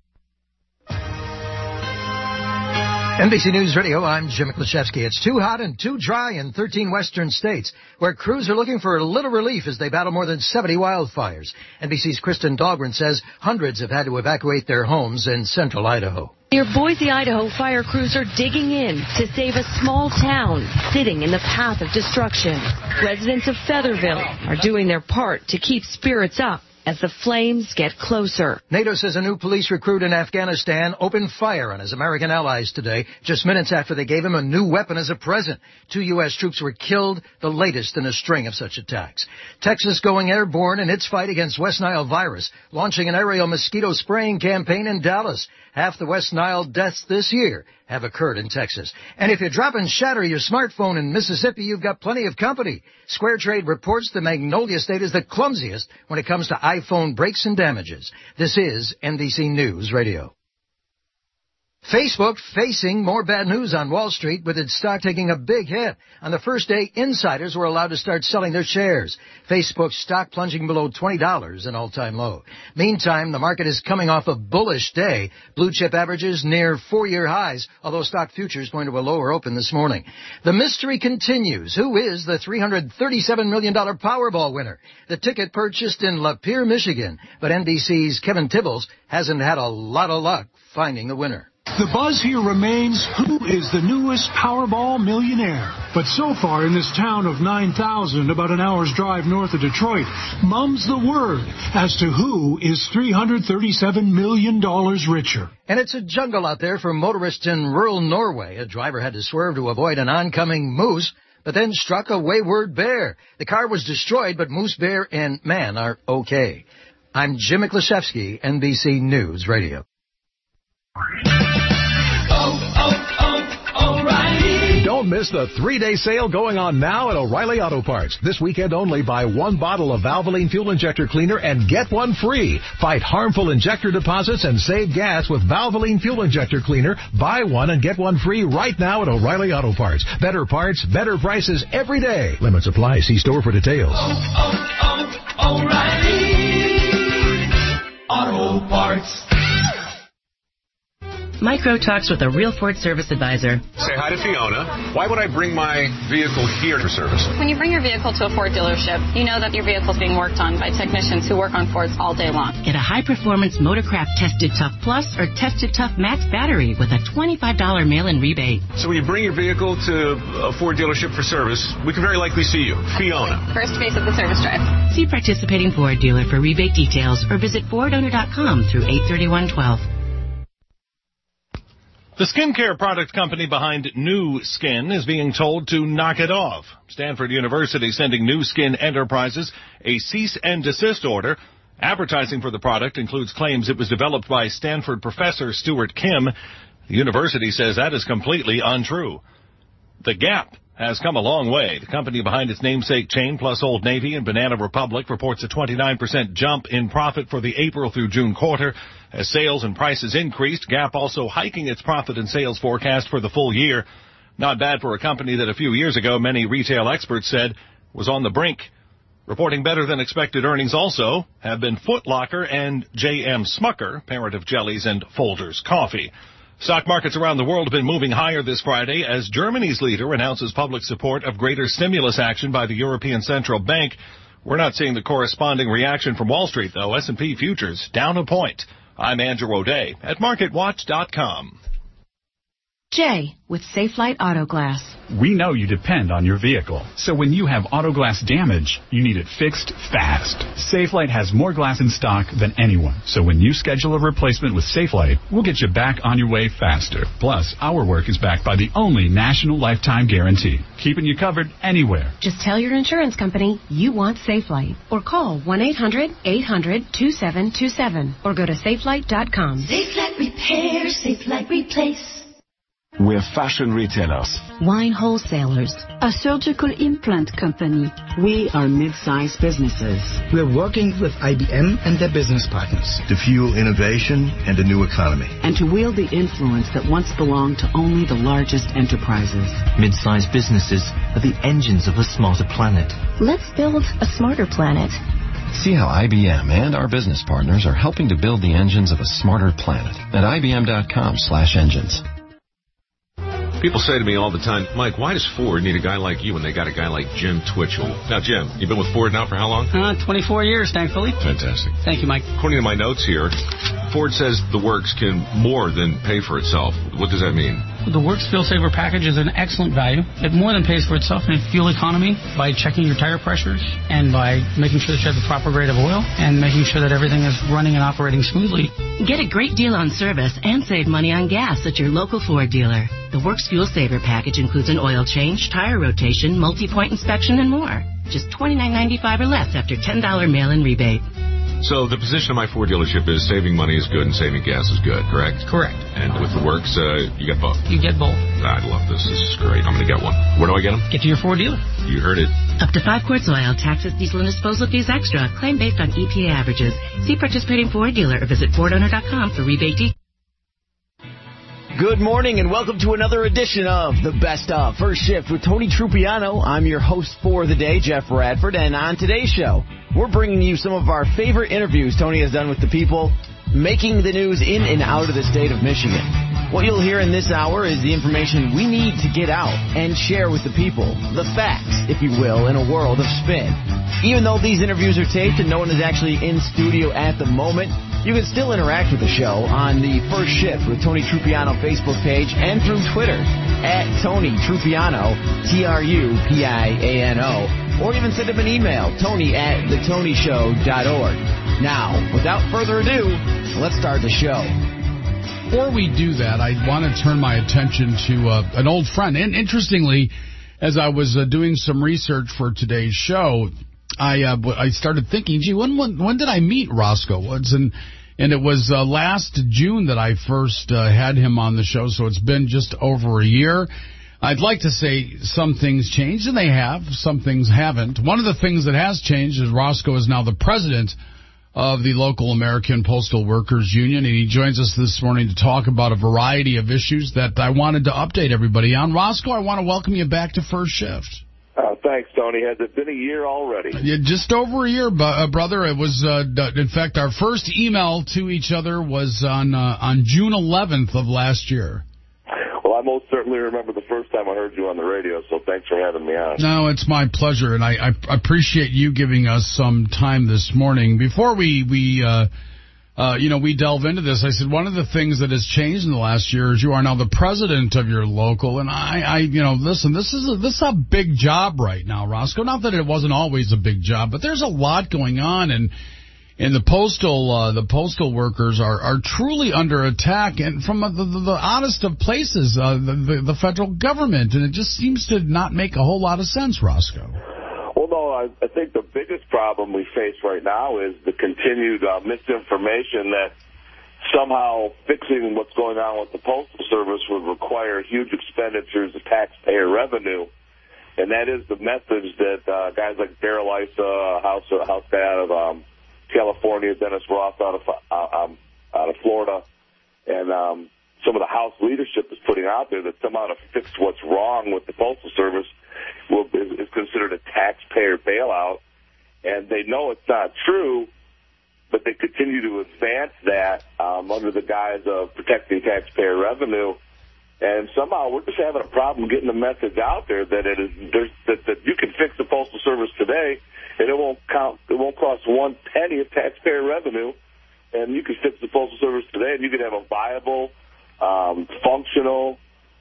N B C News Radio, I'm Jim Klashevsky. It's too hot and too dry in thirteen western states, where crews are looking for a little relief as they battle more than seventy wildfires. N B C's Kristen Dahlgren says hundreds have had to evacuate their homes in central Idaho. Near Boise, Idaho, fire crews are digging in to save a small town sitting in the path of destruction. Residents of Featherville are doing their part to keep spirits up as the flames get closer. NATO says a new police recruit in Afghanistan opened fire on his American allies today, just minutes after they gave him a new weapon as a present. Two U S troops were killed, the latest in a string of such attacks. Texas going airborne in its fight against West Nile virus, launching an aerial mosquito spraying campaign in Dallas. Half the West Nile deaths this year have occurred in Texas. And if you drop and shatter your smartphone in Mississippi, you've got plenty of company. Square Trade reports the Magnolia State is the clumsiest when it comes to iPhone breaks and damages. This is N B C News Radio. Facebook facing more bad news on Wall Street with its stock taking a big hit. On the first day, insiders were allowed to start selling their shares. Facebook's stock plunging below twenty dollars, an all-time low. Meantime, the market is coming off a bullish day. Blue chip averages near four-year highs, although stock futures point to a lower open this morning. The mystery continues. Who is the three hundred thirty-seven million dollars Powerball winner? The ticket purchased in Lapeer, Michigan. But N B C's Kevin Tibbles hasn't had a lot of luck finding the winner. The buzz here remains, who is the newest Powerball millionaire? But so far in this town of nine thousand, about an hour's drive north of Detroit, mum's the word as to who is three hundred thirty-seven million dollars richer. And it's a jungle out there for motorists in rural Norway. A driver had to swerve to avoid an oncoming moose, but then struck a wayward bear. The car was destroyed, but moose, bear, and man are okay. I'm Jim Klashevsky, N B C News Radio. Don't miss the three-day sale going on now at O'Reilly Auto Parts. This weekend only, buy one bottle of Valvoline Fuel Injector Cleaner and get one free. Fight harmful injector deposits and save gas with Valvoline Fuel Injector Cleaner. Buy one and get one free right now at O'Reilly Auto Parts. Better parts, better prices every day. Limits apply. See store for details. Oh, oh, oh, O'Reilly Auto Parts. Micro talks with a real Ford service advisor. Say hi to Fiona. Why would I bring my vehicle here for service? When you bring your vehicle to a Ford dealership, you know that your vehicle is being worked on by technicians who work on Fords all day long. Get a high-performance Motorcraft Tested Tough Plus or Tested Tough Max battery with a twenty-five dollars mail-in rebate. So when you bring your vehicle to a Ford dealership for service, we can very likely see you. Fiona. First face of the service drive. See participating Ford dealer for rebate details or visit Ford Owner dot com through eight thirty-one twelve. The skincare product company behind Nu Skin is being told to knock it off. Stanford University sending Nu Skin Enterprises a cease and desist order. Advertising for the product includes claims it was developed by Stanford professor Stuart Kim. The university says that is completely untrue. The Gap has come a long way. The company behind its namesake chain plus Old Navy and Banana Republic reports a twenty-nine percent jump in profit for the April through June quarter. As sales and prices increased, Gap also hiking its profit and sales forecast for the full year. Not bad for a company that a few years ago many retail experts said was on the brink. Reporting better than expected earnings also have been Foot Locker and J M Smucker, parent of Jellies and Folgers Coffee. Stock markets around the world have been moving higher this Friday as Germany's leader announces public support of greater stimulus action by the European Central Bank. We're not seeing the corresponding reaction from Wall Street, though. S and P futures down a point. I'm Andrew O'Day at market watch dot com. Jay with Safelite Auto Glass. We know you depend on your vehicle, so when you have auto glass damage, you need it fixed fast. Safelite has more glass in stock than anyone, so when you schedule a replacement with Safelite, we'll get you back on your way faster. Plus, our work is backed by the only national lifetime guarantee, keeping you covered anywhere. Just tell your insurance company you want Safelite, or call one eight hundred eight hundred two seven two seven, or go to safelite dot com. Safelite Repair, Safelite Replace. We're fashion retailers, wine wholesalers, a surgical implant company. We are mid-sized businesses. We're working with I B M and their business partners to fuel innovation and a new economy, and to wield the influence that once belonged to only the largest enterprises. Mid-sized businesses are the engines of a smarter planet. Let's build a smarter planet. See how I B M and our business partners are helping to build the engines of a smarter planet at I B M dot com slash engines. People say to me all the time, Mike, why does Ford need a guy like you when they got a guy like Jim Twitchell? Now, Jim, you've been with Ford now for how long? Uh, twenty-four years, thankfully. Fantastic. Thank you, Mike. According to my notes here, Ford says the works can more than pay for itself. What does that mean? The Works Fuel Saver package is an excellent value. It more than pays for itself in fuel economy by checking your tire pressures and by making sure that you have the proper grade of oil and making sure that everything is running and operating smoothly. Get a great deal on service and save money on gas at your local Ford dealer. The Works Fuel Saver package includes an oil change, tire rotation, multi-point inspection, and more. Just twenty-nine ninety-five or less after ten dollars mail-in rebate. So the position of my Ford dealership is saving money is good and saving gas is good, correct? Correct. And with the Works, uh, you get both? You get both. I love this. This is great. I'm going to get one. Where do I get them? Get to your Ford dealer. You heard it. Up to five quarts oil, taxes, diesel, and disposal fees extra. Claim based on E P A averages. See participating Ford dealer or visit Ford Owner dot com for rebate details. Good morning and welcome to another edition of The Best Of First Shift with Tony Trupiano. I'm your host for the day, Jeff Radford, and on today's show, we're bringing you some of our favorite interviews Tony has done with the people making the news in and out of the state of Michigan. What you'll hear in this hour is the information we need to get out and share with the people, the facts, if you will, in a world of spin. Even though these interviews are taped and no one is actually in studio at the moment, you can still interact with the show on the First Shift with Tony Trupiano Facebook page and through Twitter at Tony Trupiano, T R U P I A N O, or even send him an email, Tony at the tony show dot org. Now, without further ado, let's start the show. Before we do that, I want to turn my attention to uh, an old friend. And interestingly, as I was uh, doing some research for today's show, I uh, I started thinking, gee, when when, when did I meet Roscoe Woods? And and it was uh, last June that I first uh, had him on the show, so it's been just over a year. I'd like to say some things changed, and they have. Some things haven't. One of the things that has changed is Roscoe is now the president of the local American Postal Workers Union, and he joins us this morning to talk about a variety of issues that I wanted to update everybody on. Roscoe, I want to welcome you back to First Shift. Uh, thanks, Tony. Has it been a year already? Yeah, just over a year, uh, brother. It was, uh, in fact, our first email to each other was on uh, on June eleventh of last year. Well, I most certainly remember the first time I heard you on the radio, so thanks for having me on. No, it's my pleasure, and I, I appreciate you giving us some time this morning. Before we, we uh, uh, you know, we delve into this, I said one of the things that has changed in the last year is you are now the president of your local, and I, I you know, listen, this is a, this is a big job right now, Roscoe. Not that it wasn't always a big job, but there's a lot going on, and And the postal uh, the postal workers are, are truly under attack, and from the, the, the honest of places, uh, the, the, the federal government, and it just seems to not make a whole lot of sense, Roscoe. Well, no, I, I think the biggest problem we face right now is the continued uh, misinformation that somehow fixing what's going on with the Postal Service would require huge expenditures of taxpayer revenue. And that is the message that uh, guys like Darrell Issa, House, House guy out of um, California, Dennis Ross out of uh, um, out of Florida, and um, some of the House leadership is putting out there that somehow to fix what's wrong with the Postal Service will, is, is considered a taxpayer bailout, and they know it's not true, but they continue to advance that um, under the guise of protecting taxpayer revenue. And somehow we're just having a problem getting the message out there that it is there's, that, that you can fix the Postal Service today, and it won't count. It won't cost one penny of taxpayer revenue, and you can fix the Postal Service today, and you could have a viable, um, functional,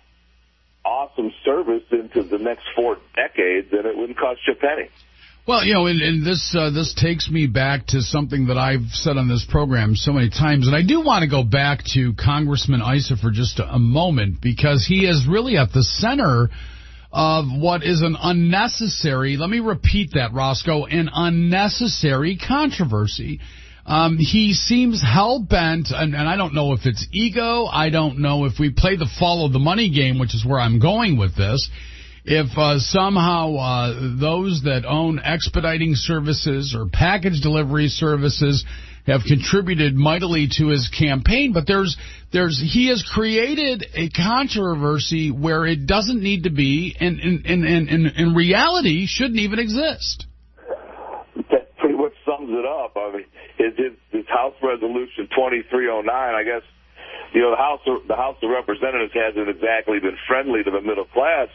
awesome service into the next four decades, and it wouldn't cost you a penny. Well, you know, and, and this uh, this takes me back to something that I've said on this program so many times, and I do want to go back to Congressman Issa for just a, a moment, because he is really at the center of what is an unnecessary, let me repeat that, Roscoe, an unnecessary controversy. Um, he seems hell-bent, and, and I don't know if it's ego, I don't know if we play the follow the money game, which is where I'm going with this. If uh, somehow uh, those that own expediting services or package delivery services have contributed mightily to his campaign, but there's there's he has created a controversy where it doesn't need to be, and in in in in reality shouldn't even exist. That pretty much sums it up. I mean, his his, his House Resolution twenty-three oh nine. I guess you know the House the House of Representatives hasn't exactly been friendly to the middle class.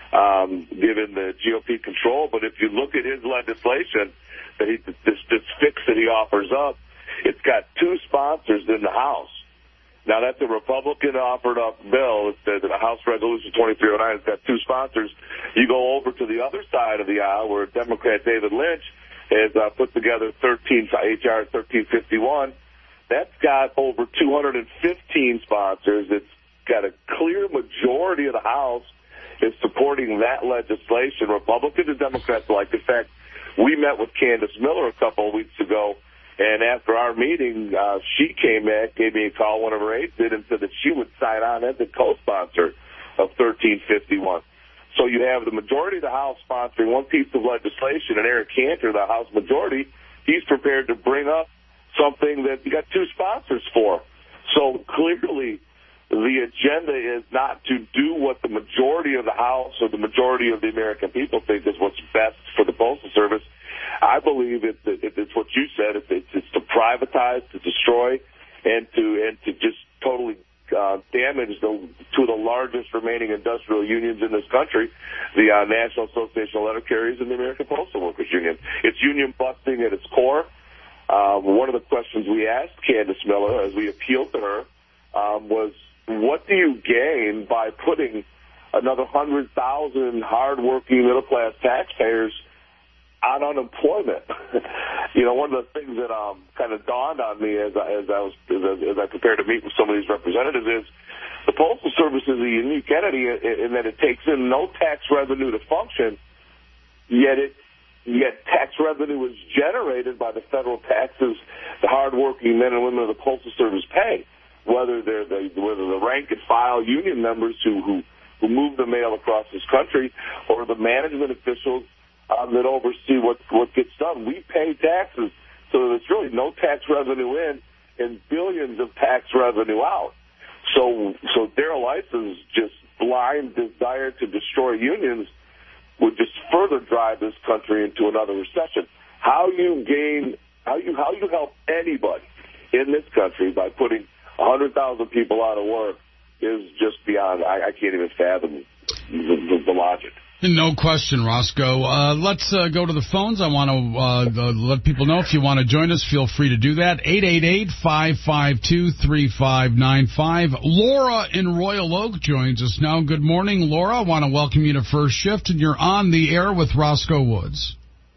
Um, given the G O P control, but if you look at his legislation, that he, this, this fix that he offers up, it's got two sponsors in the House. Now, that's a Republican-offered up bill. It's the, the House Resolution twenty-three oh nine. It's got two sponsors. You go over to the other side of the aisle where Democrat David Lynch has uh, put together thirteen H R thirteen fifty-one. That's got over two hundred fifteen sponsors. It's got a clear majority of the House is supporting that legislation. Republicans and Democrats alike. In fact, we met with Candace Miller a couple of weeks ago, and after our meeting, uh, she came back, gave me a call, one of her aides did, and said that she would sign on as a co-sponsor of thirteen fifty-one. So you have the majority of the House sponsoring one piece of legislation, and Eric Cantor, the House majority, he's prepared to bring up something that you got two sponsors for. So clearly, the agenda is not to do what the majority of the House or the majority of the American people think is what's best for the Postal Service. I believe it's, it's what you said. It's, it's to privatize, to destroy, and to and to just totally uh, damage the, two of the largest remaining industrial unions in this country, the uh, National Association of Letter Carriers and the American Postal Workers Union. It's union busting at its core. Um, one of the questions we asked Candace Miller as we appealed to her um, was, what do you gain by putting another one hundred thousand hardworking middle-class taxpayers on unemployment? You know, one of the things that um, kind of dawned on me as I, as I was as, as I prepared to meet with some of these representatives is the Postal Service is a unique entity in, in that it takes in no tax revenue to function, yet it yet tax revenue is generated by the federal taxes the hardworking men and women of the Postal Service pay. Whether they're the, whether the rank and file union members who, who, who move the mail across this country or the management officials um, that oversee what, what gets done. We pay taxes, so there's really no tax revenue in and billions of tax revenue out. So, so Darrell Issa's just blind desire to destroy unions would just further drive this country into another recession. How you gain, how you how you help anybody in this country by putting one hundred thousand people out of work is just beyond, I, I can't even fathom the, the, the logic. No question, Roscoe. Uh, let's uh, go to the phones. I want to uh, let people know if you want to join us, feel free to do that. eight eight eight, five five two, three five nine five. Laura in Royal Oak joins us now. Good morning, Laura. I want to welcome you to First Shift, and you're on the air with Roscoe Woods.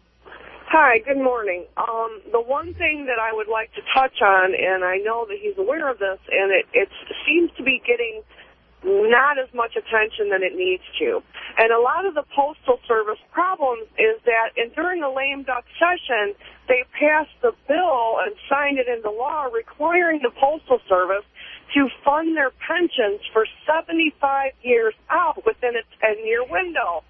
Hi, good morning. Um, the one thing that I would like to touch on, and I know that he's aware of this, and it, it seems to be getting not as much attention than it needs to. And a lot of the Postal Service problems is that and during the lame duck session, they passed the bill and signed it into law requiring the Postal Service to fund their pensions for seventy-five years out within a ten-year window.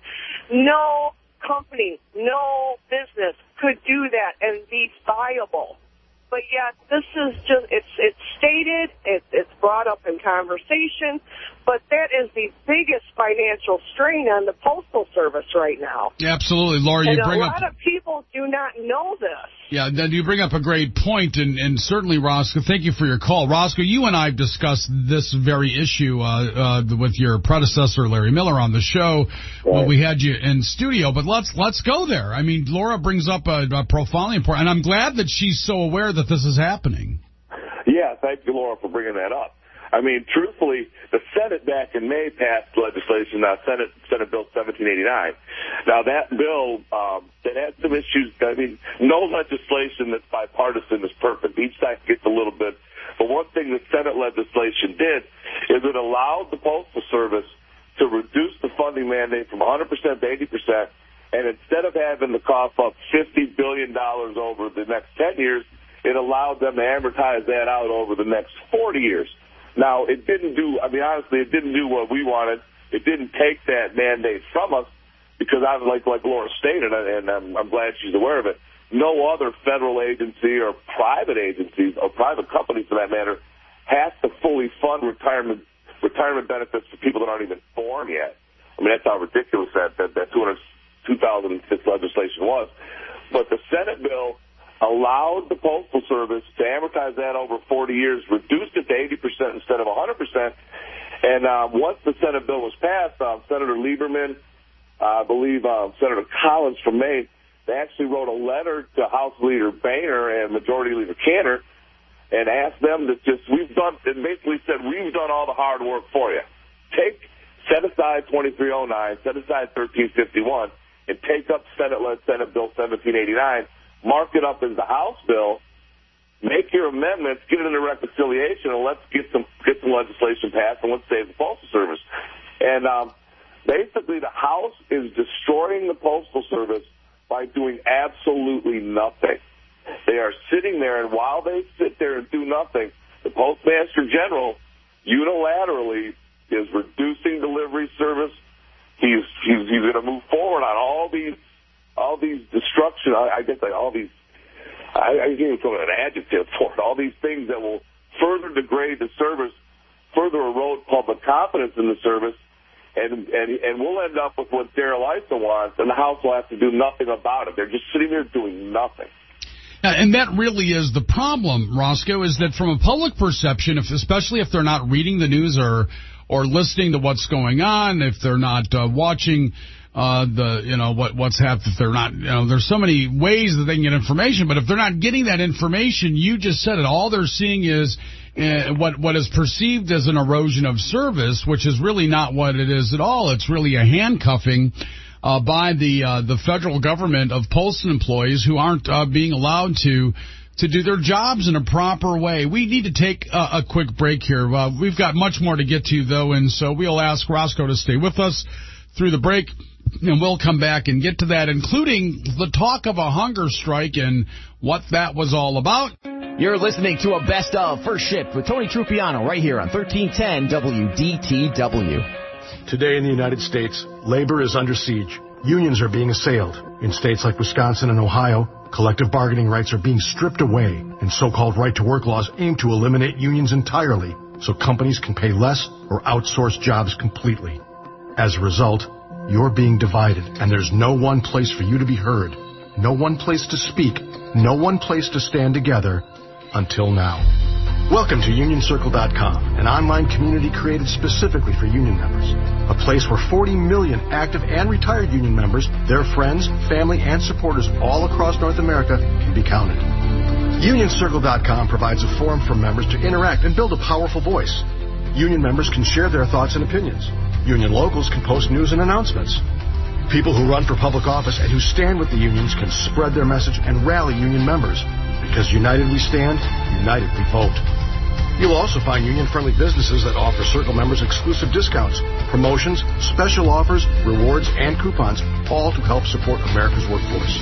No company, no business could do that and be viable. But yet, this is just, it's it's stated, it, it's brought up in conversation, but that is the biggest financial strain on the Postal Service right now. Yeah, absolutely, Laura. You and bring a up, lot of people do not know this. Yeah, then you bring up a great point, and, and certainly, Roscoe, thank you for your call. Roscoe, you and I have discussed this very issue uh, uh, with your predecessor, Larry Miller, on the show when we had you in studio, but let's let's go there. I mean, Laura brings up a, a profoundly important, and I'm glad that she's so aware that this is happening. Yeah, thank you, Laura, for bringing that up. I mean, truthfully, the Senate back in May passed legislation, now Senate Senate Bill seventeen eighty-nine. Now, that bill, um, that had some issues. I mean, no legislation that's bipartisan is perfect. Each side gets a little bit. But one thing the Senate legislation did is it allowed the Postal Service to reduce the funding mandate from one hundred percent to eighty percent, and instead of having to cough up fifty billion dollars over the next ten years, it allowed them to amortize that out over the next forty years. Now, it didn't do, I mean, honestly, it didn't do what we wanted. It didn't take that mandate from us because, I like like Laura stated, and I'm, I'm glad she's aware of it, no other federal agency or private agencies or private company, for that matter, has to fully fund retirement retirement benefits for people that aren't even born yet. I mean, that's how ridiculous that, that, that two thousand six legislation was. But the Senate bill allowed the Postal Service to amortize that over forty years, reduced it to eighty percent instead of one hundred percent. And uh, once the Senate bill was passed, uh, Senator Lieberman, uh, I believe uh, Senator Collins from Maine, they actually wrote a letter to House Leader Boehner and Majority Leader Cantor and asked them to just, we've done, and basically said, we've done all the hard work for you. Take, set aside twenty-three oh nine, set aside thirteen fifty-one, and take up Senate-led Senate Bill seventeen eighty-nine, mark it up as the House bill, make your amendments, get it into reconciliation, and let's get some get some legislation passed, and let's save the Postal Service. And um, basically, the House is destroying the Postal Service by doing absolutely nothing. They are sitting there, and while they sit there and do nothing, the Postmaster General unilaterally is reducing delivery service. He's he's, he's going to move forward on all these all these destruction. I, I guess like all these. I, I can't even call it an adjective for it. All these things that will further degrade the service, further erode public confidence in the service, and and and we'll end up with what Darrell Issa wants, and the House will have to do nothing about it. They're just sitting there doing nothing. And that really is the problem, Roscoe, is that from a public perception, if, especially if they're not reading the news or or listening to what's going on, if they're not uh, watching uh, the, you know, what what's happened, if they're not, you know, there's so many ways that they can get information, but if they're not getting that information, you just said it, all they're seeing is uh, what what is perceived as an erosion of service, which is really not what it is at all. It's really a handcuffing uh, by the uh, the federal government of postal employees who aren't uh, being allowed to to do their jobs in a proper way. We need to take a, a quick break here. Uh, we've got much more to get to, though, and so we'll ask Roscoe to stay with us through the break, and we'll come back and get to that, including the talk of a hunger strike and what that was all about. You're listening to a Best of First Shift with Tony Trupiano right here on thirteen ten W D T W. Today in the United States, labor is under siege. Unions are being assailed. In states like Wisconsin and Ohio, collective bargaining rights are being stripped away, and so-called right-to-work laws aim to eliminate unions entirely so companies can pay less or outsource jobs completely. As a result, You're being divided, and there's no one place for you to be heard, no one place to speak, no one place to stand together until now. Welcome to Union Circle dot com, an online community created specifically for union members. A place where forty million active and retired union members, their friends, family, and supporters all across North America can be counted. Union Circle dot com provides a forum for members to interact and build a powerful voice. Union members can share their thoughts and opinions. Union locals can post news and announcements. People who run for public office and who stand with the unions can spread their message and rally union members. Because united we stand, united we vote. You'll also find union-friendly businesses that offer Circle members exclusive discounts, promotions, special offers, rewards, and coupons, all to help support America's workforce.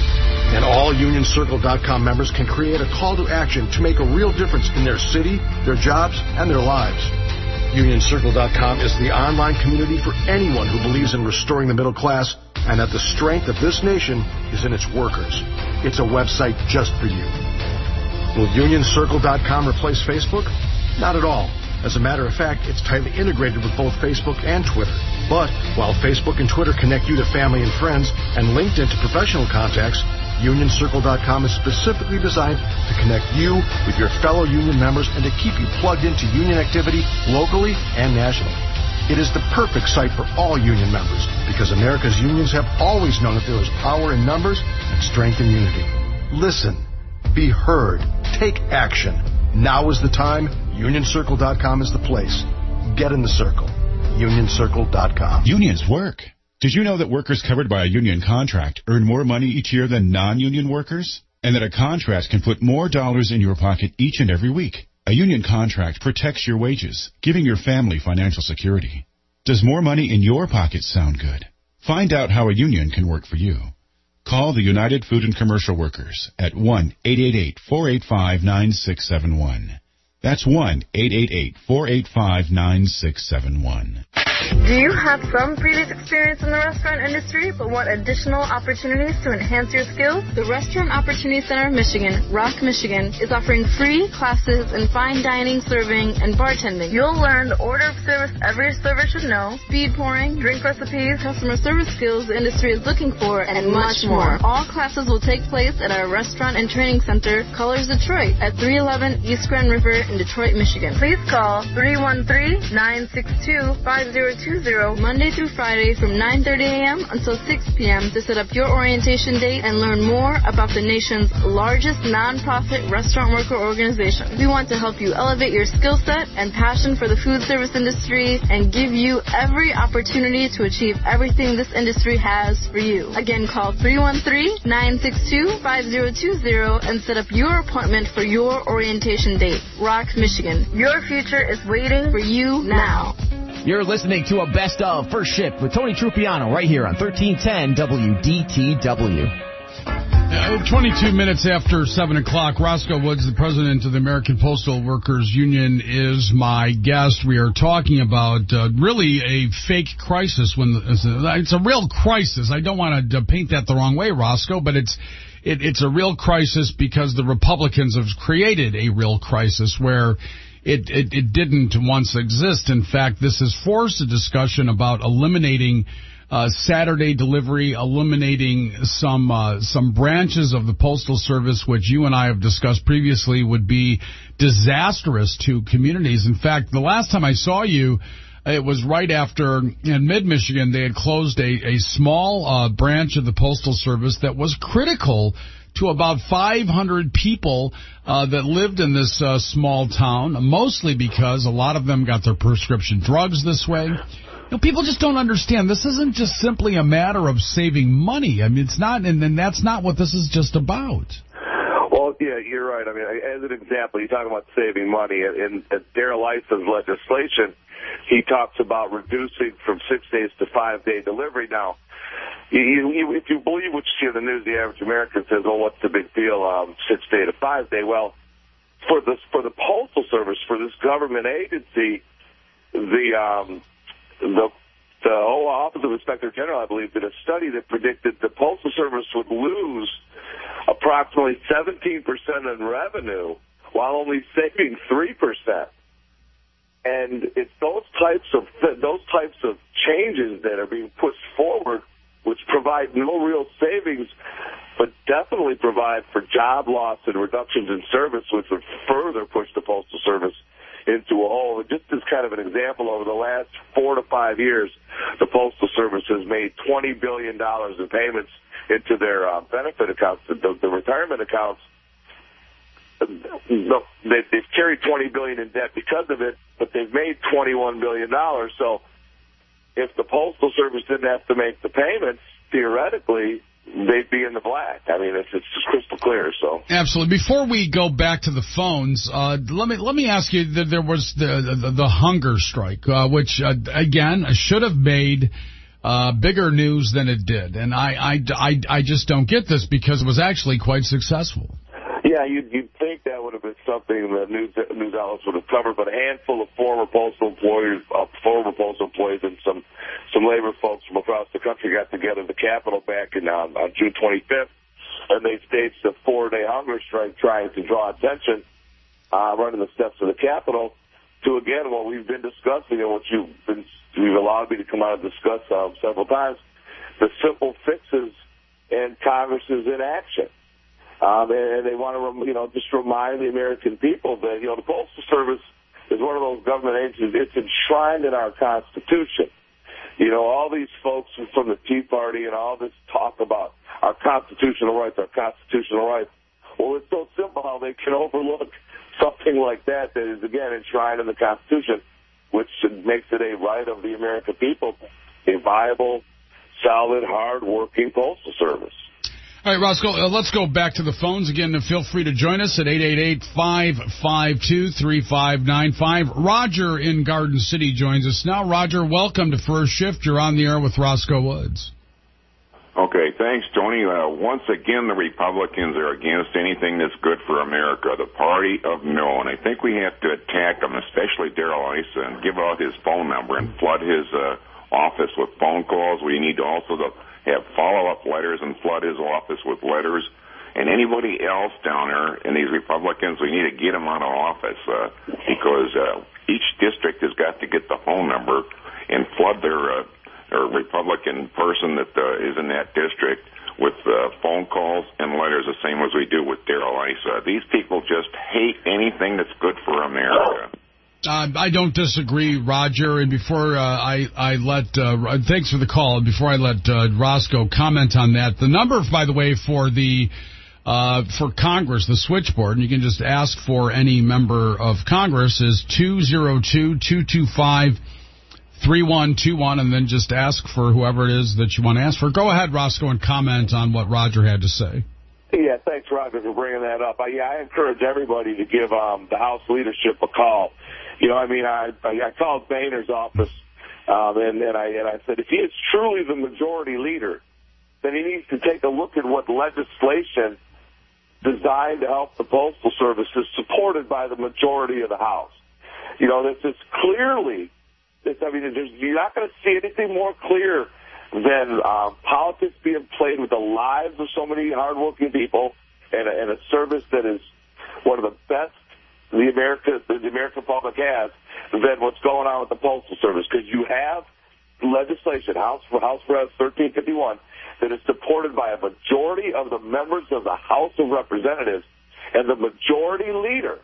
And all Union Circle dot com members can create a call to action to make a real difference in their city, their jobs, and their lives. Union Circle dot com is the online community for anyone who believes in restoring the middle class and that the strength of this nation is in its workers. It's a website just for you. Will Union Circle dot com replace Facebook? Not at all. As a matter of fact, it's tightly integrated with both Facebook and Twitter. But while Facebook and Twitter connect you to family and friends and LinkedIn to professional contacts, Union Circle dot com is specifically designed to connect you with your fellow union members and to keep you plugged into union activity locally and nationally. It is the perfect site for all union members because America's unions have always known that there is power in numbers and strength in unity. Listen. Be heard. Take action. Now is the time. Union Circle dot com is the place. Get in the circle. Union Circle dot com. Unions work. Did you know that workers covered by a union contract earn more money each year than non-union workers? And that a contract can put more dollars in your pocket each and every week? A union contract protects your wages, giving your family financial security. Does more money in your pocket sound good? Find out how a union can work for you. Call the United Food and Commercial Workers at one eight eight eight, four eight five, nine six seven one. That's one eight eight eight, four eight five, nine six seven one. Do you have some previous experience in the restaurant industry but want additional opportunities to enhance your skills? The Restaurant Opportunity Center of Michigan, Rock, Michigan, is offering free classes in fine dining, serving, and bartending. You'll learn the order of service every server should know, speed pouring, drink recipes, customer service skills the industry is looking for, and, and much more. All classes will take place at our Restaurant and Training Center, Colors Detroit, at three eleven East Grand River in Detroit, Michigan. Please call three one three, nine six two, five zero two zero Monday through Friday from nine thirty a.m. until six p.m. to set up your orientation date and learn more about the nation's largest nonprofit restaurant worker organization. We want to help you elevate your skill set and passion for the food service industry and give you every opportunity to achieve everything this industry has for you. Again, call three one three, nine six two, five zero two zero and set up your appointment for your orientation date. Rock, Michigan. Your future is waiting for you now. You're listening to a Best of First Shift with Tony Trupiano right here on thirteen ten W D T W. Uh, twenty-two minutes after seven o'clock, Roscoe Woods, the president of the American Postal Workers Union, is my guest. We are talking about uh, really a fake crisis. When the, it's a real crisis. I don't want to paint that the wrong way, Roscoe, but it's it, it's a real crisis because the Republicans have created a real crisis where It, it, it didn't once exist. In fact, this has forced a discussion about eliminating uh, Saturday delivery, eliminating some uh, some branches of the Postal Service, which you and I have discussed previously would be disastrous to communities. In fact, the last time I saw you, it was right after, in mid-Michigan, they had closed a, a small uh, branch of the Postal Service that was critical to about five hundred people uh, that lived in this uh, small town, mostly because a lot of them got their prescription drugs this way. You know, people just don't understand. This isn't just simply a matter of saving money. I mean, it's not, and, and that's not what this is just about. Well, yeah, you're right. I mean, as an example, you talk about saving money. In, in Darrell Ison's legislation, he talks about reducing from six days to five-day delivery. Now, You, you, if you believe what you see in the news, the average American says, "Oh, what's the big deal? Um, six day to five day." Well, for the for the Postal Service, for this government agency, the um, the the whole Office of Inspector General, I believe, did a study that predicted the Postal Service would lose approximately seventeen percent in revenue while only saving three percent. And it's those types of those types of changes that are being pushed forward, which provide no real savings, but definitely provide for job loss and reductions in service, which would further push the Postal Service into a hole. And just as kind of an example, over the last four to five years, the Postal Service has made twenty billion dollars in payments into their uh, benefit accounts, the, the retirement accounts. They've carried twenty billion dollars in debt because of it, but they've made twenty-one billion dollars. So if the Postal Service didn't have to make the payments, theoretically, they'd be in the black. I mean, it's, it's just crystal clear. So absolutely. Before we go back to the phones, uh, let me let me ask you that there was the the, the hunger strike, uh, which uh, again should have made uh, bigger news than it did, and I, I, I, I just don't get this because it was actually quite successful. Yeah, you'd, you'd think that would have been something that news news outlets would have covered, but a handful of former postal employees, uh, former postal employees, and some some labor folks from across the country got together at the Capitol back in um, on June twenty-fifth, and they staged a four-day hunger strike trying to draw attention, uh, running the steps of the Capitol, to again what we've been discussing and what you've been you've allowed me to come out and discuss um, several times, the simple fixes and Congress's inaction. Um, and they want to, you know, just remind the American people that, you know, the Postal Service is one of those government agencies. It's enshrined in our Constitution. You know, all these folks from the Tea Party and all this talk about our constitutional rights, our constitutional rights. Well, it's so simple how they can overlook something like that that is, again, enshrined in the Constitution, which makes it a right of the American people, a viable, solid, hard-working Postal Service. All right, Roscoe, uh, let's go back to the phones again. Feel free to join us at eight eight eight, five five two, three five nine five. Roger in Garden City joins us now. Roger, welcome to First Shift. You're on the air with Roscoe Woods. Okay, thanks, Tony. Uh, once again, the Republicans are against anything that's good for America, the party of no. And I think we have to attack them, especially Darrell Issa, and give out his phone number and flood his uh, office with phone calls. We need to also... The, have follow-up letters and flood his office with letters. And anybody else down there in these Republicans, we need to get them out of office uh, because uh, each district has got to get the phone number and flood their, uh, their Republican person that uh, is in that district with uh, phone calls and letters, the same as we do with Darrell Issa. These people just hate anything that's good for America. Uh, I don't disagree, Roger. And before uh, I, I let, uh, thanks for the call. Before I let uh, Roscoe comment on that, the number, by the way, for the uh, for Congress, the switchboard, and you can just ask for any member of Congress, is two zero two, two two five, three one two one, and then just ask for whoever it is that you want to ask for. Go ahead, Roscoe, and comment on what Roger had to say. Yeah, thanks, Roger, for bringing that up. I, yeah, I encourage everybody to give um, the House leadership a call. You know, I mean, I I called Boehner's office, um, and, and, I, and I said, if he is truly the majority leader, then he needs to take a look at what legislation designed to help the Postal Service is supported by the majority of the House. You know, this is clearly, this, I mean, there's, you're not going to see anything more clear than um, politics being played with the lives of so many hardworking people and a, and a service that is one of the best the America, the American public has, than what's going on with the Postal Service. Because you have legislation, House House Res thirteen fifty-one, that is supported by a majority of the members of the House of Representatives, and the majority leader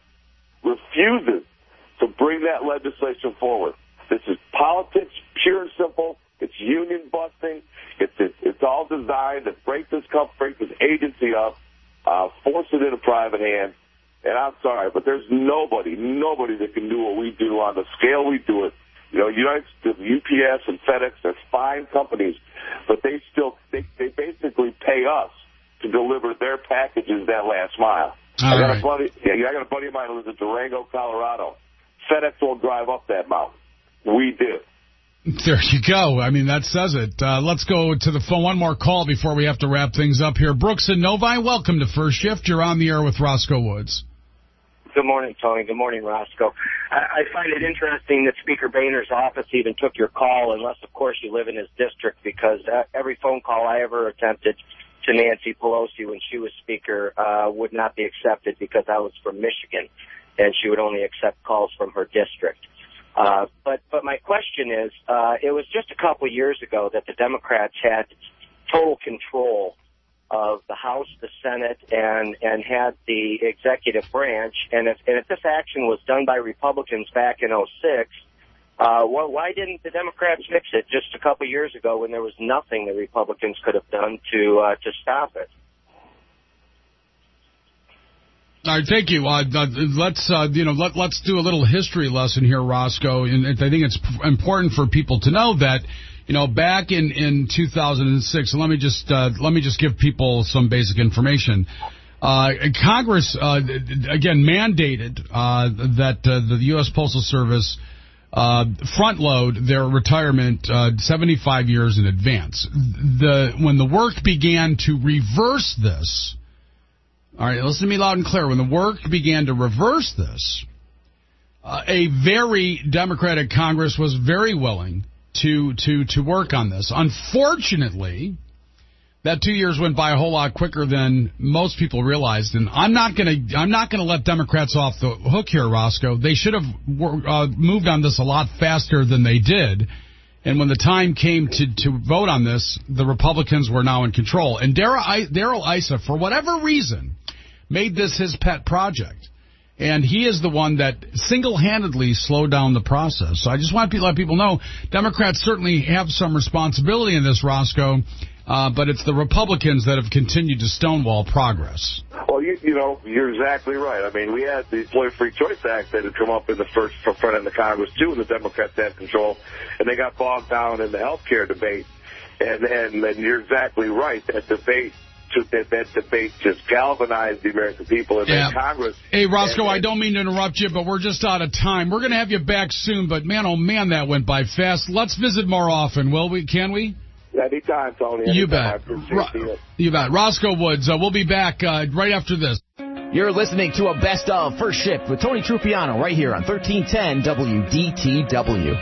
refuses to bring that legislation forward. This is politics, pure and simple. It's union busting. It's it's, it's all designed to break this company, break this agency up, uh, force it into private hands. And I'm sorry, but there's nobody, nobody that can do what we do on the scale we do it. You know, United, U P S and FedEx, they're fine companies, but they still, they, they basically pay us to deliver their packages that last mile. All I got right. a buddy, yeah, I got a buddy of mine who lives in Durango, Colorado. FedEx won't drive up that mountain. We do. There you go. I mean, that says it. Uh, let's go to the phone. One more call before we have to wrap things up here. Brooks and Novi, welcome to First Shift. You're on the air with Roscoe Woods. Good morning, Tony. Good morning, Roscoe. I, I find it interesting that Speaker Boehner's office even took your call, unless, of course, you live in his district, because uh, every phone call I ever attempted to Nancy Pelosi when she was Speaker uh, would not be accepted because I was from Michigan, and she would only accept calls from her district. Uh, but, but my question is, uh, it was just a couple of years ago that the Democrats had total control of the House, the Senate, and, and had the executive branch. And if, and if this action was done by Republicans back in oh six, uh, well, why didn't the Democrats fix it just a couple of years ago when there was nothing the Republicans could have done to, uh, to stop it? All right, thank you. Uh, let's uh, you know let let's do a little history lesson here, Roscoe. And I think it's important for people to know that you know back in, in two thousand six. Let me just uh, let me just give people some basic information. Uh, Congress uh, again mandated uh, that uh, the U S Postal Service uh, front load their retirement uh, seventy-five years in advance. The when the work began to reverse this. All right, listen to me loud and clear. When the work began to reverse this, uh, a very Democratic Congress was very willing to to to work on this. Unfortunately, that two years went by a whole lot quicker than most people realized, and I'm not going to I'm not going to let Democrats off the hook here, Roscoe. They should have uh, moved on this a lot faster than they did. And when the time came to, to vote on this, the Republicans were now in control. And Darrell Issa, for whatever reason, made this his pet project. And he is the one that single-handedly slowed down the process. So I just want to let people know, Democrats certainly have some responsibility in this, Roscoe, uh, but it's the Republicans that have continued to stonewall progress. Well, you, you know, you're exactly right. I mean, we had the Employee Free Choice Act that had come up in the first front end of Congress, too, and the Democrats had control, and they got bogged down in the health care debate. And, and, and you're exactly right. That debate that, that debate just galvanized the American people and yeah. made Congress. Hey, Roscoe, and, I don't mean to interrupt you, but we're just out of time. We're going to have you back soon, but, man, oh, man, that went by fast. Let's visit more often, will we? Can we? Anytime, Tony. Anytime. You bet. Ro- you bet. Roscoe Woods, uh, we'll be back uh, right after this. You're listening to a Best of First Shift with Tony Trupiano right here on thirteen ten W D T W.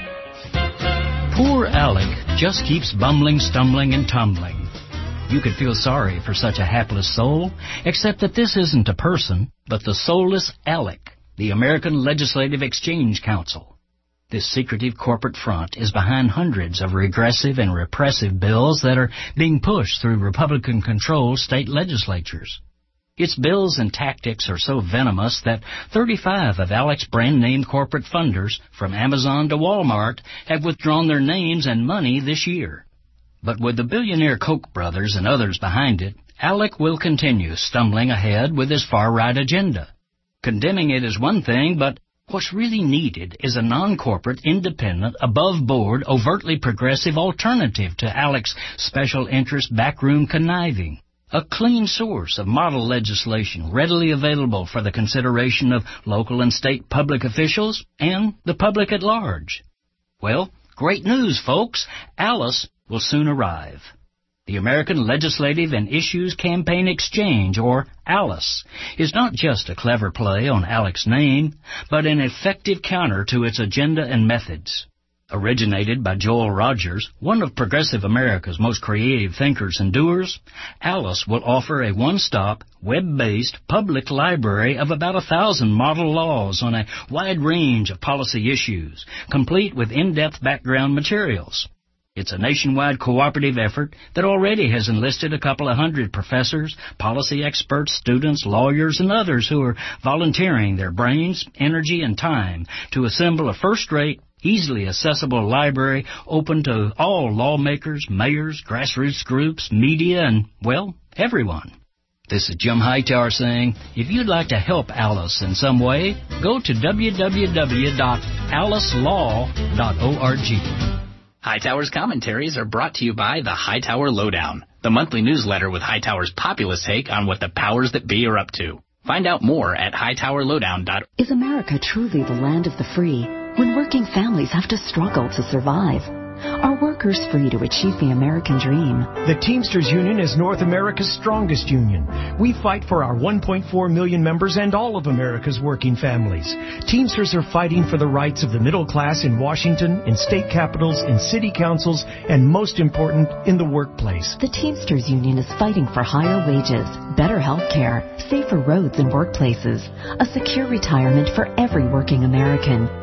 Poor Alec just keeps bumbling, stumbling, and tumbling. You could feel sorry for such a hapless soul, except that this isn't a person, but the soulless Alec, the American Legislative Exchange Council. This secretive corporate front is behind hundreds of regressive and repressive bills that are being pushed through Republican-controlled state legislatures. Its bills and tactics are so venomous that thirty-five of Alec's brand-name corporate funders, from Amazon to Walmart, have withdrawn their names and money this year. But with the billionaire Koch brothers and others behind it, Alec will continue stumbling ahead with his far-right agenda. Condemning it is one thing, but what's really needed is a non-corporate, independent, above-board, overtly progressive alternative to Alec's special interest backroom conniving. A clean source of model legislation readily available for the consideration of local and state public officials and the public at large. Well, great news, folks. ALICE will soon arrive. The American Legislative and Issues Campaign Exchange, or ALICE, is not just a clever play on Alec's name, but an effective counter to its agenda and methods. Originated by Joel Rogers, one of progressive America's most creative thinkers and doers, ALICE will offer a one-stop, web-based public library of about a thousand model laws on a wide range of policy issues, complete with in-depth background materials. It's a nationwide cooperative effort that already has enlisted a couple of hundred professors, policy experts, students, lawyers, and others who are volunteering their brains, energy, and time to assemble a first-rate, easily accessible library open to all lawmakers, mayors, grassroots groups, media, and, well, everyone. This is Jim Hightower saying, if you'd like to help ALICE in some way, go to w w w dot alice law dot org. Hightower's commentaries are brought to you by the Hightower Lowdown, the monthly newsletter with Hightower's populist take on what the powers that be are up to. Find out more at hightower lowdown dot org. Is America truly the land of the free when working families have to struggle to survive? Are workers free to achieve the American dream? The Teamsters Union is North America's strongest union. We fight for our one point four million members and all of America's working families. Teamsters are fighting for the rights of the middle class in Washington, in state capitals, in city councils, and most important, in the workplace. The Teamsters Union is fighting for higher wages, better health care, safer roads and workplaces, a secure retirement for every working American,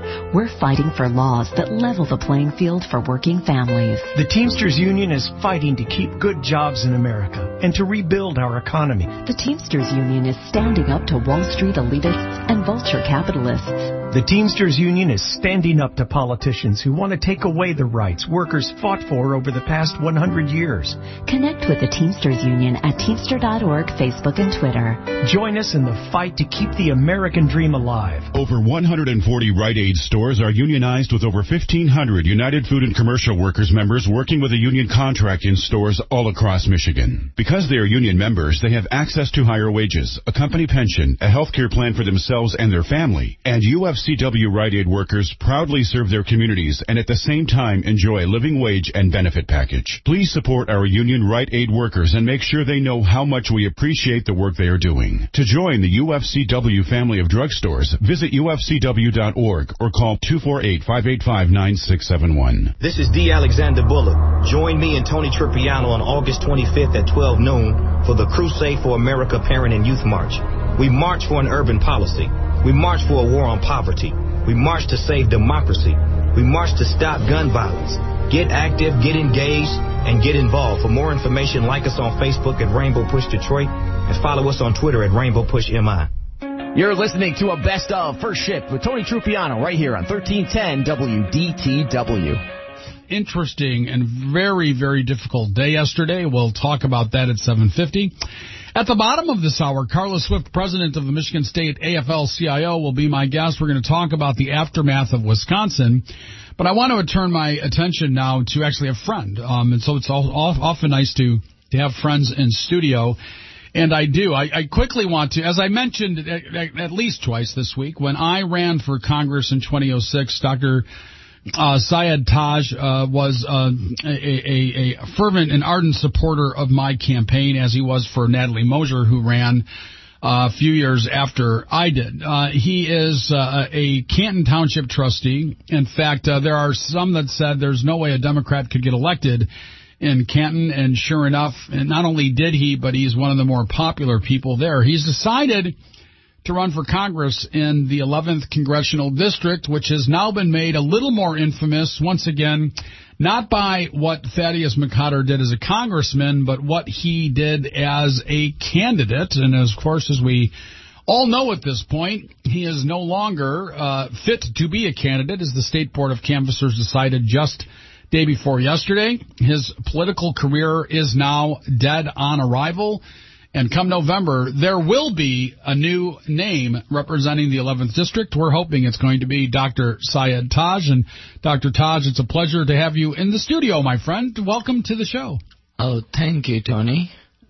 We're fighting for laws that level the playing field for working families. The Teamsters Union is fighting to keep good jobs in America and to rebuild our economy. The Teamsters Union is standing up to Wall Street elitists and vulture capitalists. The Teamsters Union is standing up to politicians who want to take away the rights workers fought for over the past one hundred years. Connect with the Teamsters Union at Teamster dot org, Facebook, and Twitter. Join us in the fight to keep the American dream alive. Over one hundred forty Rite Aid stores are unionized with over fifteen hundred United Food and Commercial Workers members working with a union contract in stores all across Michigan. Because they are union members, they have access to higher wages, a company pension, a health care plan for themselves and their family, and U F C W Rite Aid workers proudly serve their communities and at the same time enjoy a living wage and benefit package. Please support our union Rite Aid workers and make sure they know how much we appreciate the work they are doing. To join the U F C W family of drugstores, visit U F C W dot org or call two four eight, five eight five, nine six seven one. This is D. Alexander Bullock. Join me and Tony Tripiano on August twenty-fifth at twelve noon for the Crusade for America Parent and Youth March. We march for an urban policy. We march for a war on poverty. We march to save democracy. We march to stop gun violence. Get active, get engaged, and get involved. For more information, like us on Facebook at Rainbow Push Detroit and follow us on Twitter at Rainbow Push M I. You're listening to a Best of First Shift with Tony Trupiano right here on thirteen ten W D T W. Interesting and very, very difficult day yesterday. We'll talk about that at seven fifty. At the bottom of this hour, Carla Swift, president of the Michigan State A F L C I O, will be my guest. We're going to talk about the aftermath of Wisconsin. But I want to turn my attention now to actually a friend. Um, and so it's all, all, often nice to, to have friends in studio. And I do. I, I quickly want to, as I mentioned at, at least twice this week, when I ran for Congress in twenty oh six, Doctor Uh, Syed Taj uh, was uh, a, a, a fervent and ardent supporter of my campaign, as he was for Natalie Mosier, who ran uh, a few years after I did. Uh, he is uh, a Canton Township trustee. In fact, uh, there are some that said there's no way a Democrat could get elected in Canton, and sure enough, and not only did he, but he's one of the more popular people there. He's decided to run for Congress in the eleventh Congressional District, which has now been made a little more infamous, once again, not by what Thaddeus McCotter did as a congressman, but what he did as a candidate. And, of course, as we all know at this point, he is no longer uh, fit to be a candidate, as the State Board of Canvassers decided just day before yesterday. His political career is now dead on arrival. And come November, there will be a new name representing the eleventh District. We're hoping it's going to be Doctor Syed Taj. And Doctor Taj, it's a pleasure to have you in the studio, my friend. Welcome to the show. Oh, thank you, Tony.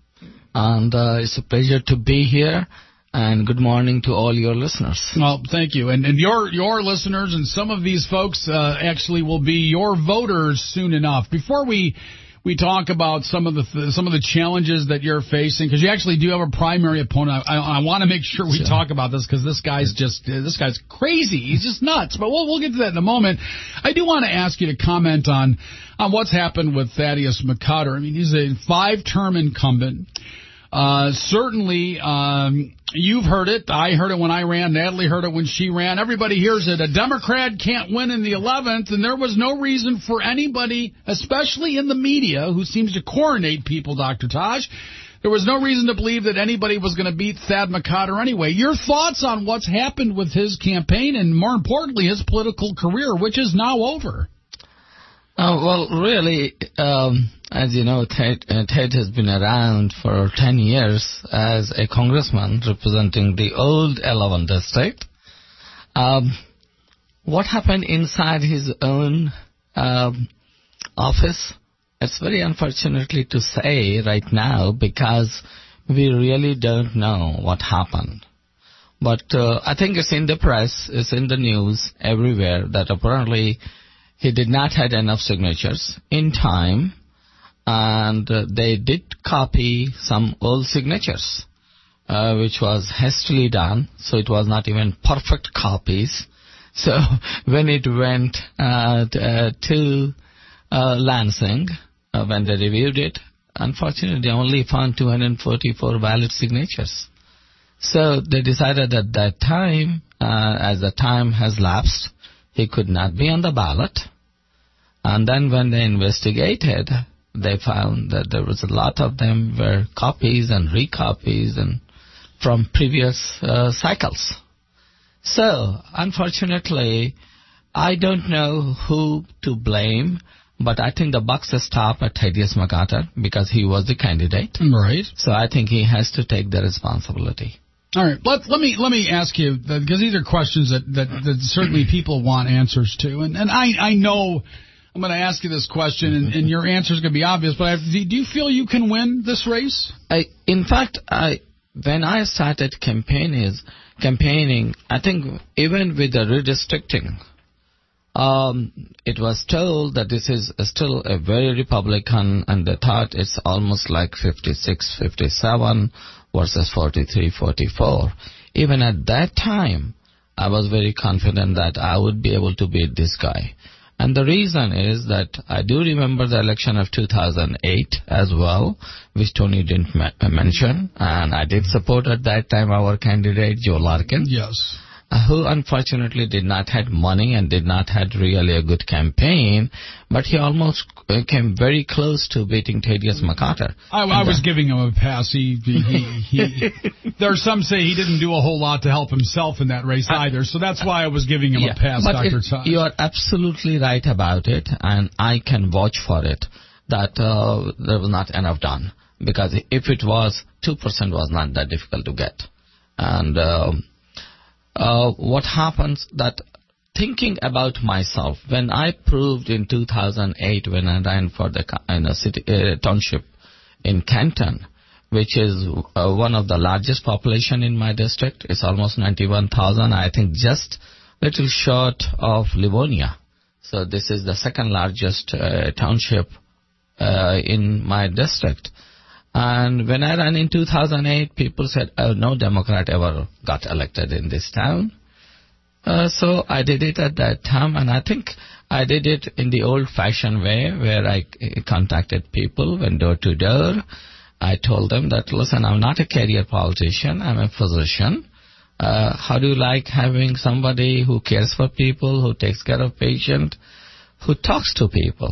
And uh, it's a pleasure to be here. And good morning to all your listeners. Well, thank you. And, and your your listeners and some of these folks uh, actually will be your voters soon enough. Before we... We talk about some of the th- some of the challenges that you're facing, because you actually do have a primary opponent. I, I, I want to make sure we sure. talk about this, because this guy's just uh, this guy's crazy. He's just nuts. But we'll we'll get to that in a moment. I do want to ask you to comment on on what's happened with Thaddeus McCotter. I mean, he's a five-term incumbent. Uh, certainly, um, you've heard it. I heard it when I ran. Natalie heard it when she ran. Everybody hears it. A Democrat can't win in the eleventh, and there was no reason for anybody, especially in the media, who seems to coronate people, Doctor Taj. There was no reason to believe that anybody was going to beat Thad McCotter anyway. Your thoughts on what's happened with his campaign and, more importantly, his political career, which is now over? Uh, well, really, um, as you know, Ted, uh, Ted has been around for ten years as a congressman representing the old eleventh District. Um, what happened inside his own um, office, it's very unfortunately to say right now, because we really don't know what happened. But uh, I think it's in the press, it's in the news everywhere that apparently he did not have enough signatures in time, and uh, they did copy some old signatures, uh, which was hastily done, so it was not even perfect copies. So when it went uh, t- uh, to uh, Lansing, uh, when they reviewed it, unfortunately they only found two hundred forty-four valid signatures. So they decided at that time, uh, as the time has lapsed, he could not be on the ballot. And then when they investigated, they found that there was a lot of them were copies and recopies and from previous uh, cycles. So, unfortunately, I don't know who to blame, but I think the buck stopped at Thaddeus McCarter because he was the candidate. Right. So I think he has to take the responsibility. All right. Let, let me let me ask you, because these are questions that, that, that certainly people want answers to. And, and I, I know I'm going to ask you this question, and, and your answer is going to be obvious, but I, do you feel you can win this race? I, in fact, I, when I started campaigning, campaigning, I think even with the redistricting, Um, it was told that this is still a very Republican, and they thought it's almost like fifty-six fifty-seven versus forty-three forty-four. Even at that time, I was very confident that I would be able to beat this guy. And the reason is that I do remember the election of two thousand eight as well, which Tony didn't ma- mention, and I did support at that time our candidate, Joe Larkin. Yes. Who unfortunately did not have money and did not have really a good campaign, but he almost came very close to beating Thaddeus McCarter. I, I was giving him a pass. He, he, he, he there are some say he didn't do a whole lot to help himself in that race either, so that's why I was giving him yeah, a pass, but Doctor it, Todd. You are absolutely right about it, and I can vouch for it, that uh, there was not enough done, because if it was, two percent was not that difficult to get. And Uh, Uh, what happens that thinking about myself, when I proved in two thousand eight when I ran for the in a city uh, township in Canton, which is uh, one of the largest population in my district, it's almost ninety-one thousand, I think just little short of Livonia. So this is the second largest uh, township uh, in my district. And when I ran in two thousand eight, people said, oh, no Democrat ever got elected in this town. Uh, so I did it at that time, and I think I did it in the old-fashioned way, where I contacted people, went door to door. I told them that, listen, I'm not a career politician, I'm a physician. Uh, how do you like having somebody who cares for people, who takes care of patients, who talks to people?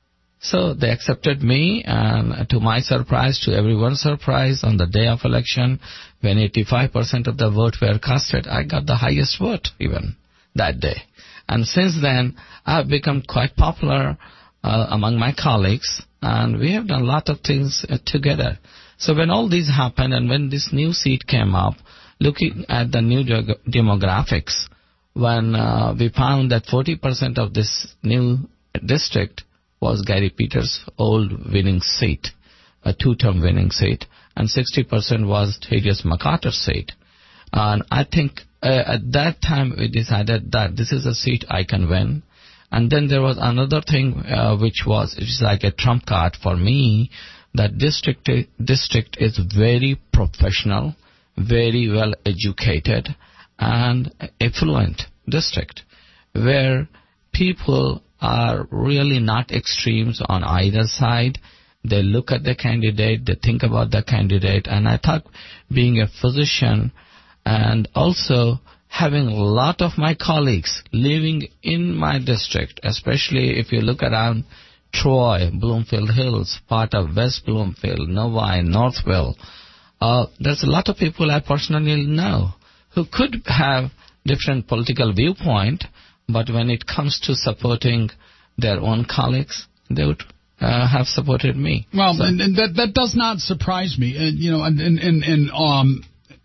So they accepted me, and to my surprise, to everyone's surprise, on the day of election, when eighty-five percent of the vote were casted, I got the highest vote even that day. And since then, I have become quite popular uh, among my colleagues, and we have done a lot of things uh, together. So when all these happened, and when this new seat came up, looking at the new de- demographics, when uh, we found that forty percent of this new district was Gary Peters' old winning seat, a two-term winning seat, and sixty percent was Thaddeus McCarter's seat. And I think uh, at that time we decided that this is a seat I can win. And then there was another thing uh, which was it's like a trump card for me, that district district is very professional, very well educated, and affluent district, where people are really not extremes on either side. They look at the candidate, they think about the candidate, and I thought being a physician and also having a lot of my colleagues living in my district, especially if you look around Troy, Bloomfield Hills, part of West Bloomfield, Novi, Northville, uh, there's a lot of people I personally know who could have different political viewpoint, but when it comes to supporting their own colleagues, they would uh, have supported me. Well, so. and, and that that does not surprise me. And you know, and and and, and um,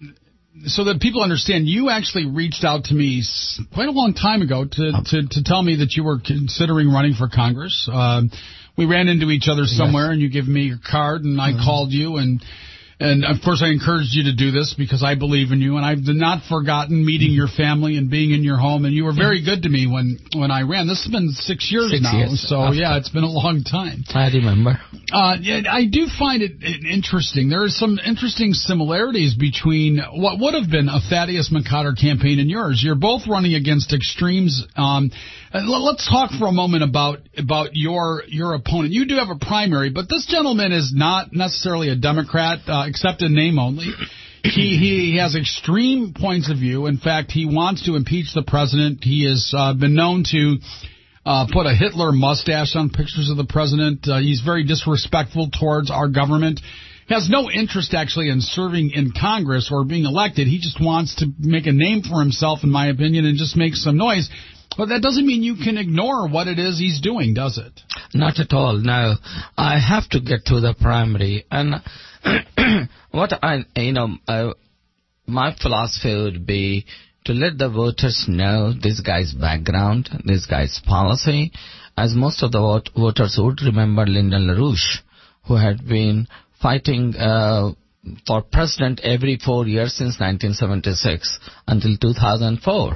so that people understand, you actually reached out to me quite a long time ago to to, to tell me that you were considering running for Congress. Uh, we ran into each other somewhere, yes. and you gave me your card, and I mm-hmm. called you and. And, of course, I encouraged you to do this because I believe in you, and I've not forgotten meeting your family and being in your home, and you were very good to me when, when I ran. This has been six years six now, years so, after. yeah, it's been a long time. I remember. Uh, yeah, I do find it interesting. There are some interesting similarities between what would have been a Thaddeus McCarter campaign and yours. You're both running against extremes. Um, let's talk for a moment about about your your opponent. You do have a primary, but this gentleman is not necessarily a Democrat, uh, except in name only. he, he has extreme points of view. In fact, he wants to impeach the president. He has uh, been known to uh, put a Hitler mustache on pictures of the president. Uh, he's very disrespectful towards our government. He has no interest, actually, in serving in Congress or being elected. He just wants to make a name for himself, in my opinion, and just make some noise. But that doesn't mean you can ignore what it is he's doing, does it? Not at all, no. I have to get to the primary. And what I, you know, uh, my philosophy would be to let the voters know this guy's background, this guy's policy, as most of the vot- voters would remember Lyndon LaRouche, who had been fighting uh, for president every four years since nineteen seventy-six until two thousand four.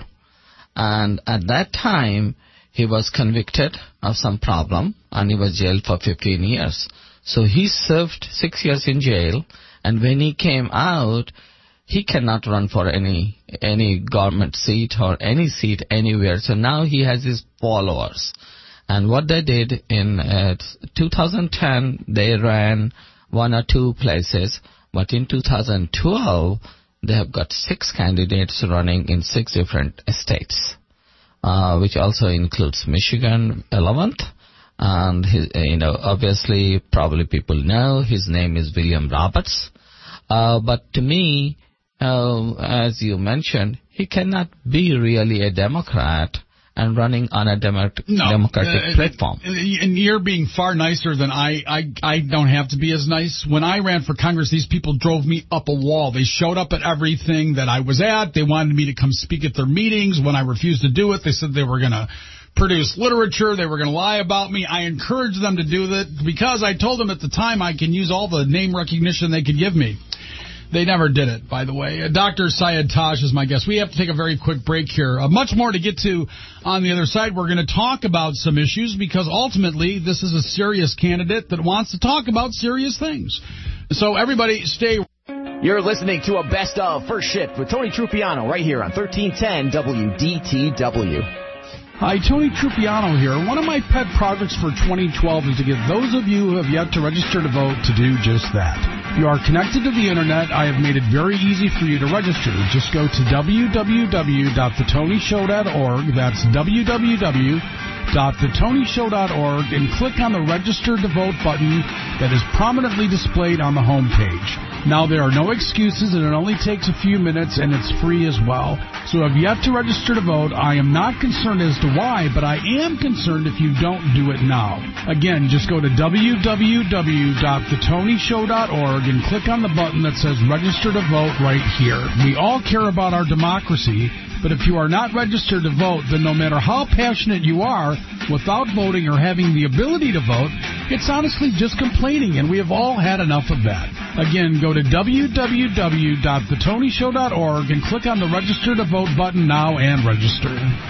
And at that time, he was convicted of some problem, and he was jailed for fifteen years. So he served six years in jail, and when he came out, he cannot run for any any government seat or any seat anywhere. So now he has his followers. And what they did in uh, two thousand ten, they ran one or two places, but in two thousand twelve, they have got six candidates running in six different states, uh, which also includes Michigan, eleventh. And, his, you know, obviously, probably people know his name is William Roberts. Uh, but to me, uh, as you mentioned, he cannot be really a Democrat and running on a Demo- no, Democratic uh, platform. And you're being far nicer than I, I. I don't have to be as nice. When I ran for Congress, these people drove me up a wall. They showed up at everything that I was at. They wanted me to come speak at their meetings. When I refused to do it, they said they were going to produce literature. They were going to lie about me. I encouraged them to do that because I told them at the time I can use all the name recognition they could give me. They never did it, by the way. Uh, Doctor Syed Taj is my guest. We have to take a very quick break here. Uh, much more to get to on the other side. We're going to talk about some issues because ultimately this is a serious candidate that wants to talk about serious things. So everybody stay. You're listening to a Best of First Shift with Tony Trupiano right here on thirteen ten W D T W. Hi, Tony Trupiano here. One of my pet projects for twenty twelve is to get those of you who have yet to register to vote to do just that. If you are connected to the Internet, I have made it very easy for you to register. Just go to w w w dot the tony show dot org. That's w w w dot the tony show dot org and click on the Register to Vote button that is prominently displayed on the home page. Now, there are no excuses, and it only takes a few minutes, and it's free as well. So if you have to register to vote, I am not concerned as to why, but I am concerned if you don't do it now. Again, just go to w w w dot the tony show dot org and click on the button that says Register to Vote right here. We all care about our democracy, but if you are not registered to vote, then no matter how passionate you are, without voting or having the ability to vote, it's honestly just complaining, and we have all had enough of that. Again, go to w w w dot the tony show dot org and click on the Register to Vote button now and register.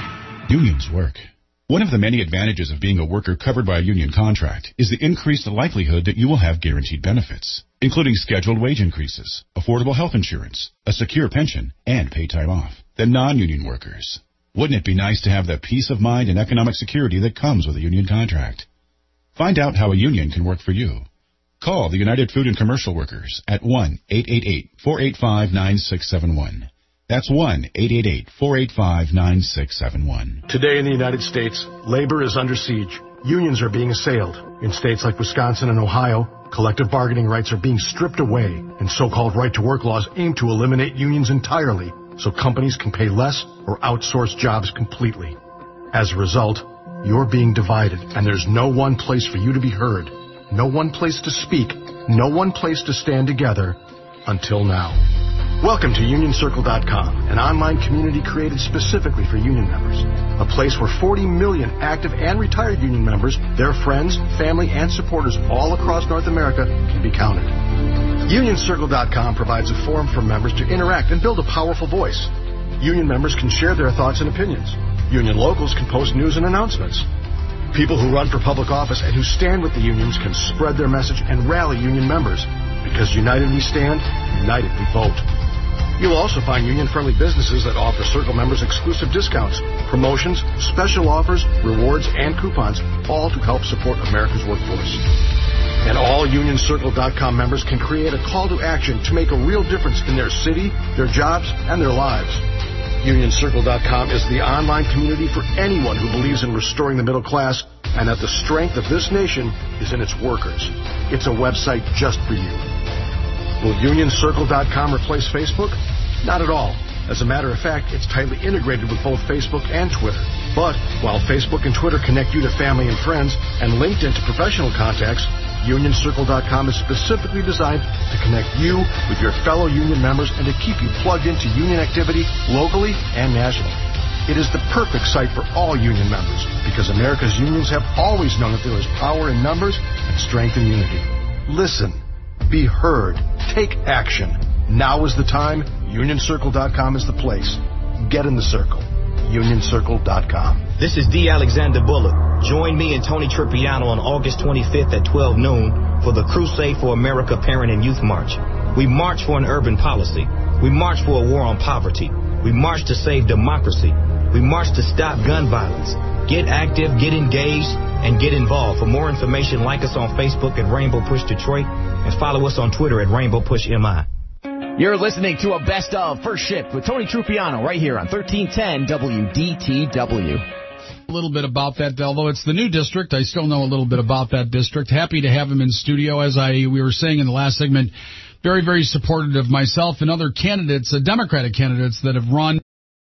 Unions work. One of the many advantages of being a worker covered by a union contract is the increased likelihood that you will have guaranteed benefits, including scheduled wage increases, affordable health insurance, a secure pension, and paid time off. The non-union workers. Wouldn't it be nice to have the peace of mind and economic security that comes with a union contract? Find out how a union can work for you. Call the United Food and Commercial Workers at one eight eight eight, four eight five, nine six seven one. That's one eight eight eight, four eight five, nine six seven one. Today in the United States, labor is under siege. Unions are being assailed. In states like Wisconsin and Ohio, collective bargaining rights are being stripped away, and so-called right-to-work laws aim to eliminate unions entirely so companies can pay less or outsource jobs completely. As a result, you're being divided, and there's no one place for you to be heard, no one place to speak, no one place to stand together until now. Welcome to union circle dot com, an online community created specifically for union members. A place where forty million active and retired union members, their friends, family, and supporters all across North America can be counted. union circle dot com provides a forum for members to interact and build a powerful voice. Union members can share their thoughts and opinions. Union locals can post news and announcements. People who run for public office and who stand with the unions can spread their message and rally union members. Because united we stand, united we vote. You'll also find union-friendly businesses that offer Circle members exclusive discounts, promotions, special offers, rewards, and coupons, all to help support America's workforce. And all Union Circle dot com members can create a call to action to make a real difference in their city, their jobs, and their lives. Union Circle dot com is the online community for anyone who believes in restoring the middle class and that the strength of this nation is in its workers. It's a website just for you. Will Union Circle dot com replace Facebook? Not at all. As a matter of fact, it's tightly integrated with both Facebook and Twitter. But while Facebook and Twitter connect you to family and friends and LinkedIn to professional contacts, Union Circle dot com is specifically designed to connect you with your fellow union members and to keep you plugged into union activity locally and nationally. It is the perfect site for all union members because America's unions have always known that there is power in numbers and strength in unity. Listen, be heard, take action. Now is the time. Union Circle dot com is the place. Get in the circle. Union Circle dot com. This is D. Alexander Bullock. Join me and Tony Tripiano on August twenty-fifth at twelve noon for the Crusade for America Parent and Youth March. We march for an urban policy. We march for a war on poverty. We march to save democracy. We march to stop gun violence. Get active, get engaged, and get involved. For more information, like us on Facebook at Rainbow Push Detroit and follow us on Twitter at Rainbow Push M I. You're listening to a Best of First Shift with Tony Trupiano right here on thirteen ten W D T W. A little bit about that, although it's the new district, I still know a little bit about that district. Happy to have him in studio. As I we were saying in the last segment, very, very supportive of myself and other candidates, uh, Democratic candidates that have run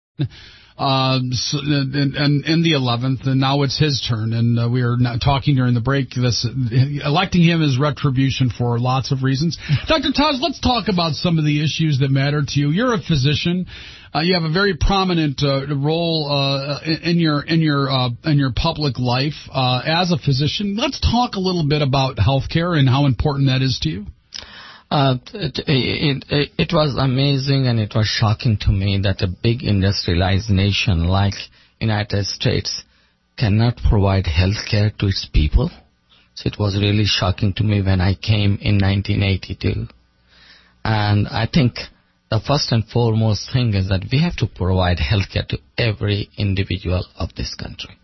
uh, in, in, in the eleventh, and now it's his turn. And uh, we are not talking during the break. This electing him is retribution for lots of reasons. Doctor Taj, let's talk about some of the issues that matter to you. You're a physician. Uh, you have a very prominent uh, role uh, in your in your uh, in your public life uh, as a physician. Let's talk a little bit about healthcare and how important that is to you. Uh, it, it, it, it was amazing and it was shocking to me that a big industrialized nation like United States cannot provide health care to its people. So it was really shocking to me when I came in nineteen eighty-two. And I think the first and foremost thing is that we have to provide health care to every individual of this country.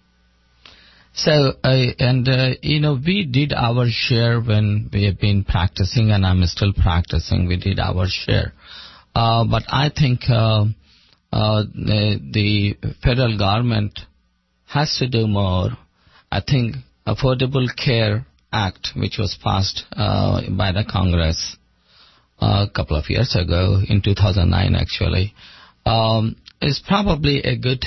So, uh, and, uh, you know, we did our share when we have been practicing, and I'm still practicing. We did our share. Uh, but I think uh, uh, the, the federal government has to do more. I think Affordable Care Act, which was passed uh, by the Congress uh, a couple of years ago, in two thousand nine actually, um, is probably a good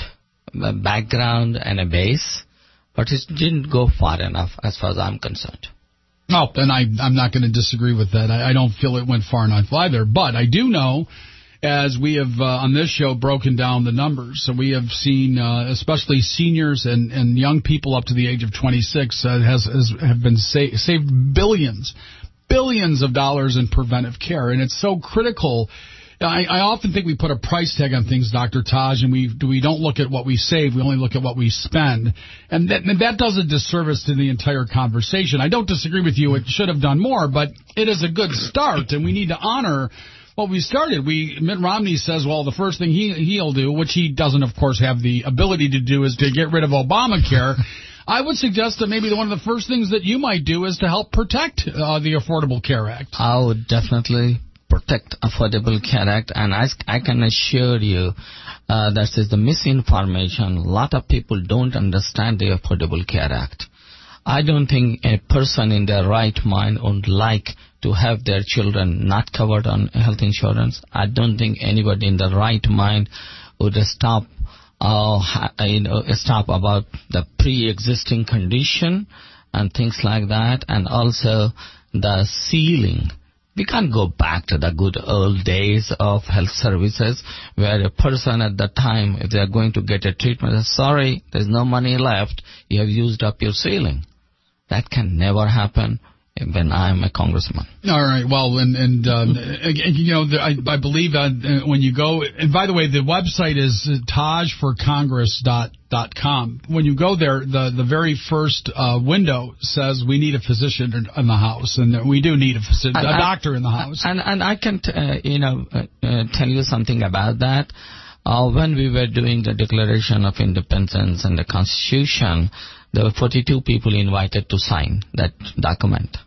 background and a base. But it didn't go far enough as far as I'm concerned. No, and I, I'm not going to disagree with that. I, I don't feel it went far enough either. But I do know, as we have uh, on this show broken down the numbers, so we have seen uh, especially seniors and, and young people up to the age of twenty-six uh, has, has have been sa- saved billions, billions of dollars in preventive care. And it's so critical. I, I often think we put a price tag on things, Doctor Taj, and we we don't look at what we save. We only look at what we spend. And that, and that does a disservice to the entire conversation. I don't disagree with you. It should have done more, but it is a good start, and we need to honor what we started. We Mitt Romney says, well, the first thing he, he'll do, which he doesn't, of course, have the ability to do, is to get rid of Obamacare. I would suggest that maybe one of the first things that you might do is to help protect uh, the Affordable Care Act. I would definitely protect Affordable Care Act, and I, I can assure you uh, that is the misinformation. A lot of people don't understand the Affordable Care Act. I don't think a person in their right mind would like to have their children not covered on health insurance. I don't think anybody in the right mind would stop uh, you know, stop about the pre-existing condition and things like that, and also the ceiling. We can't go back to the good old days of health services where a person at the time, if they are going to get a treatment, says, sorry, there's no money left, you have used up your ceiling. That can never happen when I'm a congressman. All right. Well, and, and uh, you know, I, I believe uh, when you go, and by the way, the website is taj for congress dot com. When you go there, the, the very first uh, window says we need a physician in the house, and we do need a, physician, and, a doctor in the house. And, and I can, t- uh, you know, uh, uh, tell you something about that. Uh, when we were doing the Declaration of Independence and the Constitution, there were forty-two people invited to sign that document.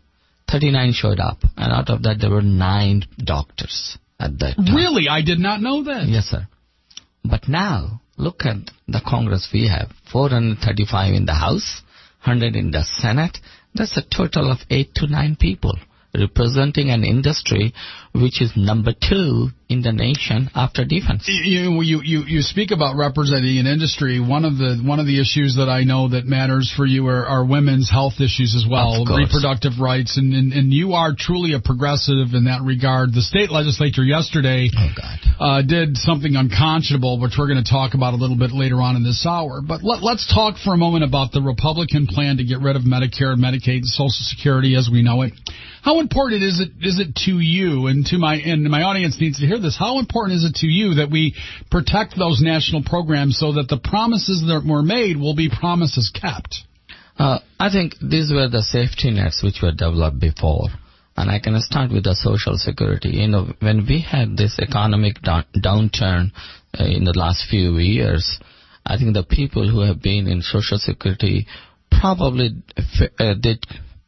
thirty-nine showed up, and out of that there were nine doctors at that time. Really? I did not know that. Yes, sir. But now, look at the Congress we have. four hundred thirty-five in the House, one hundred in the Senate. That's a total of eight to nine people representing an industry which is number two in the nation after defense. You, you you you speak about representing an industry. One of the one of the issues that I know that matters for you are, are women's health issues as well, reproductive rights, and, and and you are truly a progressive in that regard. The state legislature yesterday oh, God. Uh, did something unconscionable, which we're going to talk about a little bit later on in this hour. But let, let's talk for a moment about the Republican plan to get rid of Medicare, Medicaid, and Social Security as we know it. How important is it is it to you and to my and my audience needs to hear this? How important is it to you that we protect those national programs so that the promises that were made will be promises kept? Uh, I think these were the safety nets which were developed before. And I can start with the Social Security. You know, when we had this economic down, downturn uh, in the last few years, I think the people who have been in Social Security probably f- uh, did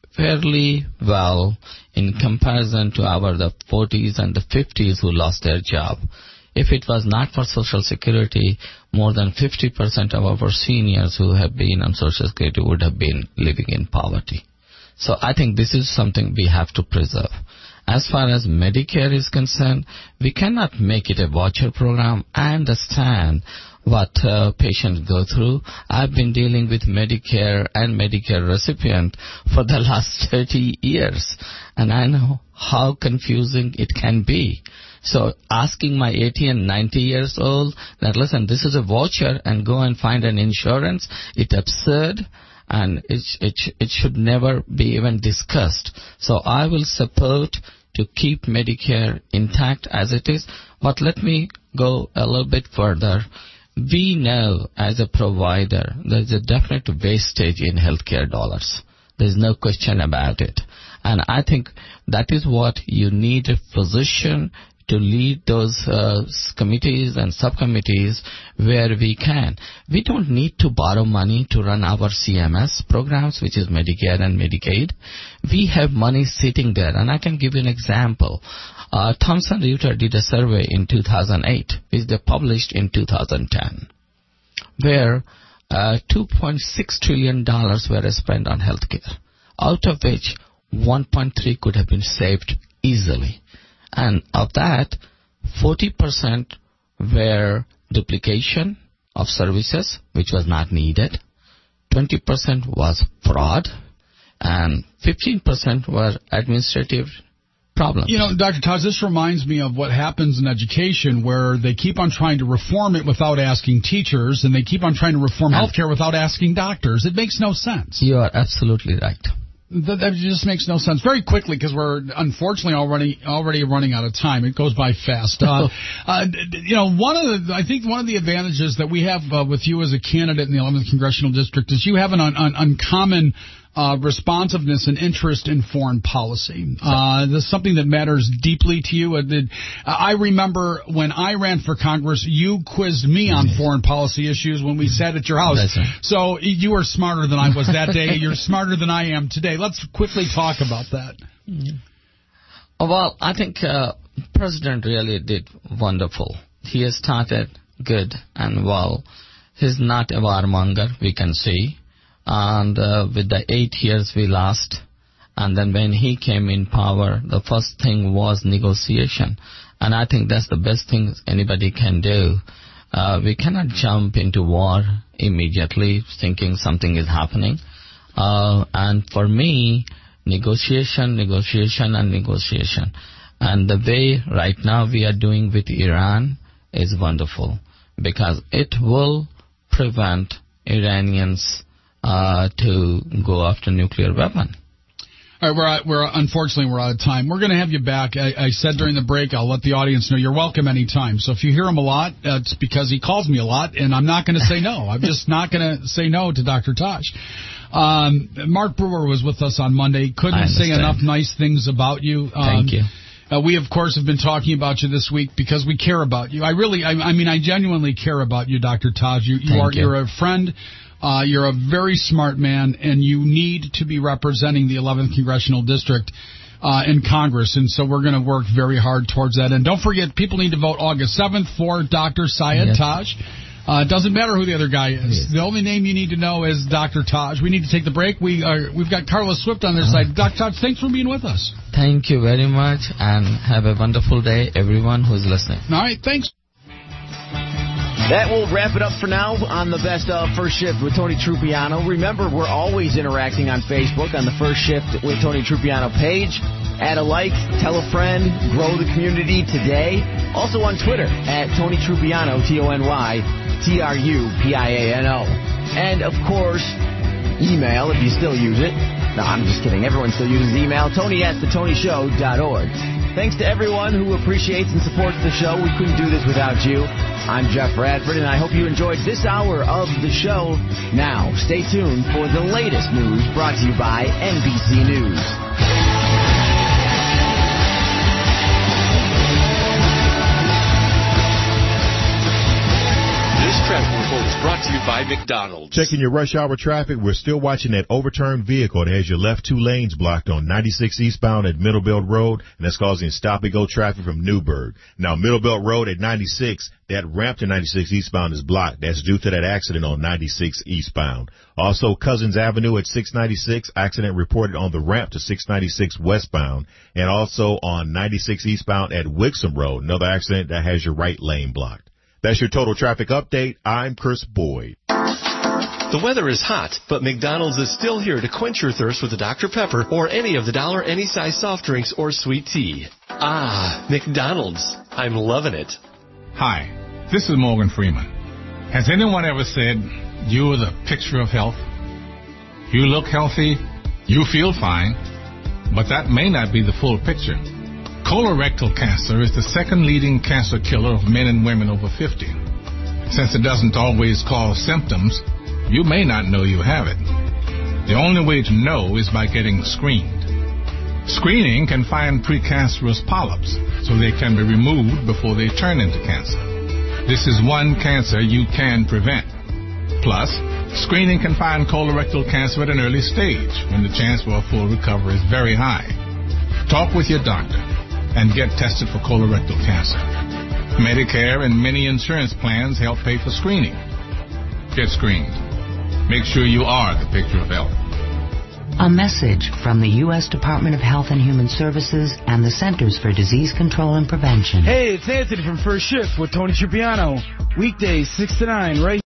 fairly well in comparison to our the forties and the fifties who lost their job. If it was not for Social Security, more than fifty percent of our seniors who have been on Social Security would have been living in poverty. So I think this is something we have to preserve. As far as Medicare is concerned, we cannot make it a voucher program. I understand what uh, patients go through. I've been dealing with Medicare and Medicare recipient for the last thirty years, and I know how confusing it can be. So asking my eighty and ninety years old that, listen, this is a voucher and go and find an insurance, it's absurd. And it, it, it should never be even discussed. So I will support to keep Medicare intact as it is. But let me go a little bit further. We know as a provider there's a definite wastage in healthcare dollars. There's no question about it. And I think that is what you need a physician to lead those uh, committees and subcommittees where we can. We don't need to borrow money to run our C M S programs, which is Medicare and Medicaid. We have money sitting there, and I can give you an example. Uh, Thomson Reuters did a survey in two thousand eight, which they published in two thousand ten, where uh, two point six trillion dollars were spent on healthcare, out of which one point three could have been saved easily. And of that, forty percent were duplication of services, which was not needed. twenty percent was fraud, and fifteen percent were administrative problems. You know, Doctor Taj, this reminds me of what happens in education, where they keep on trying to reform it without asking teachers, and they keep on trying to reform healthcare without asking doctors. It makes no sense. You are absolutely right. That, that just makes no sense. Very quickly, because we're unfortunately already already running out of time. It goes by fast. Uh, uh, you know, one of the I think one of the advantages that we have uh, with you as a candidate in the eleventh Congressional District is you have an un, un, uncommon uh, responsiveness and interest in foreign policy. Uh, this is something that matters deeply to you. Uh, I remember when I ran for Congress, you quizzed me on foreign policy issues when we sat at your house. Right. So you were smarter than I was that day. You're smarter than I am today. Let's quickly talk about that. Well, I think uh, President really did wonderful. He has started good and well. He's not a warmonger, we can see. And uh, with the eight years we lost, and then when he came in power, the first thing was negotiation. And I think that's the best thing anybody can do. Uh, we cannot jump into war immediately thinking something is happening. Uh, and for me, negotiation, negotiation, and negotiation. And the way right now we are doing with Iran is wonderful, because it will prevent Iranians uh, to go after nuclear weapon. All right, we're out, we're unfortunately we're out of time. We're going to have you back. I, I said during the break, I'll let the audience know you're welcome anytime. So if you hear him a lot, uh, it's because he calls me a lot, and I'm not going to say no. I'm just not going to say no to Doctor Taj. Um, Mark Brewer was with us on Monday. Couldn't say enough nice things about you. Um, Thank you. Uh, we, of course, have been talking about you this week because we care about you. I really, I, I mean, I genuinely care about you, Doctor Taj. You, you are, you. You're a friend. Uh, you're a very smart man, and you need to be representing the eleventh Congressional District uh, in Congress. And so we're going to work very hard towards that. And don't forget, people need to vote August seventh for Doctor Syed yes. Taj. Uh, it doesn't matter who the other guy is. Yes. The only name you need to know is Doctor Taj. We need to take the break. We are, we've got Carlos Swift on their uh, side. Doctor Taj, thanks for being with us. Thank you very much, and have a wonderful day, everyone who's listening. All right, thanks. That will wrap it up for now on the Best of First Shift with Tony Trupiano. Remember, we're always interacting on Facebook on the First Shift with Tony Trupiano page. Add a like, tell a friend, grow the community today. Also on Twitter at Tony Trupiano, T O N Y T R U P I A N O. And, of course, email if you still use it. No, I'm just kidding. Everyone still uses email. Tony at the tony show dot org. Thanks to everyone who appreciates and supports the show. We couldn't do this without you. I'm Jeff Radford, and I hope you enjoyed this hour of the show. Now, stay tuned for the latest news brought to you by N B C News. Traffic report is brought to you by McDonald's. Checking your rush hour traffic, we're still watching that overturned vehicle that has your left two lanes blocked on ninety-six eastbound at Middlebelt Road, and that's causing stop-and-go traffic from Newburgh. Now, Middlebelt Road at ninety-six, that ramp to ninety-six eastbound is blocked. That's due to that accident on ninety-six eastbound. Also, Cousins Avenue at six ninety-six, accident reported on the ramp to six ninety-six westbound, and also on ninety-six eastbound at Wixom Road, another accident that has your right lane blocked. That's your total traffic update. I'm Chris Boyd. The weather is hot, but McDonald's is still here to quench your thirst with a Doctor Pepper or any of the dollar any size soft drinks or sweet tea. Ah, McDonald's. I'm loving it. Hi, this is Morgan Freeman. Has anyone ever said you're the picture of health? You look healthy, you feel fine, but that may not be the full picture. Colorectal cancer is the second leading cancer killer of men and women over fifty. Since it doesn't always cause symptoms, you may not know you have it. The only way to know is by getting screened. Screening can find precancerous polyps so they can be removed before they turn into cancer. This is one cancer you can prevent. Plus, screening can find colorectal cancer at an early stage when the chance for a full recovery is very high. Talk with your doctor and get tested for colorectal cancer. Medicare and many insurance plans help pay for screening. Get screened. Make sure you are the picture of health. A message from the U S Department of Health and Human Services and the Centers for Disease Control and Prevention. Hey, it's Anthony from First Shift with Tony Trupiano. Weekdays, six to nine, right